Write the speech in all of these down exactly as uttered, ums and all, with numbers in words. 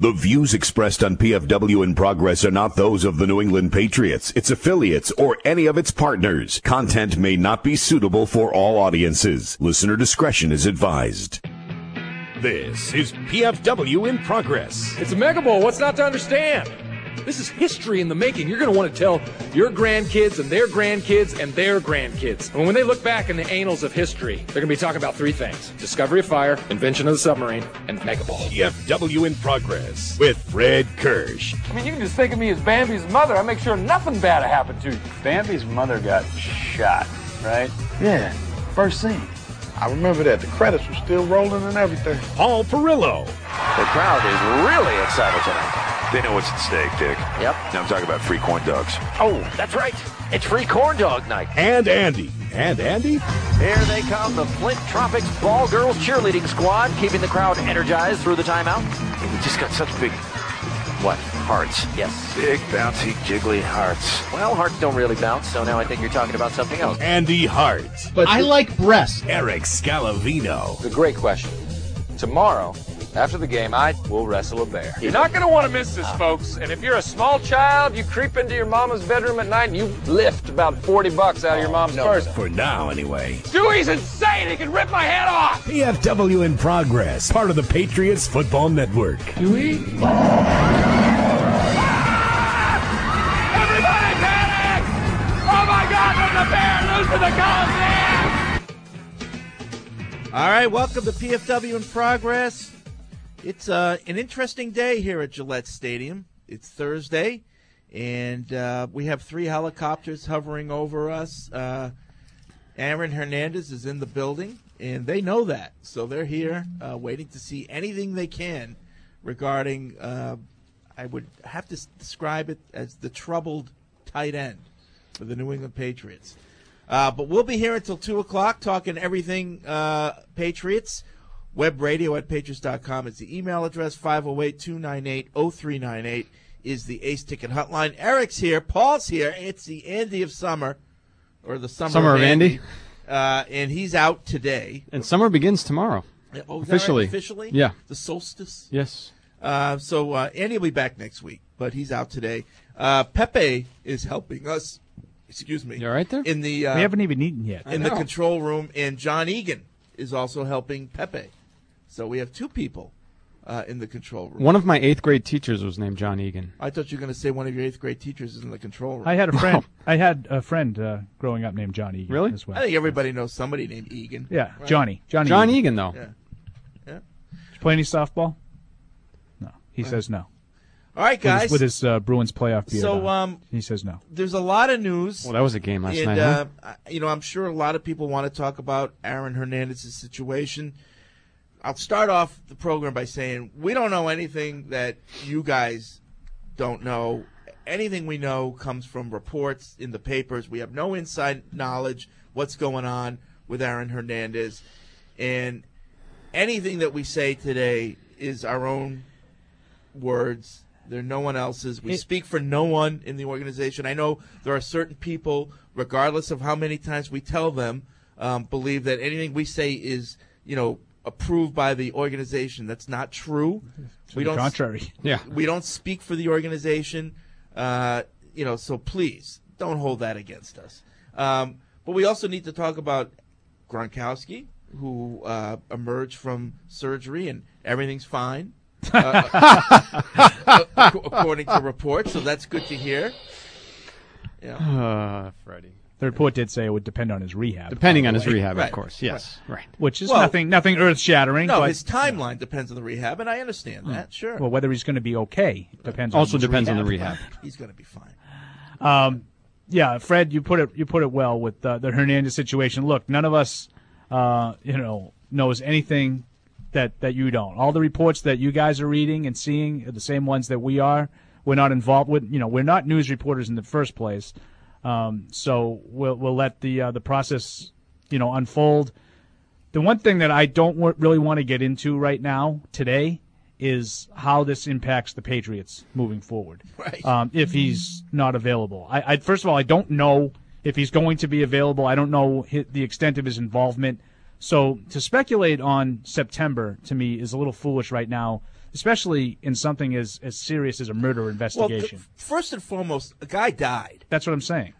The views expressed on P F W In Progress are not those of the New England Patriots, its affiliates, or any of its partners. Content may not be suitable for all audiences. Listener discretion is advised. This is P F W In Progress. It's a Mega Bowl. What's not to understand? This is history in the making. You're going to want to tell your grandkids and their grandkids and their grandkids. And when they look back in the annals of history, they're going to be talking about three things: discovery of fire, invention of the submarine, and Mega Bowl. P F W In Progress with Fred Kirsch. I mean, you can just think of me as Bambi's mother. I make sure nothing bad happened to you. Bambi's mother got shot, right? Yeah, first scene. I remember that. The credits were still rolling and everything. Paul Perillo. The crowd is really excited tonight. They know what's at stake, Dick. Yep. Now I'm talking about free corn dogs. Oh, that's right. It's free corn dog night. And Andy. And Andy? Here they come, the Flint Tropics Ball Girls cheerleading squad, keeping the crowd energized through the timeout. And we just got such big, what, hearts. Yes. Big, bouncy, jiggly hearts. Well, hearts don't really bounce, so now I think you're talking about something else. Andy Hart. But I like breasts. Eric Scalavino. It's a great question. Tomorrow, after the game, I will wrestle a bear. You're not going to want to miss this, folks. And if you're a small child, you creep into your mama's bedroom at night and you lift about forty bucks out of your mom's no, purse. For now, anyway. Dewey's insane. He can rip my head off. P F W In Progress, part of the Patriots Football Network. Dewey? Ah! Everybody panic! Oh, my God, there's a bear loose in the Coliseum! All right, welcome to P F W In Progress. It's uh, an interesting day here at Gillette Stadium. It's Thursday, and uh, we have three helicopters hovering over us. Uh, Aaron Hernandez is in the building, and they know that. So they're here uh, waiting to see anything they can regarding, uh, I would have to s- describe it as the troubled tight end for the New England Patriots. Uh, but we'll be here until two o'clock talking everything uh, Patriots. Web radio at patriots dot com is the email address. five oh eight, two nine eight, oh three nine eight is the Ace Ticket hotline. Eric's here. Paul's here. It's the Andy of Summer, or the Summer, Summer of of Andy. Andy. Uh, and he's out today. And summer begins tomorrow. Oh, is that Officially. right? Officially? Yeah. The solstice? Yes. Uh, so uh, Andy will be back next week, but he's out today. Uh, Pepe is helping us. Excuse me. You all right there? In the uh, we haven't even eaten yet. In the control room, and John Egan is also helping Pepe. So we have two people uh, in the control room. One of my eighth grade teachers was named John Egan. I thought you were going to say one of your eighth grade teachers is in the control room. I had a friend. I had a friend uh, growing up named John Egan. Really? As well. I think everybody knows somebody named Egan. Yeah, right? Johnny. Johnny. John Egan, Egan, though. Yeah. Yeah. Did you play any softball? No. He says no. All right, guys. With his, with his uh, Bruins playoff beard So, on. um, he says no. There's a lot of news. Well, that was a game last and, night, huh? uh, you know, I'm sure a lot of people want to talk about Aaron Hernandez's situation. I'll start off the program by saying we don't know anything that you guys don't know. Anything we know comes from reports in the papers. We have no inside knowledge what's going on with Aaron Hernandez. And anything that we say today is our own words. They're no one else's. We it, speak for no one in the organization. I know there are certain people, regardless of how many times we tell them, um, believe that anything we say is, you know, approved by the organization. That's not true. To we the don't. contrary. Yeah. We don't speak for the organization. Uh, you know, so please don't hold that against us. Um, but we also need to talk about Gronkowski, who uh, emerged from surgery and everything's fine. uh, according to reports, so that's good to hear. Yeah. Uh, Freddie. The report did say it would depend on his rehab. Depending on his Right, rehab, right, of course. Yes, right. right. Which is Well, nothing nothing earth-shattering. No, but, his timeline depends on the rehab, and I understand that, sure. Well, whether he's going to be okay depends Also on his depends rehab. on the rehab. He's going to be fine. Um, yeah, Fred, you put it you put it well with uh, the Hernandez situation. Look, none of us, uh, you know, knows anything that, that you don't. All the reports that you guys are reading and seeing are the same ones that we are. We're not involved with. You know, we're not news reporters in the first place. Um, so we'll we'll let the uh, the process, you know, unfold. The one thing that I don't w- really want to get into right now today is how this impacts the Patriots moving forward. Right. Um, if he's not available, I, I first of all I don't know if he's going to be available. I don't know his, the extent of his involvement. So to speculate on September to me is a little foolish right now, especially in something as, as serious as a murder investigation. Well, first and foremost, a guy died. That's what I'm saying.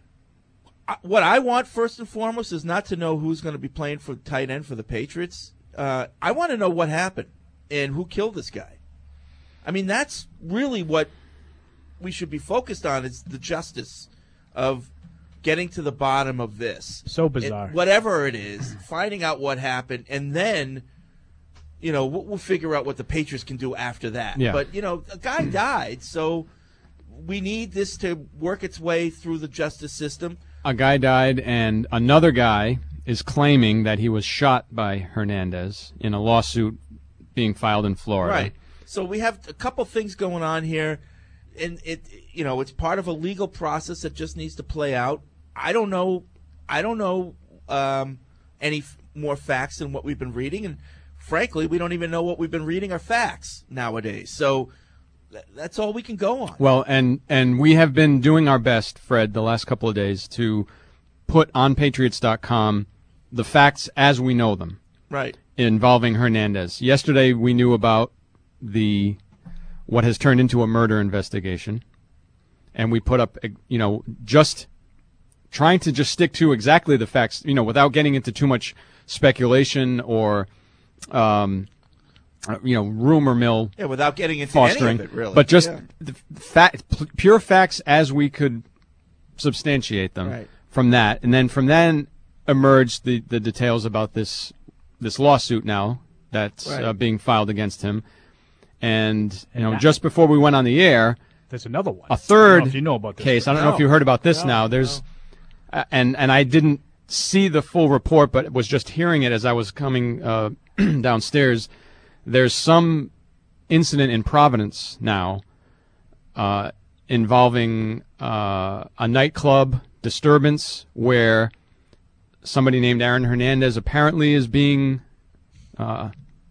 I, what I want first and foremost is not to know who's going to be playing for tight end for the Patriots. Uh, I want to know what happened and who killed this guy. I mean, that's really what we should be focused on, is the justice of getting to the bottom of this. So bizarre. It, whatever it is, finding out what happened, and then, you know, we'll, we'll figure out what the Patriots can do after that. Yeah. But, you know, a guy died, so we need this to work its way through the justice system. A guy died, and another guy is claiming that he was shot by Hernandez in a lawsuit being filed in Florida. Right. So we have a couple things going on here, and it, you know, it's part of a legal process that just needs to play out. I don't know, I don't know um, any f- more facts than what we've been reading, and frankly, we don't even know what we've been reading are facts nowadays. So th- that's all we can go on. Well, and and we have been doing our best, Fred, the last couple of days to put on Patriots dot com the facts as we know them. Right. Involving Hernandez. Yesterday, we knew about the what has turned into a murder investigation, and we put up, you know, just trying to just stick to exactly the facts, you know, without getting into too much speculation or, um, you know, rumor mill. Yeah, without getting into fostering, any of it, really. but just yeah. the fact, pure facts as we could substantiate them. Right. From that, and then from then emerged the, the details about this this lawsuit now that's right. uh, being filed against him. And, you And know, that- just before we went on the air, There's another one. a I third don't know if you know about this. case. I don't No. know if you heard about this No, now. There's, uh, and and I didn't see the full report, but was just hearing it as I was coming uh, downstairs. There's some incident in Providence now uh, involving uh, a nightclub disturbance where somebody named Aaron Hernandez apparently is being uh,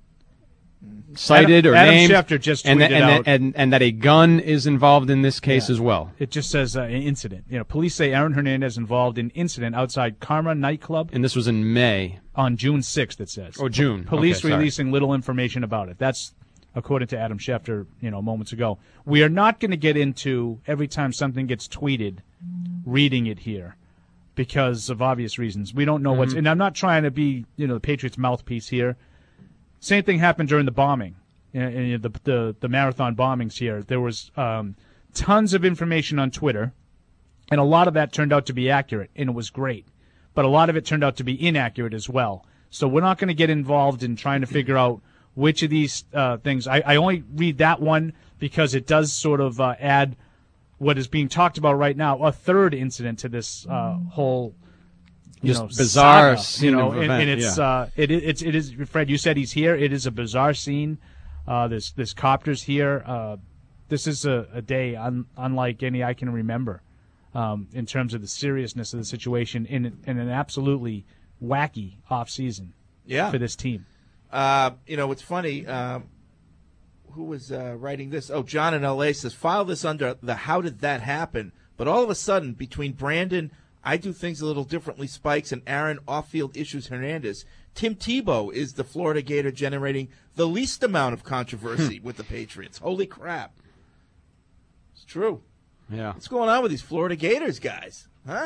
cited Adam, or Adam named, Schefter just and, tweeted that, and, out. that, and, and that a gun is involved in this case Yeah. as well. It just says uh, an incident. You know, police say Aaron Hernandez involved in incident outside Karma nightclub And this was in May on June sixth. It says. or June. Police Okay, sorry. releasing little information about it. That's according to Adam Schefter, you know, moments ago. We are not going to get into every time something gets tweeted, reading it here, because of obvious reasons. We don't know what's, and I'm not trying to be, you know, the Patriots' mouthpiece here. Same thing happened during the bombing, you know, you know, the, the the marathon bombings here. There was um, tons of information on Twitter, and a lot of that turned out to be accurate, and it was great. But a lot of it turned out to be inaccurate as well. So we're not going to get involved in trying to figure out which of these uh, things. I, I only read that one because it does sort of uh, add what is being talked about right now, a third incident to this uh, whole, you Just know, bizarre saga, scene you know, of and, event, and it's yeah. uh, it, it's it is. Fred, you said he's here. It is a bizarre scene. Uh, this this copter's here. Uh, this is a, a day un, unlike any I can remember, um, in terms of the seriousness of the situation in in an absolutely wacky off season Yeah. for this team. Uh, you know, it's funny. Uh, who was uh, writing this? Oh, John in L A says, file this under the how did that happen? But all of a sudden, between Brandon, I do things a little differently, Spikes, and Aaron off-field issues Hernandez, Tim Tebow is the Florida Gator generating the least amount of controversy with the Patriots. Holy crap. It's true. Yeah. What's going on with these Florida Gators guys? Huh?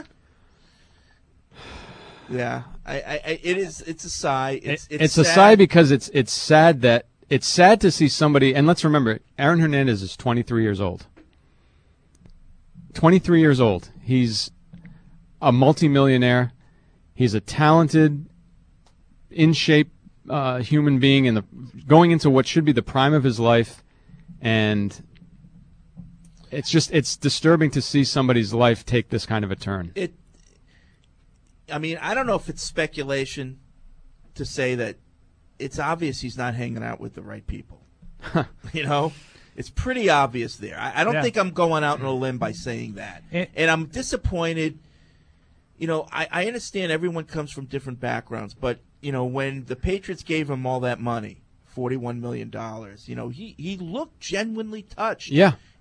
Yeah, I, I, I it is. It's a sigh. It's It- it's, it's a sad. sigh because it's it's sad that it's sad to see somebody. And let's remember, Aaron Hernandez is twenty-three years old. twenty-three years old. He's a multimillionaire. He's a talented, in shape uh, human being, in the going into what should be the prime of his life, and it's just it's disturbing to see somebody's life take this kind of a turn. It. I mean, I don't know if it's speculation to say that it's obvious he's not hanging out with the right people. You know, it's pretty obvious there. I, I don't Yeah. think I'm going out on a limb by saying that. It- and I'm disappointed. You know, I, I understand everyone comes from different backgrounds, but, you know, when the Patriots gave him all that money, forty-one million dollars, you know, he, he looked genuinely touched. Yeah.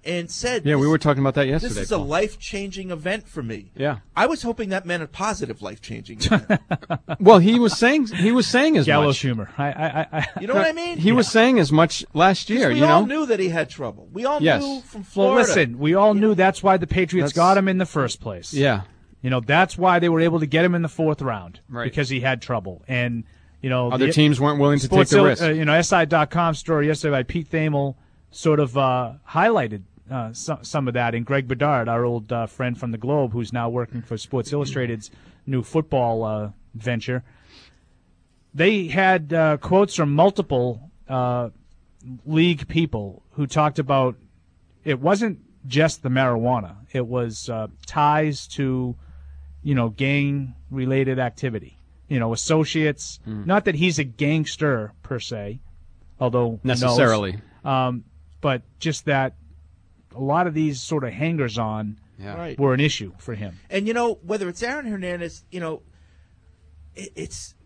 and said, Yeah, we were talking about that yesterday. This is a Paul. life-changing event for me. Yeah. I was hoping that meant a positive life-changing event. Well, he was saying he was saying as Gallows much. humor. I, I, I, You know what I mean? He was saying as much last year. We You all know, knew that he had trouble. We all Yes. knew from well, Florida. listen, we all knew that's why the Patriots That's- got him in the first place. yeah. You know, that's why they were able to get him in the fourth round. Right. Because he had trouble. And, you know, Other the, teams weren't willing to take Sports the Il- risk. Uh, you know, S I dot com story yesterday by Pete Thamel sort of uh, highlighted uh, some, some of that. And Greg Bedard, our old uh, friend from the Globe, who's now working for Sports Illustrated's new football uh, venture, they had uh, quotes from multiple uh, league people who talked about it wasn't just the marijuana. It was uh, ties to, you know, gang-related activity. You know, associates. Mm. Not that he's a gangster per se, although who knows. Necessarily. Um, but just that a lot of these sort of hangers-on Yeah. Right. were an issue for him. And, you know, whether it's Aaron Hernandez, you know, it, it's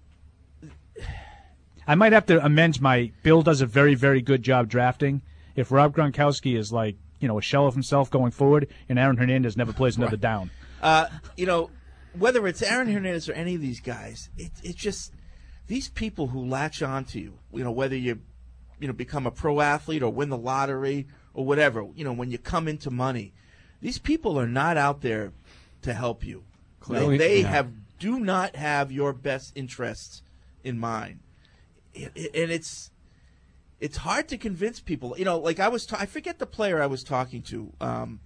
I might have to amend my Bill does a very, very good job drafting. If Rob Gronkowski is like, you know, a shell of himself going forward, and Aaron Hernandez never plays another Right. down. Uh, you know, whether it's Aaron Hernandez or any of these guys, it, it just these people who latch on to you, you know, whether you, you know, become a pro athlete or win the lottery or whatever, you know, when you come into money, these people are not out there to help you. Clearly, they yeah. have do not have your best interests in mind, it, it, and it's it's hard to convince people. You know, like I was, ta- I forget the player I was talking to. Um,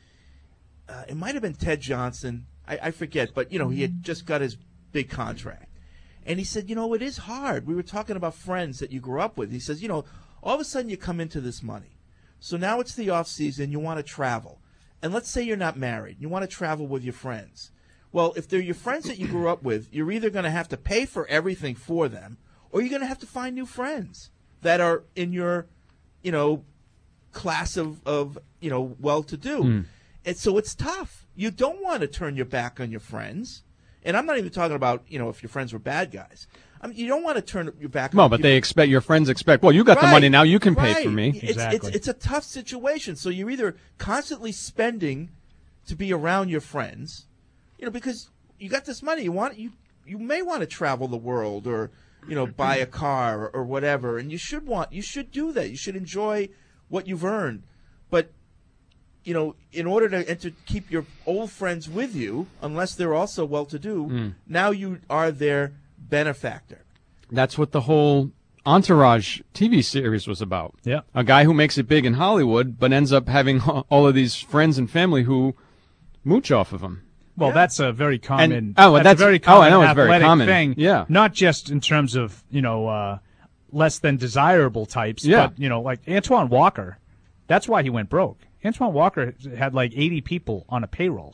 uh, it might have been Ted Johnson. I, I forget, but you know, he had just got his big contract, and he said, you know, it is hard. We were talking about friends that you grew up with. He says, you know, all of a sudden you come into this money, so now it's the off season. You want to travel, and let's say you're not married. You want to travel with your friends. Well, if they're your friends that you grew up with, you're either going to have to pay for everything for them, or you're going to have to find new friends that are in your, you know, class of, of you know, well-to-do. Mm. And so it's tough. You don't want to turn your back on your friends. And I'm not even talking about, you know, if your friends were bad guys. I mean, you don't want to turn your back No, on but people. they expect your friends expect. Well, you got the Right, money now. You can pay right. for me. It's, Exactly. it's, it's a tough situation. So you're either constantly spending to be around your friends, you know, because you got this money. You want you you may want to travel the world or, you know, buy a car or, or whatever, and you should want you should do that. You should enjoy what you've earned, but you know, in order to and to keep your old friends with you, unless they're also well-to-do, Mm. now you are their benefactor. That's what the whole Entourage T V series was about. Yeah. A guy who makes it big in Hollywood, but ends up having all of these friends and family who mooch off of him. Well, Yeah. that's a very common. And- oh, that's, that's- a very oh, I common know it's very athletic common. thing. Yeah. Not just in terms of you know uh, less than desirable types, Yeah. but you know like Antoine Walker. That's why he went broke. Antoine Walker had like eighty people on a payroll.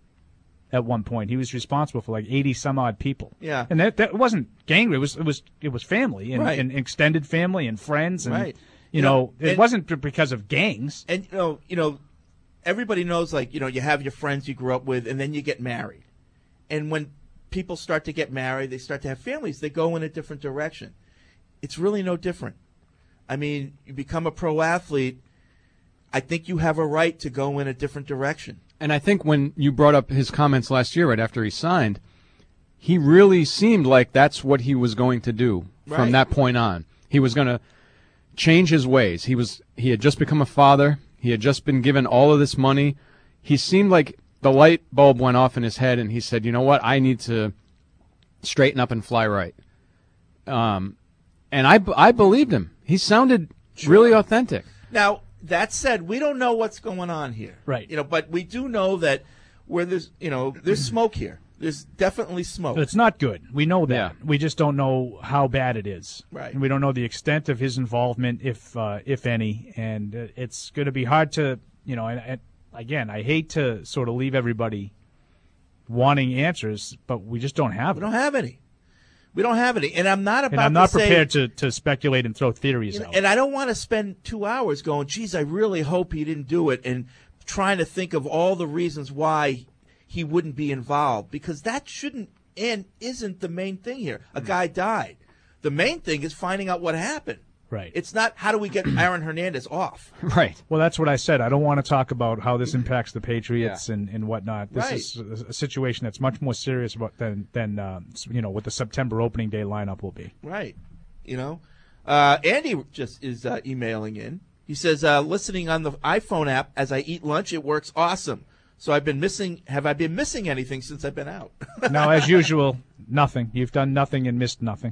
At one point, he was responsible for like eighty some odd people. Yeah. and that that wasn't gang. It was it was it was family and, Right. and extended family and friends. And, Right. You You know, know, it and- wasn't b- because of gangs. And you know, you know, everybody knows like, you know, you have your friends you grew up with and then you get married. And when people start to get married, they start to have families, they go in a different direction. It's really no different. I mean, you become a pro athlete, I think you have a right to go in a different direction. And I think when you brought up his comments last year, right after he signed, he really seemed like that's what he was going to do from Right. that point on. He was going to change his ways. He was he had just become a father. He had just been given all of this money. He seemed like the light bulb went off in his head, and he said, "You know what? I need to straighten up and fly right." Um, and I I believed him. He sounded really authentic. Now, that said, we don't know what's going on here. Right. You know, but we do know that where there's, you know, there's smoke here. There's definitely smoke. It's not good. We know that. Yeah. We just don't know how bad it is. Right. And we don't know the extent of his involvement, if uh, if any. And uh, it's going to be hard to, you know, and, and again, I hate to sort of leave everybody wanting answers, but we just don't have We them. don't have any. We don't have any. And I'm not about And I'm not to say, prepared to, to speculate and throw theories You know, out. and I don't want to spend two hours going, geez, I really hope he didn't do it, and trying to think of all the reasons why he wouldn't be involved, because that shouldn't and isn't the main thing here. A guy died. The main thing is finding out what happened. Right. It's not how do we get Aaron Hernandez off. Right. Well, that's what I said. I don't want to talk about how this impacts the Patriots Yeah. and, and whatnot. This Right. is a, a situation that's much more serious about than than uh, you know what the September opening day lineup will be. Right. You know, uh, Andy just is uh, emailing in. He says, uh, listening on the iPhone app as I eat lunch, it works awesome. So I've been missing. Have I been missing anything since I've been out? Now, as usual, nothing. You've done nothing and missed nothing.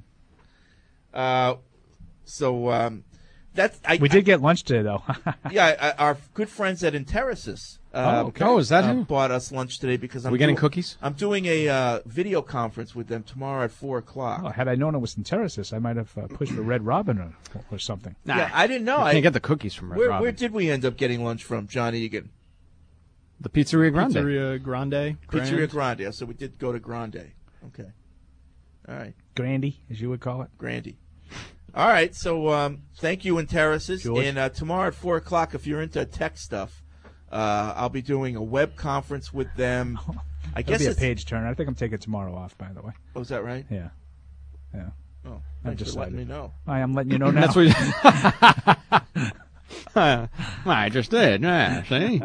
Uh, so um, that's I, We did get lunch today, though. yeah, I, our good friends at Interesis. Uh, Oh, okay. Oh, is that uh, who? bought us lunch today because I'm we getting doing, cookies? I'm doing a uh, video conference with them tomorrow at four o'clock. Oh, had I known it was Interesis, I might have uh, pushed for Red Robin or, or something. Nah. Yeah, I didn't know. You I can't get the cookies from Red where, Robin. where did we end up getting lunch from, John Egan? The Pizzeria Grande. Pizzeria Grande. Pizzeria Grande. So we did go to Grande. Okay. All right. Grandy, as you would call it. Grandy. All right. So um, thank you, Interesis. George. And uh, tomorrow at four o'clock, if you're into tech stuff, uh, I'll be doing a web conference with them. I That'll guess be a it's, page turner. I think I'm taking tomorrow off, by the way. Oh, is that right? Yeah. Yeah. Oh, I've thanks for letting decided. me know. I am letting you know now. That's what. I just did. Yeah. See.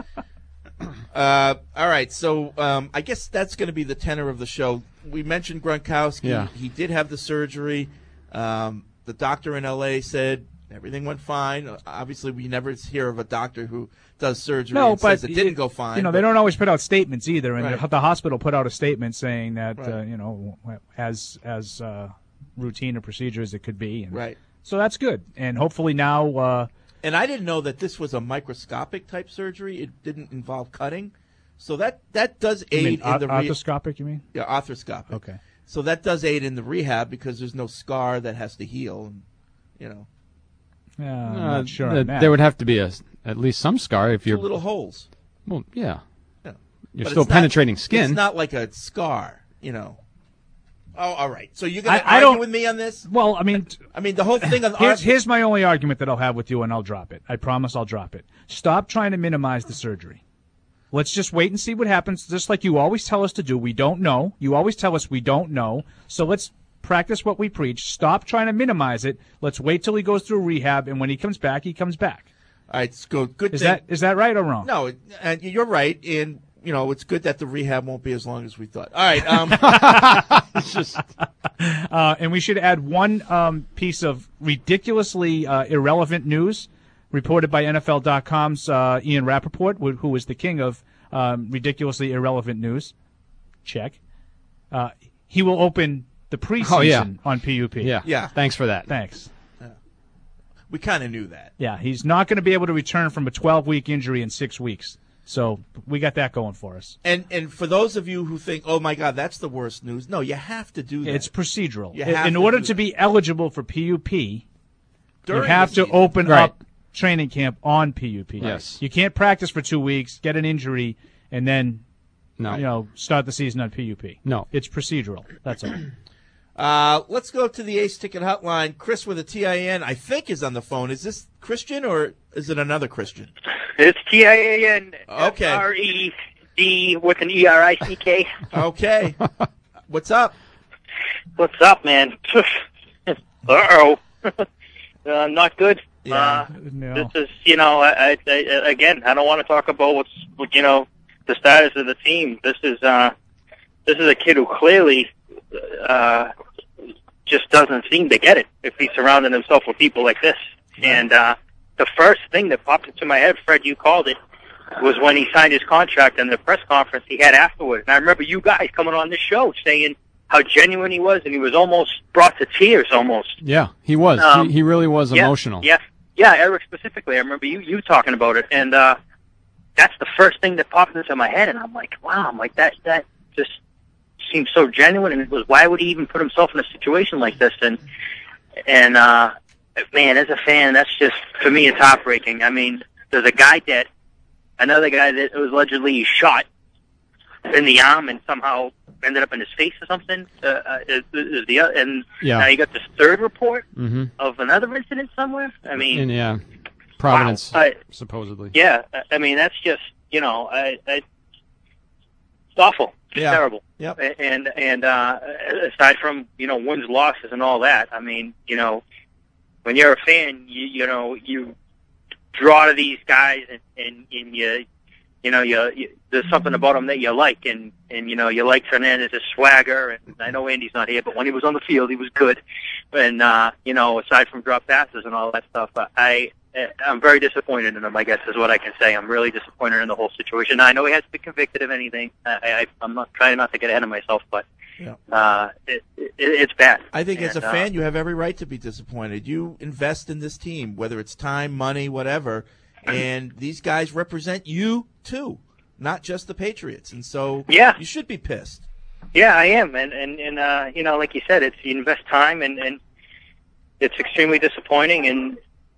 Uh, all right, so um, I guess that's going to be the tenor of the show. We mentioned Gronkowski. Yeah. He did have the surgery. Um, the doctor in L A said everything went fine. Uh, Obviously, we never hear of a doctor who does surgery No, and but says it didn't go fine. You know, but- they don't always put out statements either, and Right. the, the hospital put out a statement saying that uh, Right. you know, as as uh, routine or procedure as it could be. And Right. So that's good, and hopefully now. Uh, And I didn't know that this was a microscopic type surgery. It didn't involve cutting. So that, that does you aid mean, in ar- the re- arthroscopic, you mean? yeah, arthroscopic. Okay. So that does aid in the rehab because there's no scar that has to heal. And, you know, Yeah, I'm Uh, not sure. th- on that. there would have to be a at least some scar if two you're. little holes. Well, yeah. Yeah. You're But still it's not- penetrating skin. It's not like a scar, you know. Oh, all right. So you're going to I- I argue don't- with me on this? Well, I mean, I mean, the whole thing on here's, our- here's my only argument that I'll have with you, and I'll drop it. I promise I'll drop it. Stop trying to minimize the surgery. Let's just wait and see what happens, just like you always tell us to do. We don't know. You always tell us we don't know. So let's practice what we preach. Stop trying to minimize it. Let's wait till he goes through rehab, and when he comes back, he comes back. All right, it's good. Good Is thing. that is that right or wrong? No, and you're right. And, you know, it's good that the rehab won't be as long as we thought. All right. Um, Uh, and we should add one um, piece of ridiculously uh, irrelevant news reported by N F L dot com's uh, Ian Rappaport, who who is the king of um, ridiculously irrelevant news. Check. Uh, he will open the preseason Oh, yeah. on P U P. Yeah. Yeah. Thanks for that. Thanks. we kind of knew that. Yeah, he's not going to be able to return from a twelve-week injury in six weeks. So we got that going for us. And and for those of you who think, oh, my God, that's the worst news, no, you have to do that. It's procedural. You In have in to order do to that. be eligible for P U P, During you have the to season. open Right. up training camp on P U P. Yes. You can't practice for two weeks, get an injury, and then No. you know start the season on P U P. No. It's procedural. That's all. Uh, let's go to the Ace Ticket Hotline. Chris with a T I N, I think, is on the phone. Is this Christian or is it another Christian? It's T I A N Okay. F R E D with an E R I C K. Okay. What's up? What's up, man? Uh-oh. uh, not good. Yeah. Uh, No. This is, you know, I, I, I, again, I don't want to talk about what's, you know, the status of the team. This is, uh, this is a kid who clearly, uh, just doesn't seem to get it if he's surrounding himself with people like this. And, uh, the first thing that popped into my head, Fred, you called it, was when he signed his contract and the press conference he had afterwards. And I remember you guys coming on this show saying how genuine he was, and he was almost brought to tears almost. Yeah, he was. Um, he, he really was Yeah, emotional. Yeah, yeah, Eric specifically. I remember you, you talking about it, and uh, that's the first thing that popped into my head, and I'm like, wow, I'm like, that, that just seems so genuine, and it was, why would he even put himself in a situation like this? And, and uh, man, as a fan, that's just, for me, it's heartbreaking. I mean, there's a guy dead, another guy that was allegedly shot in the arm and somehow ended up in his face or something. Uh, uh, is, is the uh, and Yeah. now you got this third report Mm-hmm. of another incident somewhere. I mean, And yeah, Providence, wow. I- supposedly. yeah, I- I mean that's just, you know, I, I, it's awful, it's Yeah. terrible. Yep. A- And and uh, aside from, you know, wins, losses, and all that, I mean, you know, when you're a fan, you you know you draw to these guys, and and, and you you know you, you there's something about them that you like, and and you know you like Hernandez's swagger. And I know Andy's not here, but when he was on the field, he was good. And uh, you know, aside from drop passes and all that stuff, I. I'm very disappointed in him, I guess, is what I can say. I'm really disappointed in the whole situation. I know he hasn't been convicted of anything. I, I, I'm not trying not to get ahead of myself, but yeah. uh, it, it, it's bad. I think and, as a uh, fan, you have every right to be disappointed. You invest in this team, whether it's time, money, whatever, and these guys represent you, too, not just the Patriots. And so yeah. you should be pissed. Yeah, I am. And, and, and uh, you know, like you said, it's you invest time, and, and it's extremely disappointing. And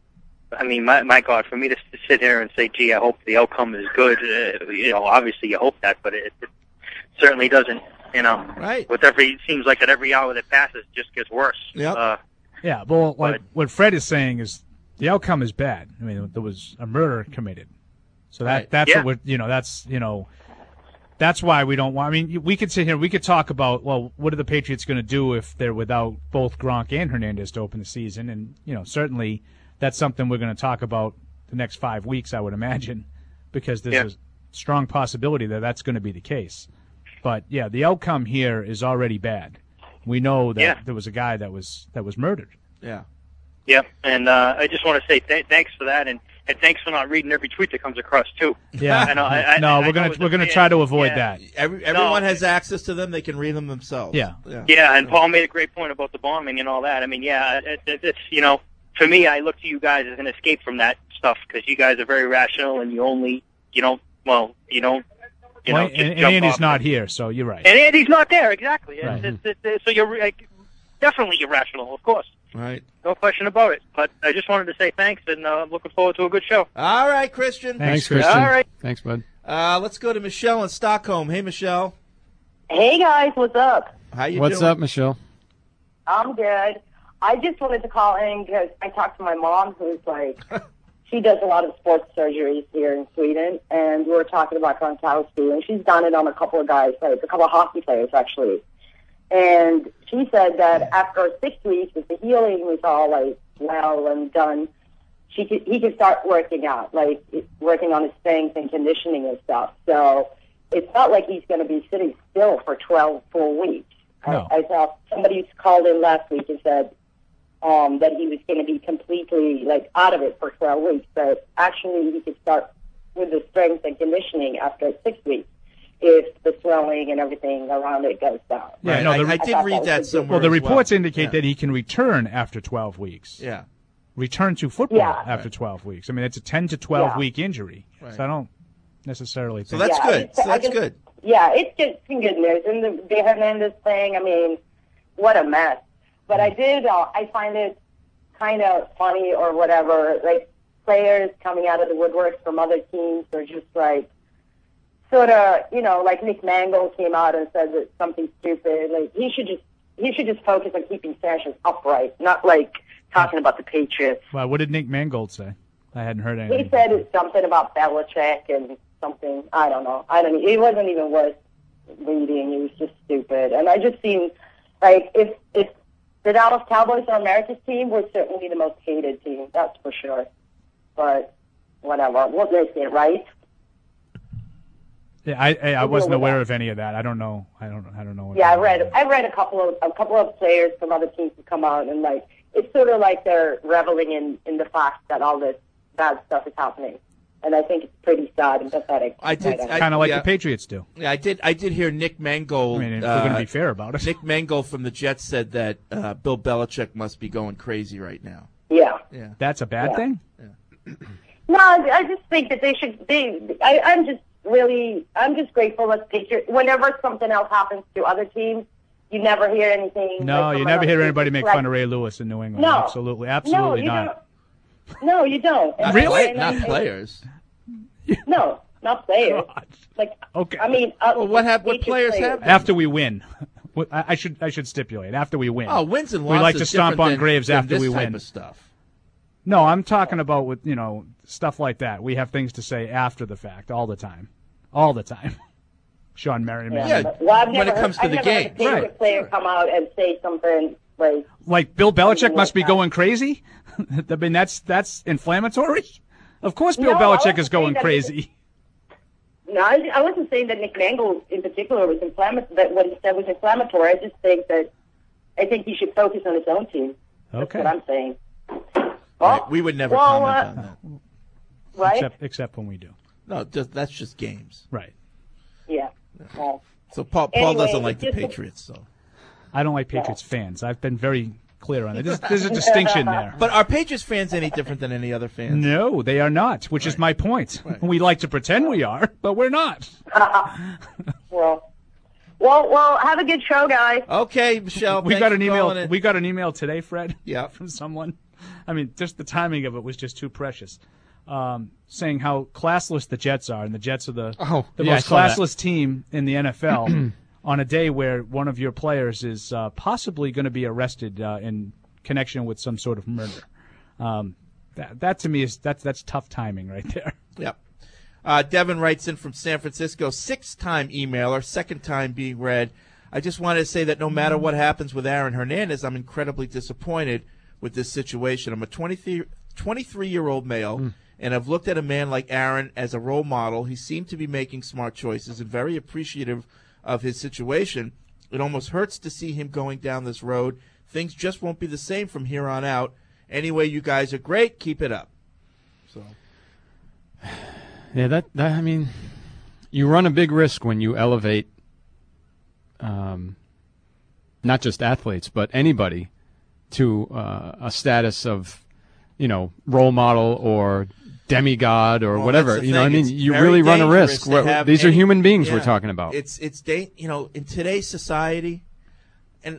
I mean, my, my God, for me to sit here and say, gee, I hope the outcome is good, uh, you know, obviously you hope that, but it, it certainly doesn't, you know. Right. With every, it seems like at every hour that passes, it just gets worse. Yep. Uh, yeah, well, like but, what Fred is saying is the outcome is bad. I mean, there was a murder committed. So that Right. that's Yeah. what we're, you know, that's, you know, that's why we don't want, I mean, we could sit here, we could talk about, well, what are the Patriots going to do if they're without both Gronk and Hernandez to open the season? And, you know, certainly that's something we're going to talk about the next five weeks, I would imagine, because there's Yeah. a strong possibility that that's going to be the case. But, yeah, the outcome here is already bad. We know that Yeah. there was a guy that was that was murdered. Yeah. yeah, and uh, I just want to say th- thanks for that, and, and thanks for not reading every tweet that comes across, too. Yeah. I know, I, I, no, I we're know going as to a we're going to fan, try to avoid yeah. that. Every, everyone No. has access to them. They can read them themselves. Yeah. Yeah. Yeah, and Paul made a great point about the bombing and all that. I mean, yeah, it, it, it's, you know, for me, I look to you guys as an escape from that stuff because you guys are very rational and you only, you don't, well, you don't, you Well, know, just and, and jump Andy's off not it. here, so you're right. And Andy's not there, exactly. It's- Right. It's, it's, it's, so you're like, definitely irrational, of course. Right. No question about it. But I just wanted to say thanks, and uh, I'm looking forward to a good show. All right, Christian. Thanks, Thanks, Christian. All right. Thanks, bud. Uh, let's go to Michelle in Stockholm. Hey, Michelle. Hey guys, what's up? How you What's doing? up, Michelle? I'm good. I just wanted to call in because I talked to my mom, who's like, she does a lot of sports surgeries here in Sweden, and we were talking about Gronkowski, and she's done it on a couple of guys, like a couple of hockey players actually. And she said that after six weeks, if the healing was all like well and done, she could he could start working out, like working on his strength and conditioning and stuff. So it's not like he's going to be sitting still for twelve full weeks. No. I, I saw somebody called in last week and said um, that he was going to be completely like out of it for twelve weeks, but actually he could start with the strength and conditioning after six weeks if the swelling and everything around it goes down. Yeah, Right. no, I, the, I did thought read that that was somewhere. well, the as reports well. indicate Yeah. that he can return after twelve weeks. Yeah. Return to football Yeah. after twelve weeks. I mean, it's a ten to twelve Yeah. week injury. Right. So I don't necessarily So think that's Yeah, good. it's- So I that's just- good. Yeah, it's just some good news. And the, the Hernandez thing, I mean, what a mess. But I did, uh, I find it kind of funny or whatever, like players coming out of the woodwork from other teams are just like, sort of, you know, like Nick Mangold came out and said that something stupid. Like he should just, he should just focus on keeping Sanchez upright, not like talking about the Patriots. Well, what did Nick Mangold say? I hadn't heard He anything. said it's something about Belichick and something. I don't know. I don't. It wasn't even worth reading. It was just stupid. And I just seen like if if the Dallas Cowboys are America's team, we're certainly the most hated team. That's for sure. But whatever. We'll make it right. Yeah, I I, I We'll wasn't deal with aware that. of any of that. I don't know. I don't. I don't know. What Yeah, I read. I read a couple of a couple of players from other teams who come out and like it's sort of like they're reveling in in the fact that all this bad stuff is happening. And I think it's pretty sad and pathetic. I did. Right I, Kind of like yeah. the Patriots do. Yeah, I did. I did hear Nick Mangold. I mean, if uh, we're going to be fair about it. Nick Mangold from the Jets said that uh, Bill Belichick must be going crazy right now. Yeah. Yeah. That's a bad Yeah. thing? No, I I just think that they should. They, I, I'm just really, I'm just grateful that Patriots. Whenever something else happens to other teams, you never hear anything. No, like, you from never another hear team. anybody make Like, fun of Ray Lewis in New England. No. Absolutely. Absolutely no, you not. Don't. No, you don't. And- Really? and- Not and- players. No, not players. God. Like, Okay. I mean, uh, Well, what hap- what Patriots players have- After we win. What- I I should I should stipulate. After we win. Oh, wins and We losses. like to stomp different on than- graves than after this we type win. of stuff. No, I'm talking about with, you know, stuff like that. We have things to say after the fact all the time. All the time. Sean Merriman. Yeah. but- Well, I've when never it comes heard, to I've the never game. Had a Patriot Right. player come out and say something like like Bill Belichick like must be that. going crazy. I mean, that's that's inflammatory. Of course, Bill No, I Belichick wasn't is going saying that crazy. No, I, I wasn't saying that Nick Mangold in particular was inflammatory. That what he said was inflammatory. I just think that I think he should focus on his own team. Okay. That's what I'm saying. Right, we would never well, comment uh, on that. Right? Except, except when we do. No, just, that's just games. Right. Yeah. Well, So Paul, Paul Anyway, doesn't like the just- Patriots, so. I don't like Patriots fans. I've been very clear on it. There's, there's a distinction there. But are Patriots fans any different than any other fans? No, they are not, which is my point. We like to pretend we are, but we're not. well, well, well. Have a good show, guys. Okay, Michelle. We thanks got for an email. calling in. We got an email today, Fred. Yeah. From someone. I mean, just the timing of it was just too precious. Um, saying how classless the Jets are, and the Jets are the Oh, the yeah, I most saw that. classless team in the N F L on a day where one of your players is uh, possibly going to be arrested uh, in connection with some sort of murder. Um, that, that to me is that's that's tough timing right there. Yep. Uh, Devin writes in from San Francisco, six-time emailer, second time being read. I just wanted to say that no matter what happens with Aaron Hernandez, I'm incredibly disappointed with this situation. I'm a twenty-three-year-old male, mm. and I've looked at a man like Aaron as a role model. He seemed to be making smart choices and very appreciative of his situation. It almost hurts to see him going down this road. Things just won't be the same from here on out. Anyway, you guys are great. Keep it up. So... Yeah, that, that I mean, you run a big risk when you elevate um, not just athletes, but anybody to uh, a status of, you know, role model or demigod or well, whatever. You know what I mean? It's You very really run a risk. dangerous to We're- have These are any- human beings yeah, we're talking about. It's, it's da- you know, in today's society, and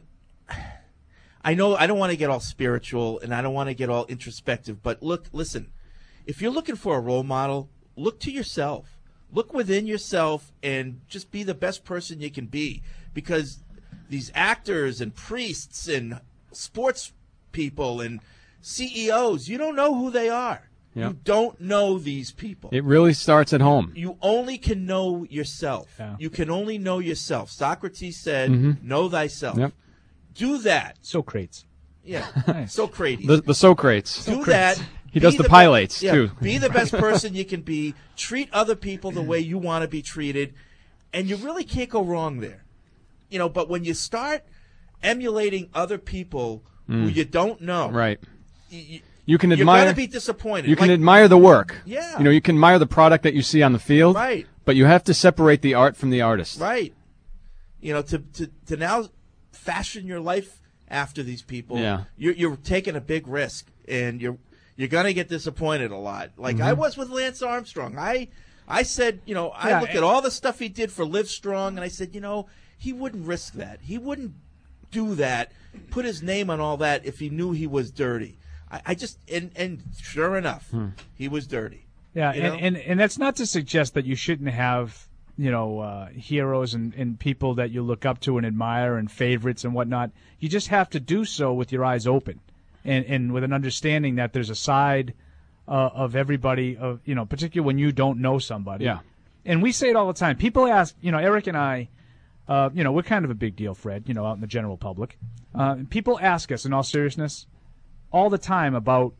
I know I don't want to get all spiritual and I don't want to get all introspective, but look, listen, if you're looking for a role model, look to yourself. Look within yourself and just be the best person you can be, because these actors and priests and sports people and C E Os, you don't know who they are. Yeah. You don't know these people. It really starts at home. You only can know yourself. Yeah. You can only know yourself. Socrates said, Mhm. know thyself. Yep. Do that. Socrates. Yeah. Socrates. The, the Socrates. Do that. He Be does the be- pilates, yeah, too. Be the best person you can be. Treat other people the way you want to be treated. And you really can't go wrong there. You know, but when you start emulating other people who Mm. you don't know, Right. you, You can you're admire. going to be disappointed. You can Like- admire the work. Yeah. You know, you can admire the product that you see on the field. Right. But you have to separate the art from the artist. Right. You know, to, to, to now fashion your life after these people, Yeah. you're, you're taking a big risk, and you're you're going to get disappointed a lot. Like I Mhm. was with Lance Armstrong. I I said, you know, I Yeah, looked at all the stuff he did for Live Strong, and I said, you know, he wouldn't risk that. He wouldn't do that, put his name on all that if he knew he was dirty. I, I just, and, and sure enough, Hmm. he was dirty. Yeah, You and, know? and and that's not to suggest that you shouldn't have, you know, uh, heroes and, and people that you look up to and admire and favorites and whatnot. You just have to do so with your eyes open, and and with an understanding that there's a side uh, of everybody, of you know, particularly when you don't know somebody. Yeah. And we say it all the time. People ask, you know, Eric and I, uh, you know, we're kind of a big deal, Fred, you know, out in the general public. Uh, people ask us, in all seriousness, all the time about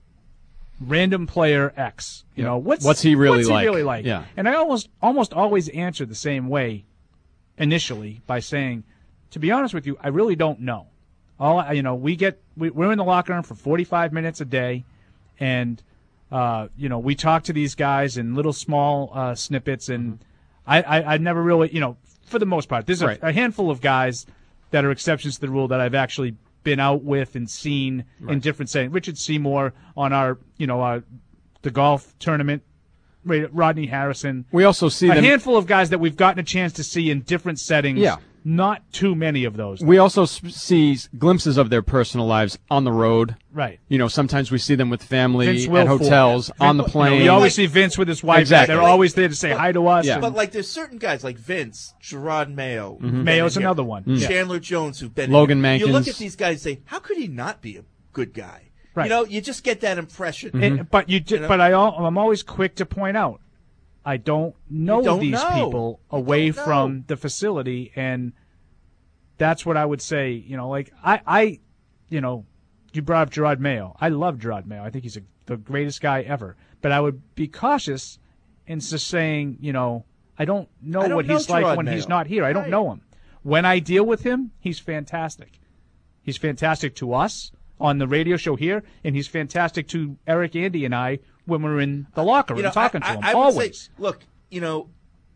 random player X. You Yeah. know, what's What's he really what's like? He really like? Yeah. And I almost almost always answer the same way initially by saying, to be honest with you, I really don't know. All I- you know, we get we, we're in the locker room for forty-five minutes a day, and uh, you know, we talk to these guys in little small uh, snippets, and I, I I never really, you know, for the most part, there's a, Right. a handful of guys that are exceptions to the rule that I've actually been out with and seen in Right. different settings. Richard Seymour on our, you know, our, the golf tournament. Ra- Rodney Harrison. We also see a them. handful of guys that we've gotten a chance to see in different settings. Yeah. Not too many of those. We also s- see glimpses of their personal lives on the road. Right. You know, sometimes we see them with family Vince at Wilfork. hotels, Vin- on the you know, plane. we always see Vince with his wife. Exactly. They're always there to say hi to us. Yeah. and- But like, there's certain guys like Vince, Gerard Mayo, who've Mhm. been Mayo's in here, another one. Mm. Chandler Jones, who've been Logan in here. You look Mankins. at these guys and say, how could he not be a good guy? Right. You know, you just get that impression. Mm-hmm. And- but you, ju- You know? but I, al- I'm always quick to point out, I don't know don't these know. people You away don't know. from the facility, and that's what I would say. You know, like I, I, you you know, you brought up Gerard Mayo. I love Gerard Mayo. I think he's a, the greatest guy ever. But I would be cautious in just saying, you know, I don't know I don't what know he's like Gerard when Mayo. he's not here. I don't Right. know him. When I deal with him, he's fantastic. He's fantastic to us on the radio show here, and he's fantastic to Eric, Andy, and I when we're in the locker room You know, talking I, to him. I, I would always. say, look, you know,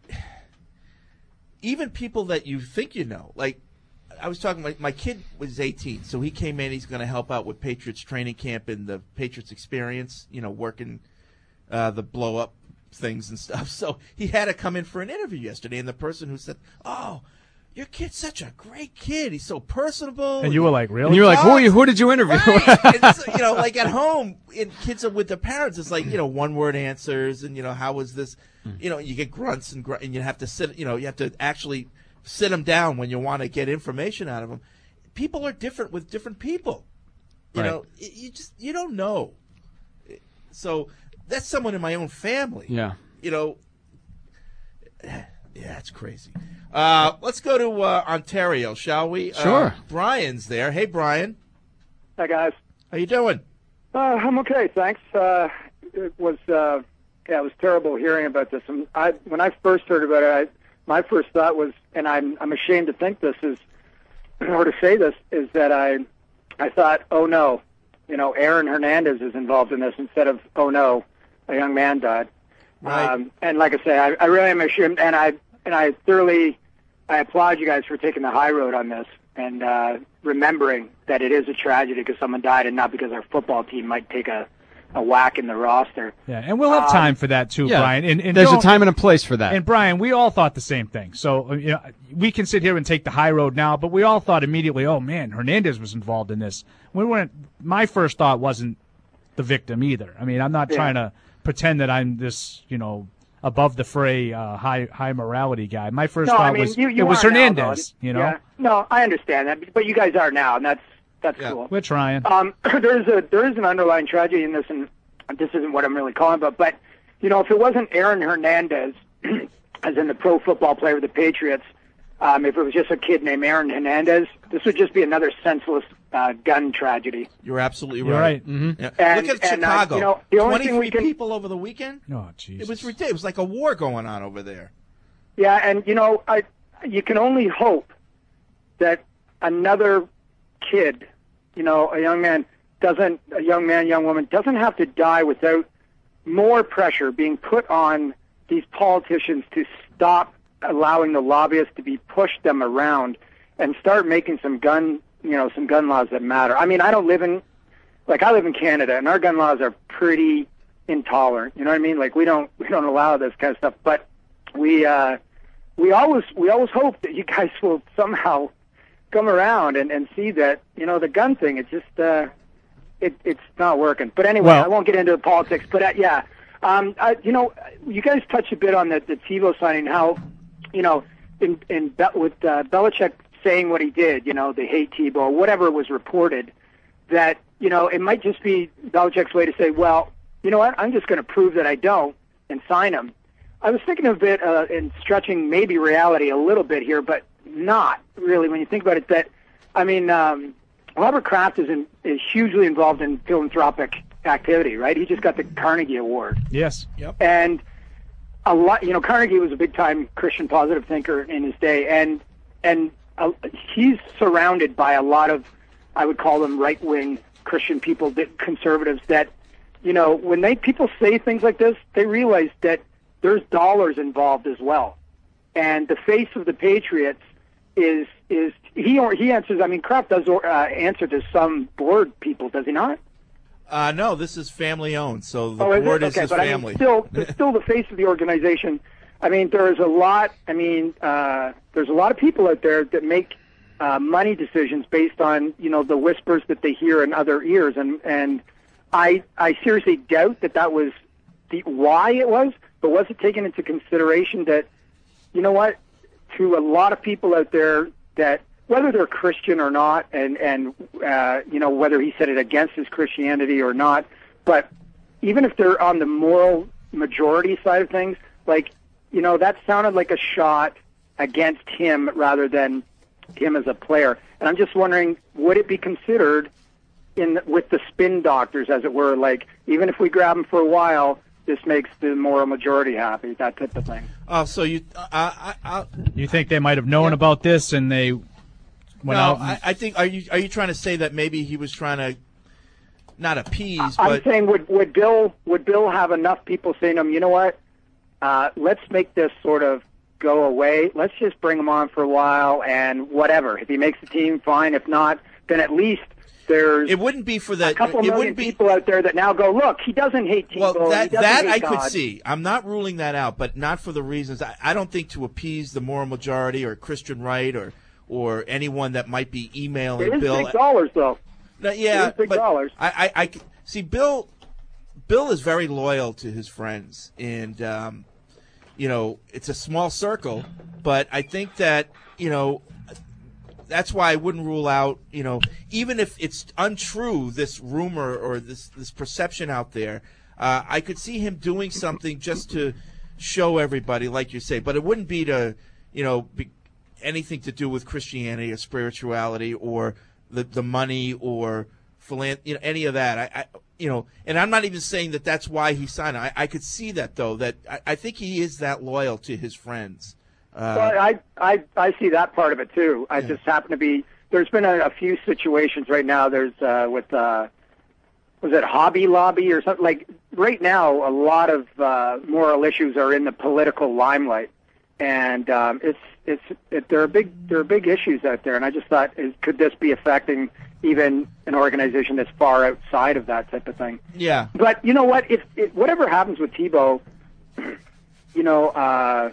even people that you think you know, like I was talking, my, my kid was eighteen, so he came in, he's going to help out with Patriots training camp and the Patriots experience, you know, working uh, the blow-up things and stuff. So he had to come in for an interview yesterday, and the person who said, oh, your kid's such a great kid. He's so personable. And you were like, really? And you were like, who, are you, who did you interview? Right. It's, you know, like at home, and kids are with their parents. It's like, you know, one word answers, and you know, how was this? You know, you get grunts and gr- and you have to sit. You know, you have to actually sit them down when you want to get information out of them. People are different with different people. You Right. know, y- you just you don't know. So that's someone in my own family. Yeah. You know. Yeah, it's crazy. Uh, let's go to uh, Ontario, shall we? Sure. Uh, Brian's there. Hey, Brian. Hi, guys. How you doing? Uh, I'm okay, thanks. Uh, it was, uh, yeah, it was terrible hearing about this. And I, when I first heard about it, I, my first thought was, and I'm, I'm ashamed to think this is, or to say this, is that I, I thought, oh no, you know, Aaron Hernandez is involved in this instead of, oh no, a young man died. Right. Um, and like I say, I, I really am ashamed, and I, and I thoroughly, I applaud you guys for taking the high road on this and uh, remembering that it is a tragedy because someone died and not because our football team might take a, a whack in the roster. Yeah, and we'll have Um, time for that too, Yeah, Brian. And, and there's a don't- time and a place for that. And Brian, we all thought the same thing. So uh, you know, we can sit here and take the high road now, but we all thought immediately, "Oh man, Hernandez was involved in this." We weren't. My first thought wasn't the victim either. I mean, I'm not Yeah. trying to pretend that I'm this, you know, above the fray, uh, high high morality guy. My first no, thought I mean, was you, you it was are now, Hernandez. though. you know, Yeah. No, I understand that, but you guys are now, and that's that's Yeah. cool. we're trying. Um, there's a there is an underlying tragedy in this, and this isn't what I'm really calling about. But you know, if it wasn't Aaron Hernandez, as in the pro football player of the Patriots, um, if it was just a kid named Aaron Hernandez, this would just be another senseless uh, gun tragedy. You're absolutely You're right. right. Mm-hmm. Yeah. And- Look at and, uh, Chicago. you know, the only thing twenty-three we can- people over the weekend. Oh, Jesus. It was ridiculous. It was like a war going on over there. Yeah, and you know, I you can only hope that another kid, you know, a young man doesn't, a young man, young woman doesn't have to die without more pressure being put on these politicians to stop allowing the lobbyists to be pushed them around and start making some gun, you know, some gun laws that matter. I mean, I don't live in, like, I live in Canada, and our gun laws are pretty intolerant. You know what I mean? Like, we don't we don't allow this kind of stuff, but we uh, we always we always hope that you guys will somehow come around and, and see that, you know, the gun thing, it's just uh, it it's not working. But anyway, Well- I won't get into the politics. But uh, yeah, um, I, you know, you guys touched a bit on the the TiVo signing, how, you know, in in Be- with uh, Belichick saying what he did, you know, they hate Tebow, whatever was reported, that, you know, it might just be Belichick's way to say, well, you know what, I'm just going to prove that I don't and sign him. I was thinking of it uh, in stretching maybe reality a little bit here, but not really when you think about it. That, I mean, um, Robert Kraft is, in, is hugely involved in philanthropic activity, right? He just got the Carnegie Award. Yes. Yep. And a lot, you know, Carnegie was a big-time Christian positive thinker in his day, and and uh, he's surrounded by a lot of, I would call them right-wing Christian people, that, conservatives, that, you know, when they people say things like this, they realize that there's dollars involved as well. And the face of the Patriots is is he or he answers. I mean, Kraft does uh, answer to some board people, does he not? Uh, no, this is family owned, so the Oh, is board it? is Okay, his but family. I mean, still, it's still the face of the organization. I mean, there's a lot. I mean, uh, there's a lot of people out there that make uh, money decisions based on, you know, the whispers that they hear in other ears, and and I I seriously doubt that that was the why it was, but was it taken into consideration that, you know what, to a lot of people out there, that whether they're Christian or not, and and uh, you know, whether he said it against his Christianity or not, but even if they're on the moral majority side of things, like, you know, that sounded like a shot against him rather than him as a player. And I'm just wondering, would it be considered in with the spin doctors, as it were. Like, even if we grab him for a while, this makes the moral majority happy, that type of thing. Oh, so you, uh, I, I, You think they might have known Yeah. about this and they went no, out? I, I think. Are you are you trying to say that maybe he was trying to not appease, I'm but saying, would would Bill would Bill have enough people saying to him, you know what, uh, let's make this sort of go away. Let's just bring him on for a while, and whatever. If he makes the team, fine. If not, then at least there's it wouldn't be for that. a couple it million wouldn't be, people out there that now go, look, he doesn't hate Tebow. Well, that he doesn't that hate I God. could see. I'm not ruling that out, but not for the reasons. I, I don't think to appease the moral majority or Christian right or or anyone that might be emailing It is Bill. big dollars, though. No, yeah, It is big but dollars. I, I, I see. Bill, Bill is very loyal to his friends, and um, you know, it's a small circle. But I think that you know, that's why I wouldn't rule out. You know, even if it's untrue, this rumor or this this perception out there, uh, I could see him doing something just to show everybody, like you say. But it wouldn't be to, you know, be anything to do with Christianity or spirituality or the the money or philan- you know, any of that. I, I you know, and I'm not even saying that that's why he signed. I, I could see that though. That I, I think he is that loyal to his friends. Uh, Well, I, I I see that part of it too. I Yeah. just happen to be. There's been a, a few situations right now. There's uh, with uh, was it Hobby Lobby or something like right now. A lot of uh, moral issues are in the political limelight, and um, it's it's it, there are big there are big issues out there. And I just thought, is, could this be affecting even an organization that's far outside of that type of thing? yeah. But you know what? If, if whatever happens with Tebow, you know, uh,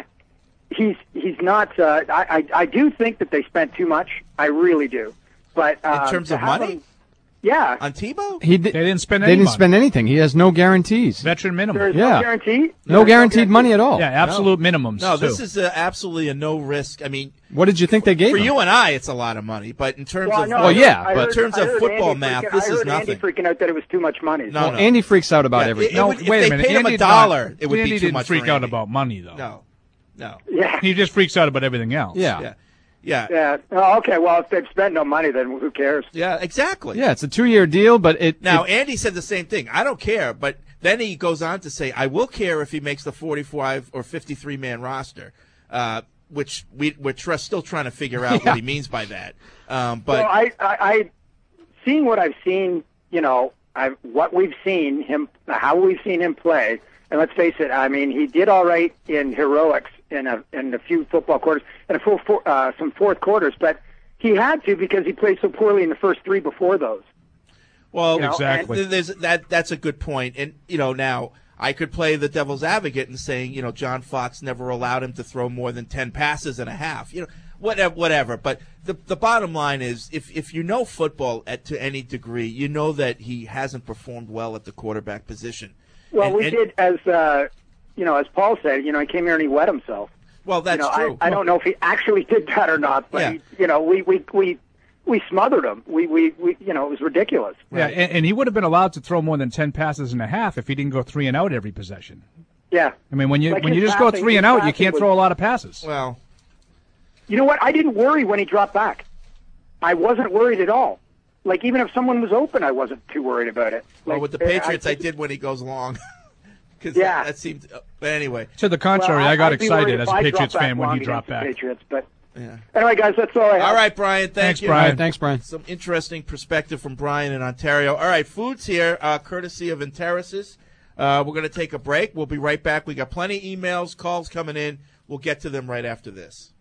he's he's not. Uh, I, I I do think that they spent too much. I really do. But uh, In terms to of have money? him- yeah, On Tebow? He did, They didn't spend They any didn't money. spend anything. He has no guarantees. Veteran minimum. there's Yeah. no guarantee. No There's guaranteed money at all. Yeah, absolute minimums. No, this too. is uh absolutely a no risk. I mean, What did you think they gave for him? you and I, it's a lot of money. But in terms Well, of no, Well, I yeah, heard- I but- heard- in terms I of heard football Andy math, freaking- this I is heard nothing. Andy freaking out that it was too much money. No, no. Andy freaks out about Yeah, everything. it no, would- if wait they a minute. paid him a Andy did dollar, not- it would be Andy too didn't much freak for out Andy. about money, though. No, no. Yeah. He just freaks out about everything else. Yeah. Yeah, yeah, Yeah. Oh, okay. Well, if they've spent no money, then who cares? yeah. Exactly. Yeah, it's a two-year deal, but it. Now, it- Andy said the same thing. I don't care, but then he goes on to say, "I will care if he makes the forty-five or fifty-three man roster," uh, which we, we're tr- still trying to figure out Yeah. what he means by that. Um, but Well, I, I, I, seeing what I've seen, you know, I, what we've seen him, how we've seen him play, and let's face it, I mean, he did all right in heroics in a in a few football quarters and a full four, uh, some fourth quarters, but he had to because he played so poorly in the first three before those. Well, You know, Exactly. and there's that. That's a good point. And you know, now I could play the devil's advocate and saying, you know, John Fox never allowed him to throw more than ten passes and a half. You know, whatever, whatever. But the the bottom line is, if if you know football at to any degree, you know that he hasn't performed well at the quarterback position. Well, And- we and- did, as uh, you know, as Paul said, you know, he came here and he wet himself. Well, that's you know, true. I, I don't know if he actually did that or not, but Yeah. he, you know, we we we we smothered him. We, we we you know, it was ridiculous. Yeah, and, and he would have been allowed to throw more than ten passes and a half if he didn't go three and out every possession. Yeah. I mean, when you Like when you his just go passing- three and his out, you passing can't was- throw a lot of passes. Well, You know what? I didn't worry when he dropped back. I wasn't worried at all. Like, even if someone was open, I wasn't too worried about it. well, Like, with the uh, Patriots, I, I, did when he goes long. Because Yeah. that, that seemed. Uh, but anyway, To the contrary, well, I got I'd be worried excited if as a I Patriots dropped fan back when long he dropped against the back. Patriots, but yeah. anyway, guys, that's all I have. All right, Brian. Thank Thanks, you. Brian. Thanks, Brian. Some interesting perspective from Brian in Ontario. All right, food's here, uh, courtesy of Entericis. Uh, we're going to take a break. We'll be right back. We got plenty of emails, calls coming in. We'll get to them right after this.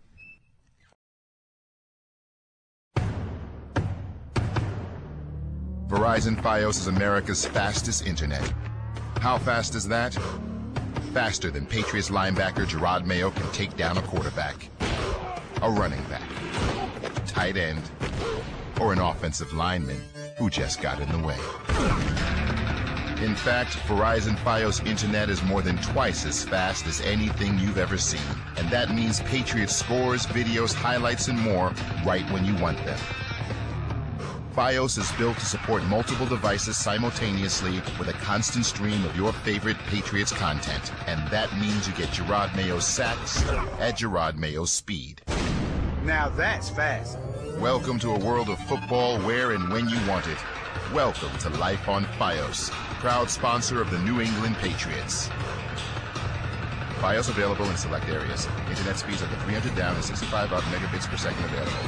Verizon Fios is America's fastest internet. How fast is that? Faster than Patriots linebacker Gerard Mayo can take down a quarterback, a running back, tight end, or an offensive lineman who just got in the way. In fact, Verizon Fios Internet is more than twice as fast as anything you've ever seen. And that means Patriots scores, videos, highlights, and more right when you want them. Fios is built to support multiple devices simultaneously with a constant stream of your favorite Patriots content. And that means you get Gerard Mayo's sacks at Gerard Mayo's speed. Now that's fast. Welcome to a world of football where and when you want it. Welcome to Life on Fios, proud sponsor of the New England Patriots. Fios available in select areas. Internet speeds up to three hundred down and sixty-five up megabits per second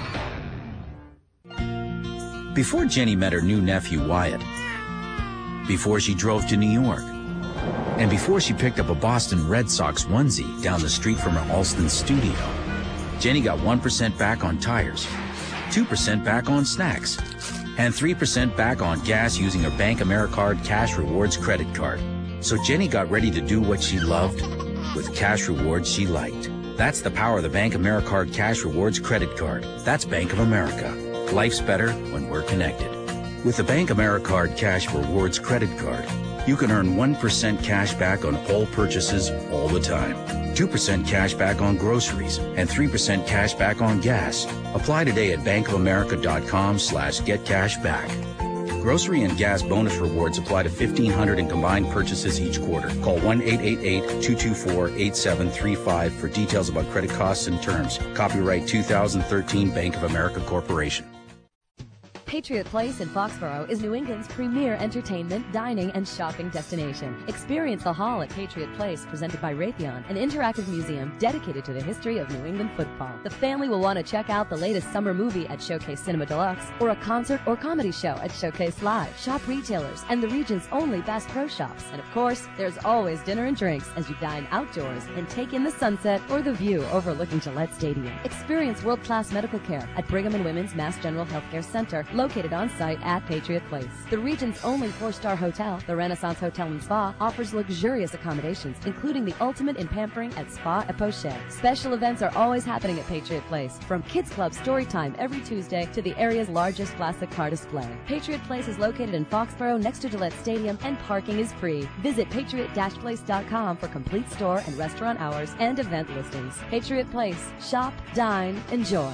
available. Before Jenny met her new nephew Wyatt, before she drove to New York, and before she picked up a Boston Red Sox onesie down the street from her Alston studio, Jenny got one percent back on tires, two percent back on snacks, and three percent back on gas using her Bank AmeriCard Cash Rewards credit card. So Jenny got ready to do what she loved with cash rewards she liked. That's the power of the Bank AmeriCard Cash Rewards credit card. That's Bank of America. Life's better when we're connected. With the Bank AmeriCard Cash Rewards credit card, you can earn one percent cash back on all purchases all the time, two percent cash back on groceries, and three percent cash back on gas. Apply today at bankofamerica.com slash get cash back. Grocery and gas bonus rewards apply to fifteen hundred in combined purchases each quarter. Call one eight eight eight, two two four, eight seven three five for details about credit costs and terms. Copyright two thousand thirteen Bank of America Corporation. Patriot Place in Foxborough is New England's premier entertainment, dining, and shopping destination. Experience the Hall at Patriot Place, presented by Raytheon, an interactive museum dedicated to the history of New England football. The family will want to check out the latest summer movie at Showcase Cinema Deluxe, or a concert or comedy show at Showcase Live. Shop retailers and the region's only Bass Pro Shops. And of course, there's always dinner and drinks as you dine outdoors and take in the sunset or the view overlooking Gillette Stadium. Experience world-class medical care at Brigham and Women's Mass General Healthcare Center, located on site at Patriot Place. The region's only four-star hotel, the Renaissance Hotel and Spa, offers luxurious accommodations, including the ultimate in pampering at Spa et Poche. Special events are always happening at Patriot Place, from Kids Club story time every Tuesday to the area's largest classic car display. Patriot Place is located in Foxborough next to Gillette Stadium, and parking is free. Visit patriot dash place dot com for complete store and restaurant hours and event listings. Patriot Place. Shop, dine, enjoy.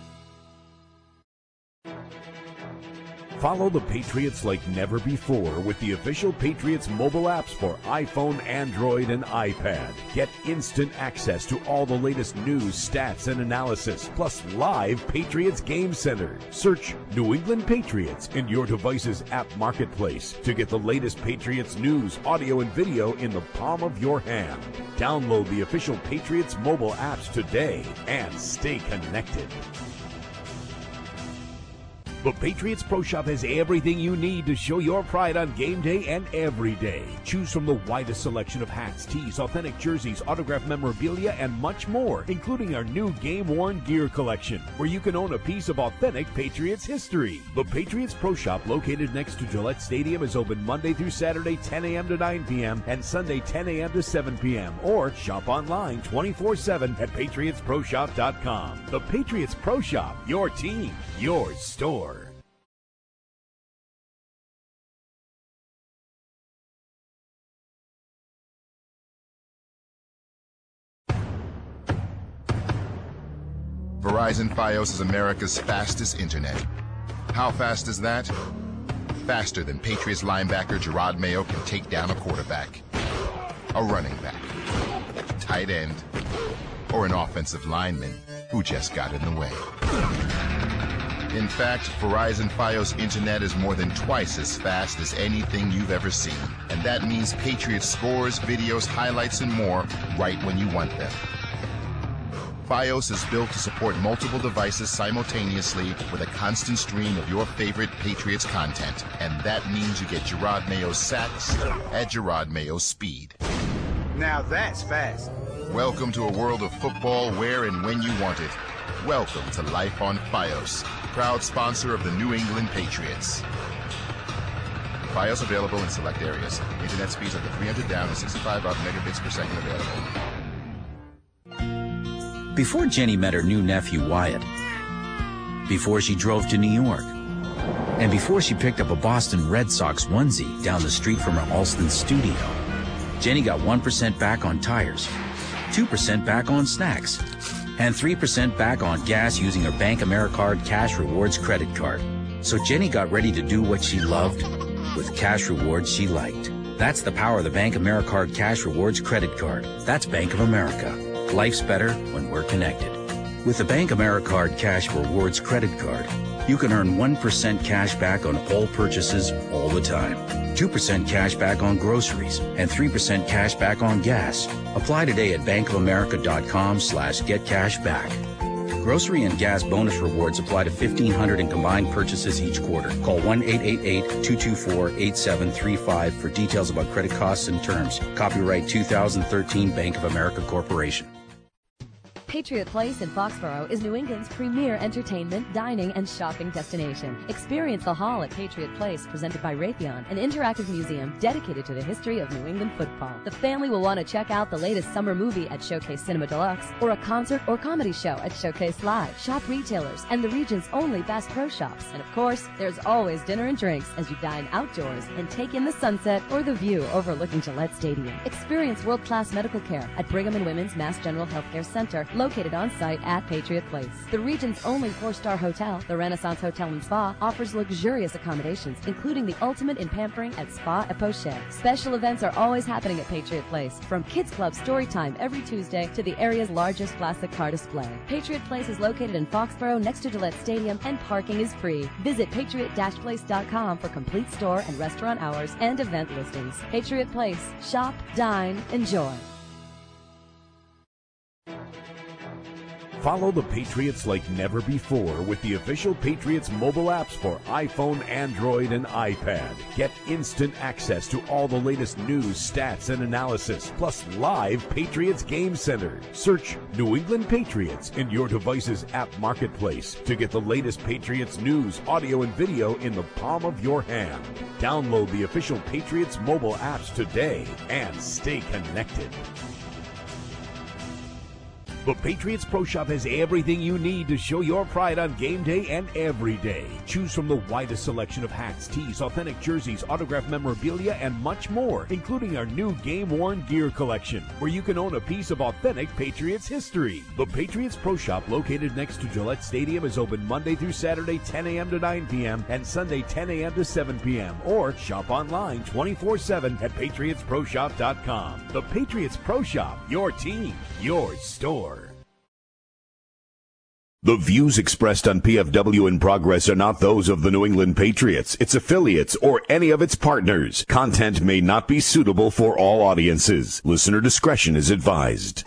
Follow the Patriots like never before with the official Patriots mobile apps for iPhone, Android, and iPad. Get instant access to all the latest news, stats, and analysis, plus live Patriots Game Center. Search New England Patriots in your device's app marketplace to get the latest Patriots news, audio, and video in the palm of your hand. Download the official Patriots mobile apps today and stay connected. The Patriots Pro Shop has everything you need to show your pride on game day and every day. Choose from the widest selection of hats, tees, authentic jerseys, autographed memorabilia, and much more, including our new game-worn gear collection, where you can own a piece of authentic Patriots history. The Patriots Pro Shop, located next to Gillette Stadium, is open Monday through Saturday, ten a.m. to nine p.m., and Sunday, ten a.m. to seven p.m., or shop online twenty-four seven at patriots pro shop dot com. The Patriots Pro Shop, your team, your store. Verizon Fios is America's fastest internet. How fast is that? Faster than Patriots linebacker Jerod Mayo can take down a quarterback, a running back, tight end, or an offensive lineman who just got in the way. In fact, Verizon Fios internet is more than twice as fast as anything you've ever seen. And that means Patriots scores, videos, highlights, and more right when you want them. Fios is built to support multiple devices simultaneously with a constant stream of your favorite Patriots content. And that means you get Jerod Mayo's sacks at Jerod Mayo's speed. Now that's fast. Welcome to a world of football where and when you want it. Welcome to Life on Fios, proud sponsor of the New England Patriots. Fios available in select areas. Internet speeds up to three hundred down and sixty-five up megabits per second available. Before Jenny met her new nephew Wyatt, before she drove to New York, and before she picked up a Boston Red Sox onesie down the street from her Alston studio, Jenny got one percent back on tires, two percent back on snacks, and three percent back on gas using her Bank AmeriCard Cash Rewards credit card. So Jenny got ready to do what she loved with cash rewards she liked. That's the power of the Bank AmeriCard Cash Rewards credit card. That's Bank of America. Life's better when we're connected. With the Bank AmeriCard Cash Rewards credit card, You can earn one percent cash back on all purchases all the time, two percent cash back on groceries, and three percent cash back on gas. Apply today at bankofamerica.com slash get cash back. Grocery and gas bonus rewards apply to fifteen hundred in combined purchases each quarter. Call one eight eight eight, two two four, eight seven three five for details about credit costs and terms. Copyright two thousand thirteen Bank of America Corporation. Patriot Place in Foxborough is New England's premier entertainment, dining, and shopping destination. Experience the Hall at Patriot Place, presented by Raytheon, an interactive museum dedicated to the history of New England football. The family will want to check out the latest summer movie at Showcase Cinema Deluxe, or a concert or comedy show at Showcase Live. Shop retailers and the region's only Bass Pro Shops. And of course, there's always dinner and drinks as you dine outdoors and take in the sunset or the view overlooking Gillette Stadium. Experience world-class medical care at Brigham and Women's Mass General Healthcare Center, located on site at Patriot Place. The region's only four-star hotel, the Renaissance Hotel and Spa, offers luxurious accommodations, including the ultimate in pampering at Spa et Poche. Special events are always happening at Patriot Place, from Kids Club story time every Tuesday to the area's largest classic car display. Patriot Place is located in Foxborough next to Gillette Stadium, and parking is free. Visit patriot dash place dot com for complete store and restaurant hours and event listings. Patriot Place. Shop, dine, enjoy. Follow the Patriots like never before with the official Patriots mobile apps for iPhone, Android, and iPad. Get instant access to all the latest news, stats, and analysis, plus live Patriots Game Center. Search New England Patriots in your device's app marketplace to get the latest Patriots news, audio, and video in the palm of your hand. Download the official Patriots mobile apps today and stay connected. The Patriots Pro Shop has everything you need to show your pride on game day and every day. Choose from the widest selection of hats, tees, authentic jerseys, autographed memorabilia, and much more, including our new game-worn gear collection, where you can own a piece of authentic Patriots history. The Patriots Pro Shop, located next to Gillette Stadium, is open Monday through Saturday, ten a.m. to nine p.m., and Sunday, ten a.m. to seven p.m., or shop online twenty-four seven at patriots pro shop dot com. The Patriots Pro Shop, your team, your store. The views expressed on P F W in Progress are not those of the New England Patriots, its affiliates, or any of its partners. Content may not be suitable for all audiences. Listener discretion is advised.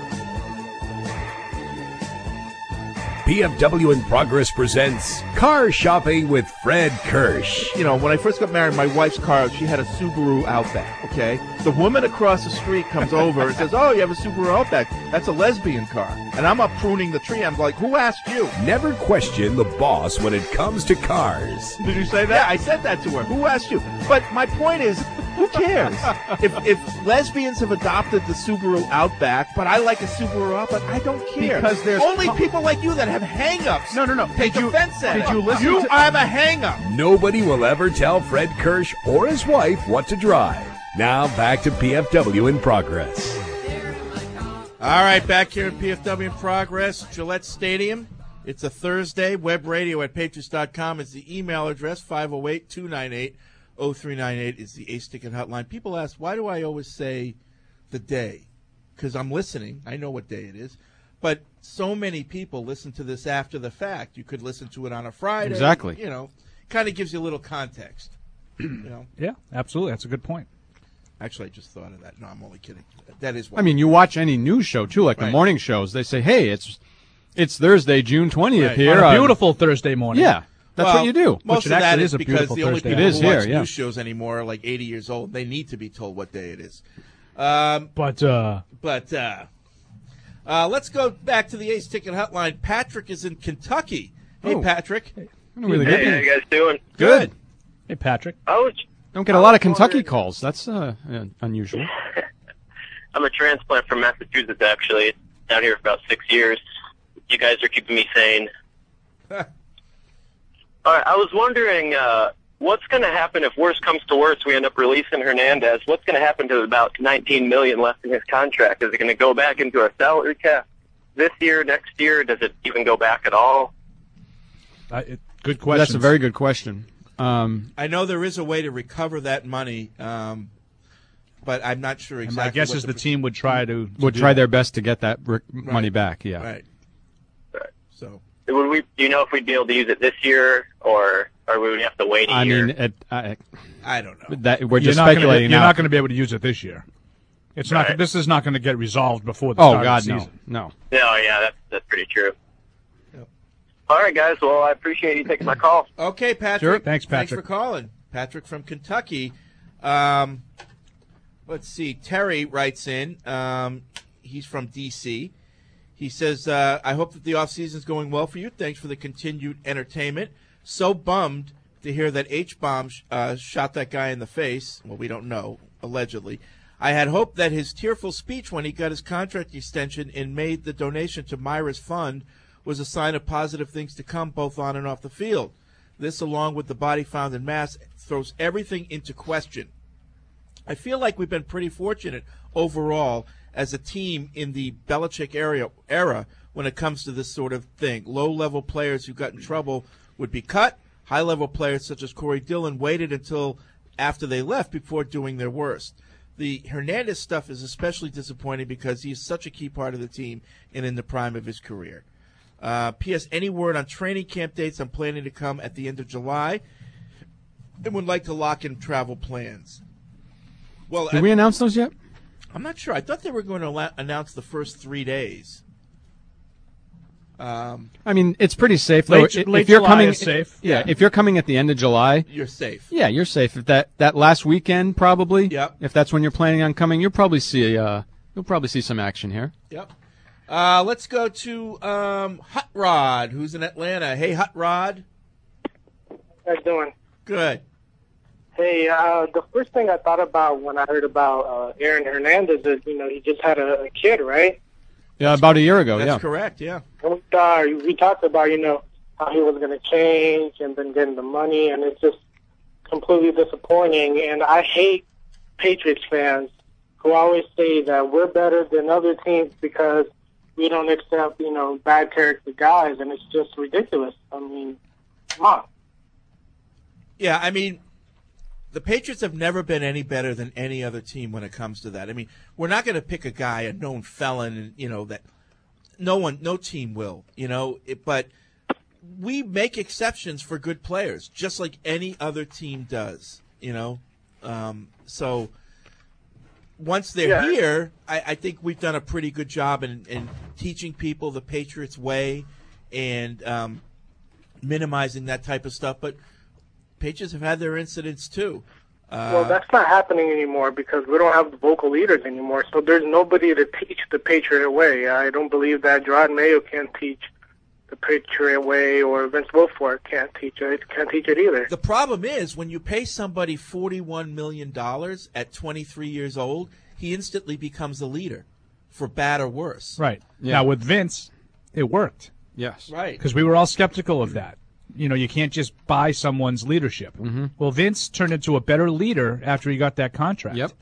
P F W in Progress presents Car Shopping with Fred Kirsch. You know, when I first got married, my wife's car, she had a Subaru Outback, okay? The woman across the street comes over and says, oh, you have a Subaru Outback. That's a lesbian car. And I'm up pruning the tree. I'm like, who asked you? Never question the boss when it comes to cars. Did you say that? Yeah, I said that to her. Who asked you? But my point is, who cares? if if lesbians have adopted the Subaru Outback, but I like a Subaru Outback, I don't care. Because there's only co- people like you that have hang-ups. No, no, no. Take Did you- offense at did it. you listen You to- have a hang-up. Nobody will ever tell Fred Kirsch or his wife what to drive. Now back to P F W in Progress. All right, back here at P F W in Progress, Gillette Stadium. It's a Thursday. Web radio at patriots dot com is the email address. five oh eight, two nine eight, oh three nine eight is the Ace Ticket hotline. People ask, why do I always say the day? Because I'm listening. I know what day it is. But so many people listen to this after the fact. You could listen to it on a Friday. Exactly. You know, kind of gives you a little context. You know. Yeah, absolutely. That's a good point. Actually, I just thought of that. No, I'm only kidding. That is why. I mean, you watch any news show, too, like Right. the morning shows. They say, hey, it's it's Thursday, June twentieth Right. here. On a uh, beautiful Thursday morning. Yeah, that's Well, what you do. Most Which it of that actually is is a because beautiful the only Thursday. people It is who watch here, yeah. news shows anymore are like eighty years old. They need to be told what day it is. Um, But, uh, but uh, uh, let's go back to the Ace Ticket hotline. Patrick is in Kentucky. Hey, Oh. Patrick. Really Hey, good. how you guys doing? Good. hey, Patrick. I was, Don't get a lot of Kentucky calls. That's uh, uh, unusual. I'm a transplant from Massachusetts, actually. Down here for about six years. You guys are keeping me sane. All right, I was wondering, uh, what's going to happen if worse comes to worse, we end up releasing Hernandez? What's going to happen to about nineteen million dollars left in his contract? Is it going to go back into a salary cap this year, next year? Does it even go back at all? Uh, it, good question. That's a very good question. Um, I know there is a way to recover that money, um, but I'm not sure And exactly. my guess what is the team would try to, to would do try that. their best to get that r- money back, yeah. Right. So, would we? Do you know if we'd be able to use it this year, or or would we have to wait a I year? mean, it, I, I don't know. That, we're You're just not gonna be- speculating You're now. not going to be able to use it this year. It's not. Right. This is not going to get resolved before the Oh, start God, of the no. season. No. No, yeah, that's that's pretty true. All right, guys. Well, I appreciate you taking my call. Okay, Patrick. Sure. Thanks, Thanks Patrick. for calling. Patrick from Kentucky. Um, let's see. Terry writes in. Um, he's from D C He says, uh, I hope that the offseason is going well for you. Thanks for the continued entertainment. So bummed to hear that H-Bomb uh, shot that guy in the face. Well, we don't know, allegedly. I had hoped that his tearful speech when he got his contract extension and made the donation to Myra's fund was a sign of positive things to come both on and off the field. This, along with the body found in Mass, throws everything into question. I feel like we've been pretty fortunate overall as a team in the Belichick area, era when it comes to this sort of thing. Low-level players who got in trouble would be cut. High-level players such as Corey Dillon waited until after they left before doing their worst. The Hernandez stuff is especially disappointing because he's such a key part of the team and in the prime of his career. Uh, P S. Any word on training camp dates? I'm planning to come at the end of July and would like to lock in travel plans. Well, Did I, we announce those yet? I'm not sure. I thought they were going to la- announce the first three days. Um, I mean, it's pretty safe though. Late- if late you're July coming, is safe. Yeah, Yeah. if you're coming at the end of July, you're safe. yeah, you're safe. If that that last weekend, probably. Yep. If that's when you're planning on coming, you'll probably see uh, you'll probably see some action here. Yep. Uh, let's go to um, Hot Rod, who's in Atlanta. Hey, Hot Rod. How you doing? Good. Hey, uh, the first thing I thought about when I heard about uh, Aaron Hernandez is, you know, he just had a, a kid, right? Yeah, about a year ago. That's yeah. correct, yeah. And we, uh, we talked about, you know, how he was going to change and then getting the money, and it's just completely disappointing. And I hate Patriots fans who always say that we're better than other teams because we don't accept, you know, bad character guys, and it's just ridiculous. I mean, come on. Yeah, I mean, the Patriots have never been any better than any other team when it comes to that. I mean, we're not going to pick a guy, a known felon, and you know that no one, no team will, you know. It, but we make exceptions for good players, just like any other team does, you know. Um, so once they're Yeah. here, I, I think we've done a pretty good job in, in teaching people the Patriots way and um, minimizing that type of stuff. But Patriots have had their incidents too. Uh, Well, that's not happening anymore because we don't have the vocal leaders anymore. So there's nobody to teach the Patriot way. I don't believe that Gerard Mayo can teach the Patriot way, or Vince Wilfork can't teach it. Can't teach it either. The problem is when you pay somebody forty-one million dollars at twenty-three years old, he instantly becomes a leader, for bad or worse. Right. Yeah. Now with Vince, it worked Yes. Right. because we were all skeptical of that. You know, you can't just buy someone's leadership. Mm-hmm. Well, Vince turned into a better leader after he got that contract. Yep.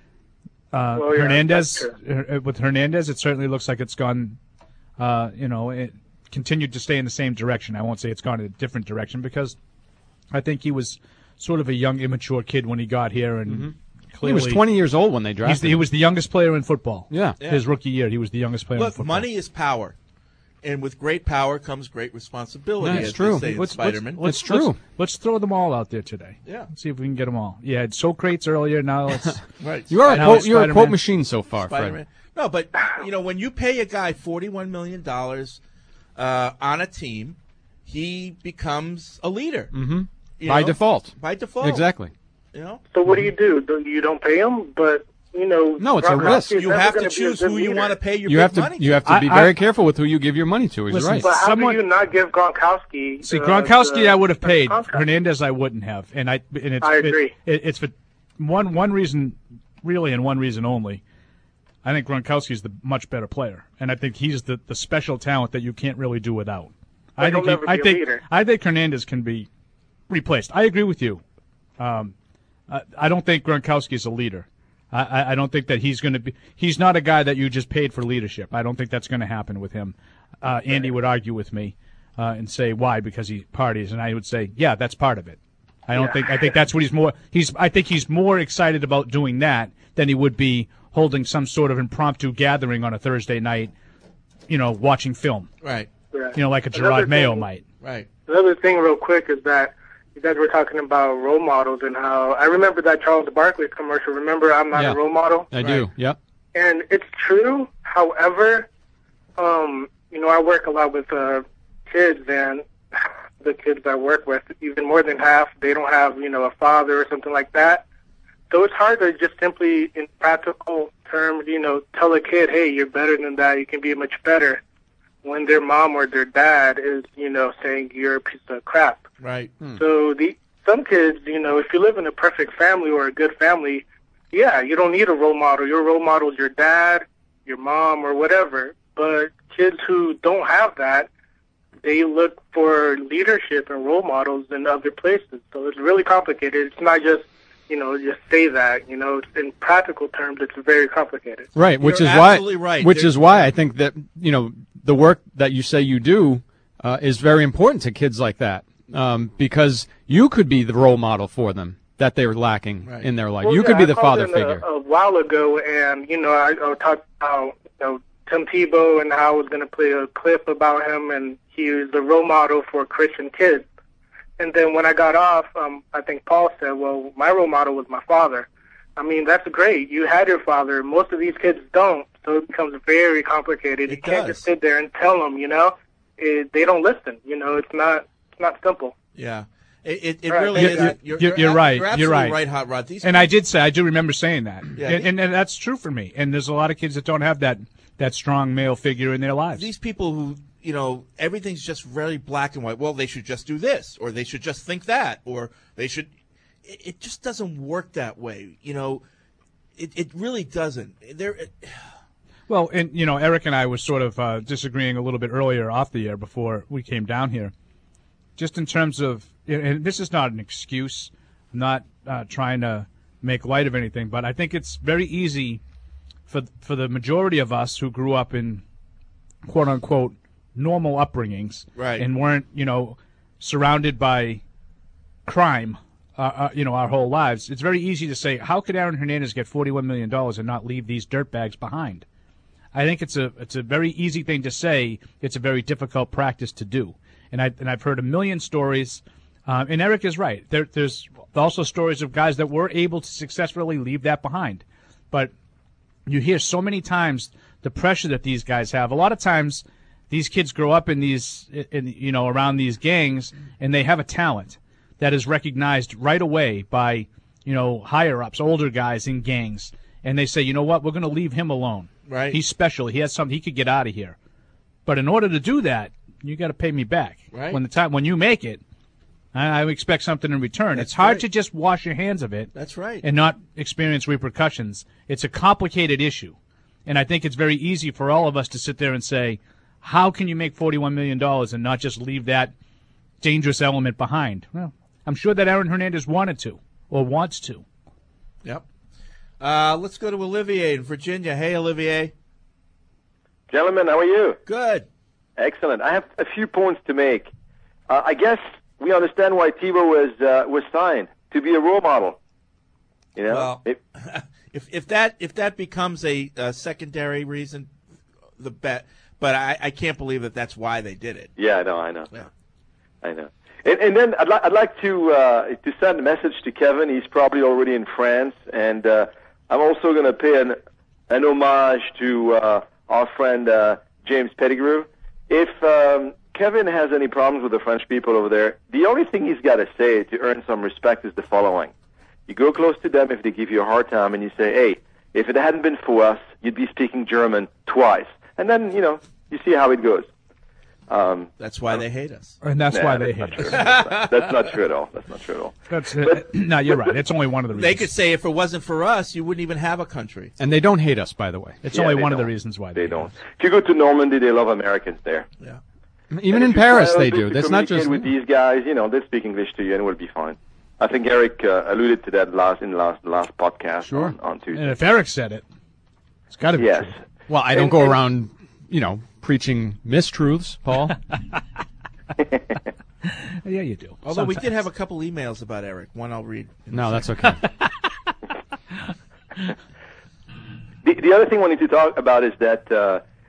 Uh, Well, yeah, Hernandez, that's uh, with Hernandez, it certainly looks like it's gone, uh, you know, it continued to stay in the same direction. I won't say it's gone in a different direction because I think he was sort of a young, immature kid when he got here, and Mm-hmm. He clearly was twenty years old when they he's drafted the, he him. was the youngest player in football. Yeah. Yeah. His rookie year, he was the youngest player in Look, football. money is power, and with great power comes great responsibility. That's as true. They say in Let's- Spider-Man. let's- It's true. Let's, let's throw them all out there today. Yeah. See if we can get them all. Yeah, had Socrates earlier. Now let's. Right. You are a Now quote, it's you're a Spider-Man. quote machine so far, Spider-Man. Fred. No, but you know when you pay a guy forty-one million dollars uh, on a team, he becomes a leader. Mm-hmm. you By know? default. By default. Exactly. You know. So what do you do? Do you don't pay him? But you know, No, it's a Gronkowski's risk. You never have to gonna be a choose good who you leader. want to pay your You big have to money you have to I- be I- very careful with who you give your money to. He's Listen, right. But how Someone- do you not give Gronkowski? See, uh, Gronkowski, the- I would have the paid. contract? Hernandez, I wouldn't have. And I, and it's, I agree. It, it, it's for one one reason, really, and one reason only. I think Gronkowski's the much better player, and I think he's the, the special talent that you can't really do without. But I he'll think he, never I be a think leader. I think Hernandez can be replaced. I agree with you. Um, I, I don't think Gronkowski's a leader. I, I, I don't think that he's going to be. He's not a guy that you just paid for leadership. I don't think that's going to happen with him. Uh, Andy would argue with me uh, and say why, because he parties, and I would say, yeah, that's part of it. I don't Yeah. think. I think that's what he's more. He's. I think he's more excited about doing that than he would be holding some sort of impromptu gathering on a Thursday night. You know, watching film. Right. Right. You know, like a Another Gerard Mayo thing- might. Right. Another thing, real quick, is that you guys were talking about role models and how I remember that Charles Barkley commercial. Remember, I'm not Yeah. a role model. I do. Yep. And it's true. However, um, you know, I work a lot with uh, kids, and the kids I work with, even more than half, they don't have, you know, a father or something like that. So it's hard to just simply, in practical terms, you know, tell a kid, hey, you're better than that. You can be much better, when their mom or their dad is, you know, saying you're a piece of crap. Right. So the some kids, you know, if you live in a perfect family or a good family, yeah, you don't need a role model. Your role model is your dad, your mom, or whatever. But kids who don't have that, they look for leadership and role models in other places. So it's really complicated. It's not just, you know, just say that. You know, in practical terms, it's very complicated. Right, which You're is why, absolutely right. which There- is why I think that you know the work that you say you do uh, is very important to kids like that, um, because you could be the role model for them that they're lacking Right. in their life. Well, you yeah, could be I the called father in figure. A, a while ago, and you know, I, I talked about you know Tim Tebow and how I was going to play a clip about him, and he was the role model for Christian kids. And then when I got off, um, I think Paul said, "Well, my role model was my father." I mean, that's great. You had your father. Most of these kids don't, so it becomes very complicated. It you can't does. just sit there and tell them. You know, it, they don't listen. You know, it's not it's not simple. Yeah. It, it, it Right. really You're, is. you're, You're, you're, you're ab- right. You're You're absolutely right. Hot Rod. These and I did say, I do remember saying that. Yeah. And, and, and that's true for me. And there's a lot of kids that don't have that, that strong male figure in their lives. These people who, you know, everything's just very black and white. Well, they should just do this, or they should just think that, or they should. It, it just doesn't work that way. You know, it, it really doesn't. There. It, Well, and, you know, Eric and I were sort of uh, disagreeing a little bit earlier off the air before we came down here. Just in terms of, and this is not an excuse, I'm not uh, trying to make light of anything, but I think it's very easy for for the majority of us who grew up in quote unquote normal upbringings, Right. and weren't, you know, surrounded by crime, uh, uh, you know, our whole lives. It's very easy to say, how could Aaron Hernandez get forty-one million dollars and not leave these dirtbags behind? I think it's a it's a very easy thing to say. It's a very difficult practice to do. And I and I've heard a million stories. Um, and Eric is right. There, there's also stories of guys that were able to successfully leave that behind. But you hear so many times the pressure that these guys have. A lot of times, these kids grow up in these, in, you know, around these gangs, and they have a talent that is recognized right away by, you know, higher ups, older guys in gangs, and they say, you know what, we're going to leave him alone. Right. He's special. He has something. He could get out of here. But in order to do that, you got to pay me back. Right. When the time when you make it, I, I expect something in return. That's it's hard right. to just wash your hands of it. That's right. And not experience repercussions. It's a complicated issue, and I think it's very easy for all of us to sit there and say, how can you make forty-one million dollars and not just leave that dangerous element behind? Well, I'm sure that Aaron Hernandez wanted to or wants to. Yep. Uh, let's go to Olivier in Virginia. Hey, Olivier. Gentlemen, how are you? Good. Excellent. I have a few points to make. Uh, I guess we understand why Tebow was uh, was signed, to be a role model. You know, Well, It- if if that if that becomes a, a secondary reason, the bet. But I, I can't believe that that's why they did it. yeah, I know, I know, Yeah. I know. And, and then I'd, li- I'd like to uh, to send a message to Kevin. He's probably already in France, and uh, I'm also going to pay an an homage to uh, our friend uh, James Pettigrew. If um, Kevin has any problems with the French people over there, the only thing he's got to say to earn some respect is the following. You go close to them if they give you a hard time, and you say, hey, if it hadn't been for us, you'd be speaking German twice. And then, you know, you see how it goes. Um, That's why they hate us. And that's Nah, why they that's hate not us. true. That's not, that's not true at all. That's not true at all. That's, uh, no, you're right. It's only one of the reasons. They could say if it wasn't for us, you wouldn't even have a country. And they don't hate us, by the way. It's Yeah, only they one of the don't. reasons why They they, don't. If you go to Normandy, they love Americans there. Yeah. Even And in if you try Paris, a they little do. bit to That's not communicate just. with these guys. You know, they speak English to you, and we'll be fine. I think Eric uh, alluded to that last in the last last podcast Sure. on, on Tuesday. And if Eric said it, it's got to be Yes. true. Well, I don't And- go and- around, you know, preaching mistruths, Paul. Yeah, you do. Although we did Sometimes. have a couple emails about Eric. One I'll read. in a No, that's second. okay. The, the other thing we need to talk about is that uh,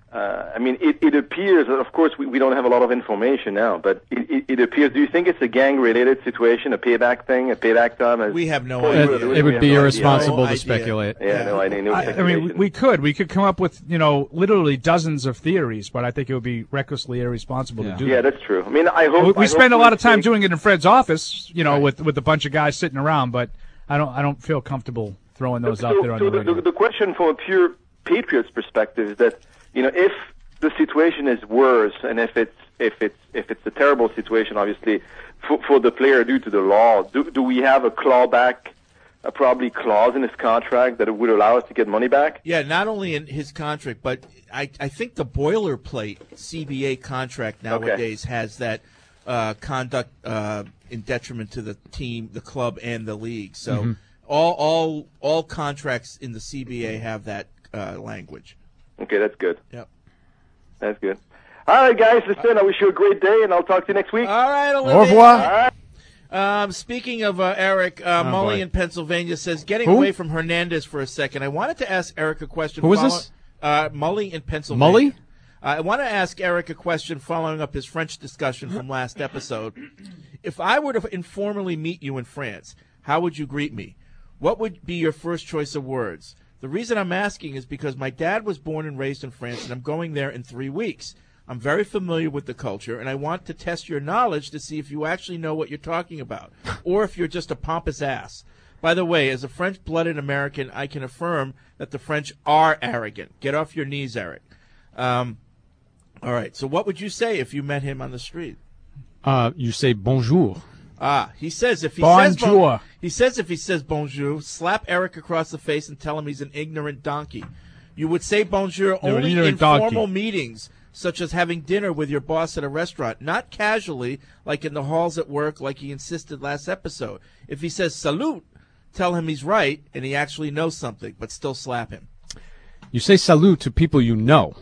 Uh, I mean, it, it appears, of course, we, we don't have a lot of information now, but it, it, it appears, do you think it's a gang-related situation, a payback thing, a payback time? We have no idea. idea. It, it would be no irresponsible idea. to speculate. Yeah, yeah, no idea. No I, I mean, we, we could. We could come up with, you know, literally dozens of theories, but I think it would be recklessly irresponsible yeah. to do yeah, that. Yeah, that's true. I mean, I hope... We, we I spend hope a lot of time think... doing it in Fred's office, you know, right. with with a bunch of guys sitting around, but I don't I don't feel comfortable throwing those so, out there on so the the, radio. the, the question from a pure Patriots perspective is that, you know, if the situation is worse, and if it's if it's if it's a terrible situation, obviously, for, for the player due to the law, do do we have a clawback, a probably clause in his contract that it would allow us to get money back? Yeah, not only in his contract, but I I think the boilerplate C B A contract nowadays okay. has that uh, conduct uh, in detriment to the team, the club, and the league. So mm-hmm. all all all contracts in the C B A have that uh, language. Okay, that's good. Yep. That's good. All right, guys, listen, I wish you a great day, and I'll talk to you next week. All right, Olivier. Au revoir. All right. Um, speaking of uh, Eric, uh, oh, Mully boy. in Pennsylvania says, getting Who? away from Hernandez for a second, I wanted to ask Eric a question. Who is follow- this? Uh, Mully in Pennsylvania. Mully? Uh, I want to ask Eric a question following up his French discussion from last episode. If I were to informally meet you in France, how would you greet me? What would be your first choice of words? The reason I'm asking is because my dad was born and raised in France, and I'm going there in three weeks. I'm very familiar with the culture, and I want to test your knowledge to see if you actually know what you're talking about, or if you're just a pompous ass. By the way, as a French-blooded American, I can affirm that the French are arrogant. Get off your knees, Eric. Um, all right, so what would you say if you met him on the street? Uh, you say bonjour. Ah, he says if he bonjour. says bon, he says if he says bonjour, slap Eric across the face and tell him he's an ignorant donkey. You would say bonjour You're only an in donkey. formal meetings, such as having dinner with your boss at a restaurant, not casually, like in the halls at work, like he insisted last episode. If he says salute, tell him he's right and he actually knows something, but still slap him. You say salut to people you know.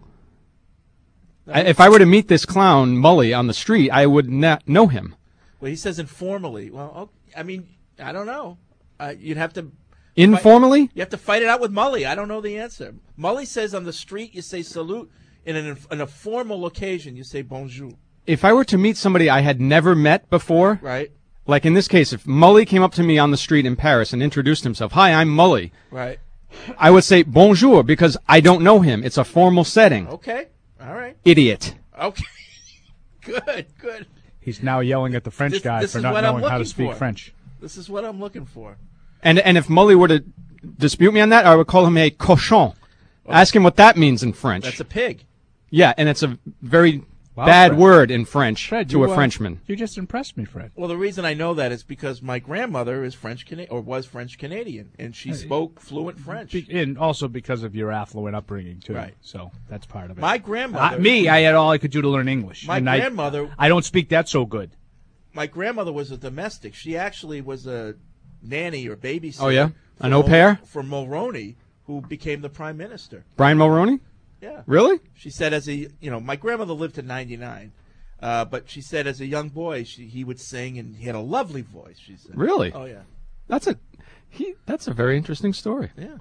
I, if I were to meet this clown, Mully, on the street, I would not know him. Well, he says informally. Well, okay, I mean, I don't know. Uh, you'd have to... Informally? Fight, you have to fight it out with Mully. I don't know the answer. Mully says on the street you say salute. In, an, in a formal occasion, you say bonjour. If I were to meet somebody I had never met before, right? Like in this case, if Mully came up to me on the street in Paris and introduced himself, "Hi, I'm Mully," right? I would say bonjour because I don't know him. It's a formal setting. Okay, all right. Idiot. Okay, good, good. He's now yelling at the French this, guy this for is not what knowing I'm how to speak for. French. This is what I'm looking for. And and if Mully were to dispute me on that, I would call him a cochon. Well, Ask him what that means in French. That's a pig. Yeah, and it's a very wow, bad Fred. word in French Fred, to you, a uh, Frenchman. You just impressed me, Fred. Well, the reason I know that is because my grandmother is French Cana- or was French Canadian, and she spoke fluent French. Be- and also because of your affluent upbringing too. Right. So that's part of it. My grandmother. Uh, me, I had all I could do to learn English. My and grandmother. I, I don't speak that so good. My grandmother was a domestic. She actually was a nanny or babysitter. Oh yeah, an for au pair Mul- for Mulroney, who became the prime minister. Brian Mulroney. Yeah. Really? She said as a, you know, my grandmother lived to ninety-nine, uh, but she said as a young boy, she, he would sing and he had a lovely voice, she said. Really? Oh, yeah. That's a he. That's a very interesting story. Yeah.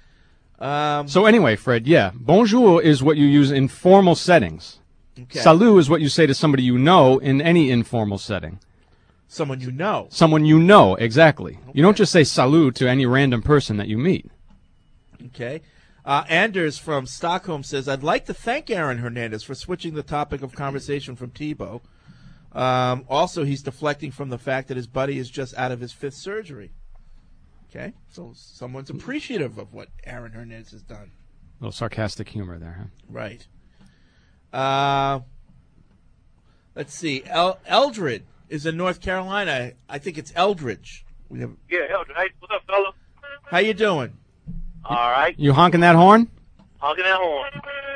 Um, so anyway, Fred, yeah, bonjour is what you use in formal settings. Okay. Salut is what you say to somebody you know in any informal setting. Someone you know. Someone you know, exactly. Okay. You don't just say salut to any random person that you meet. Okay. Uh, Anders from Stockholm says, I'd like to thank Aaron Hernandez for switching the topic of conversation from Tebow. Um, also, he's deflecting from the fact that his buddy is just out of his fifth surgery. Okay, so someone's appreciative of what Aaron Hernandez has done. A little sarcastic humor there, huh? Right. Uh, let's see. El- Eldred is in North Carolina. I think it's Eldridge. We have... Yeah, Eldred. Hey, what's up, fella? How you doing? All right. You honking that horn? Honking that horn.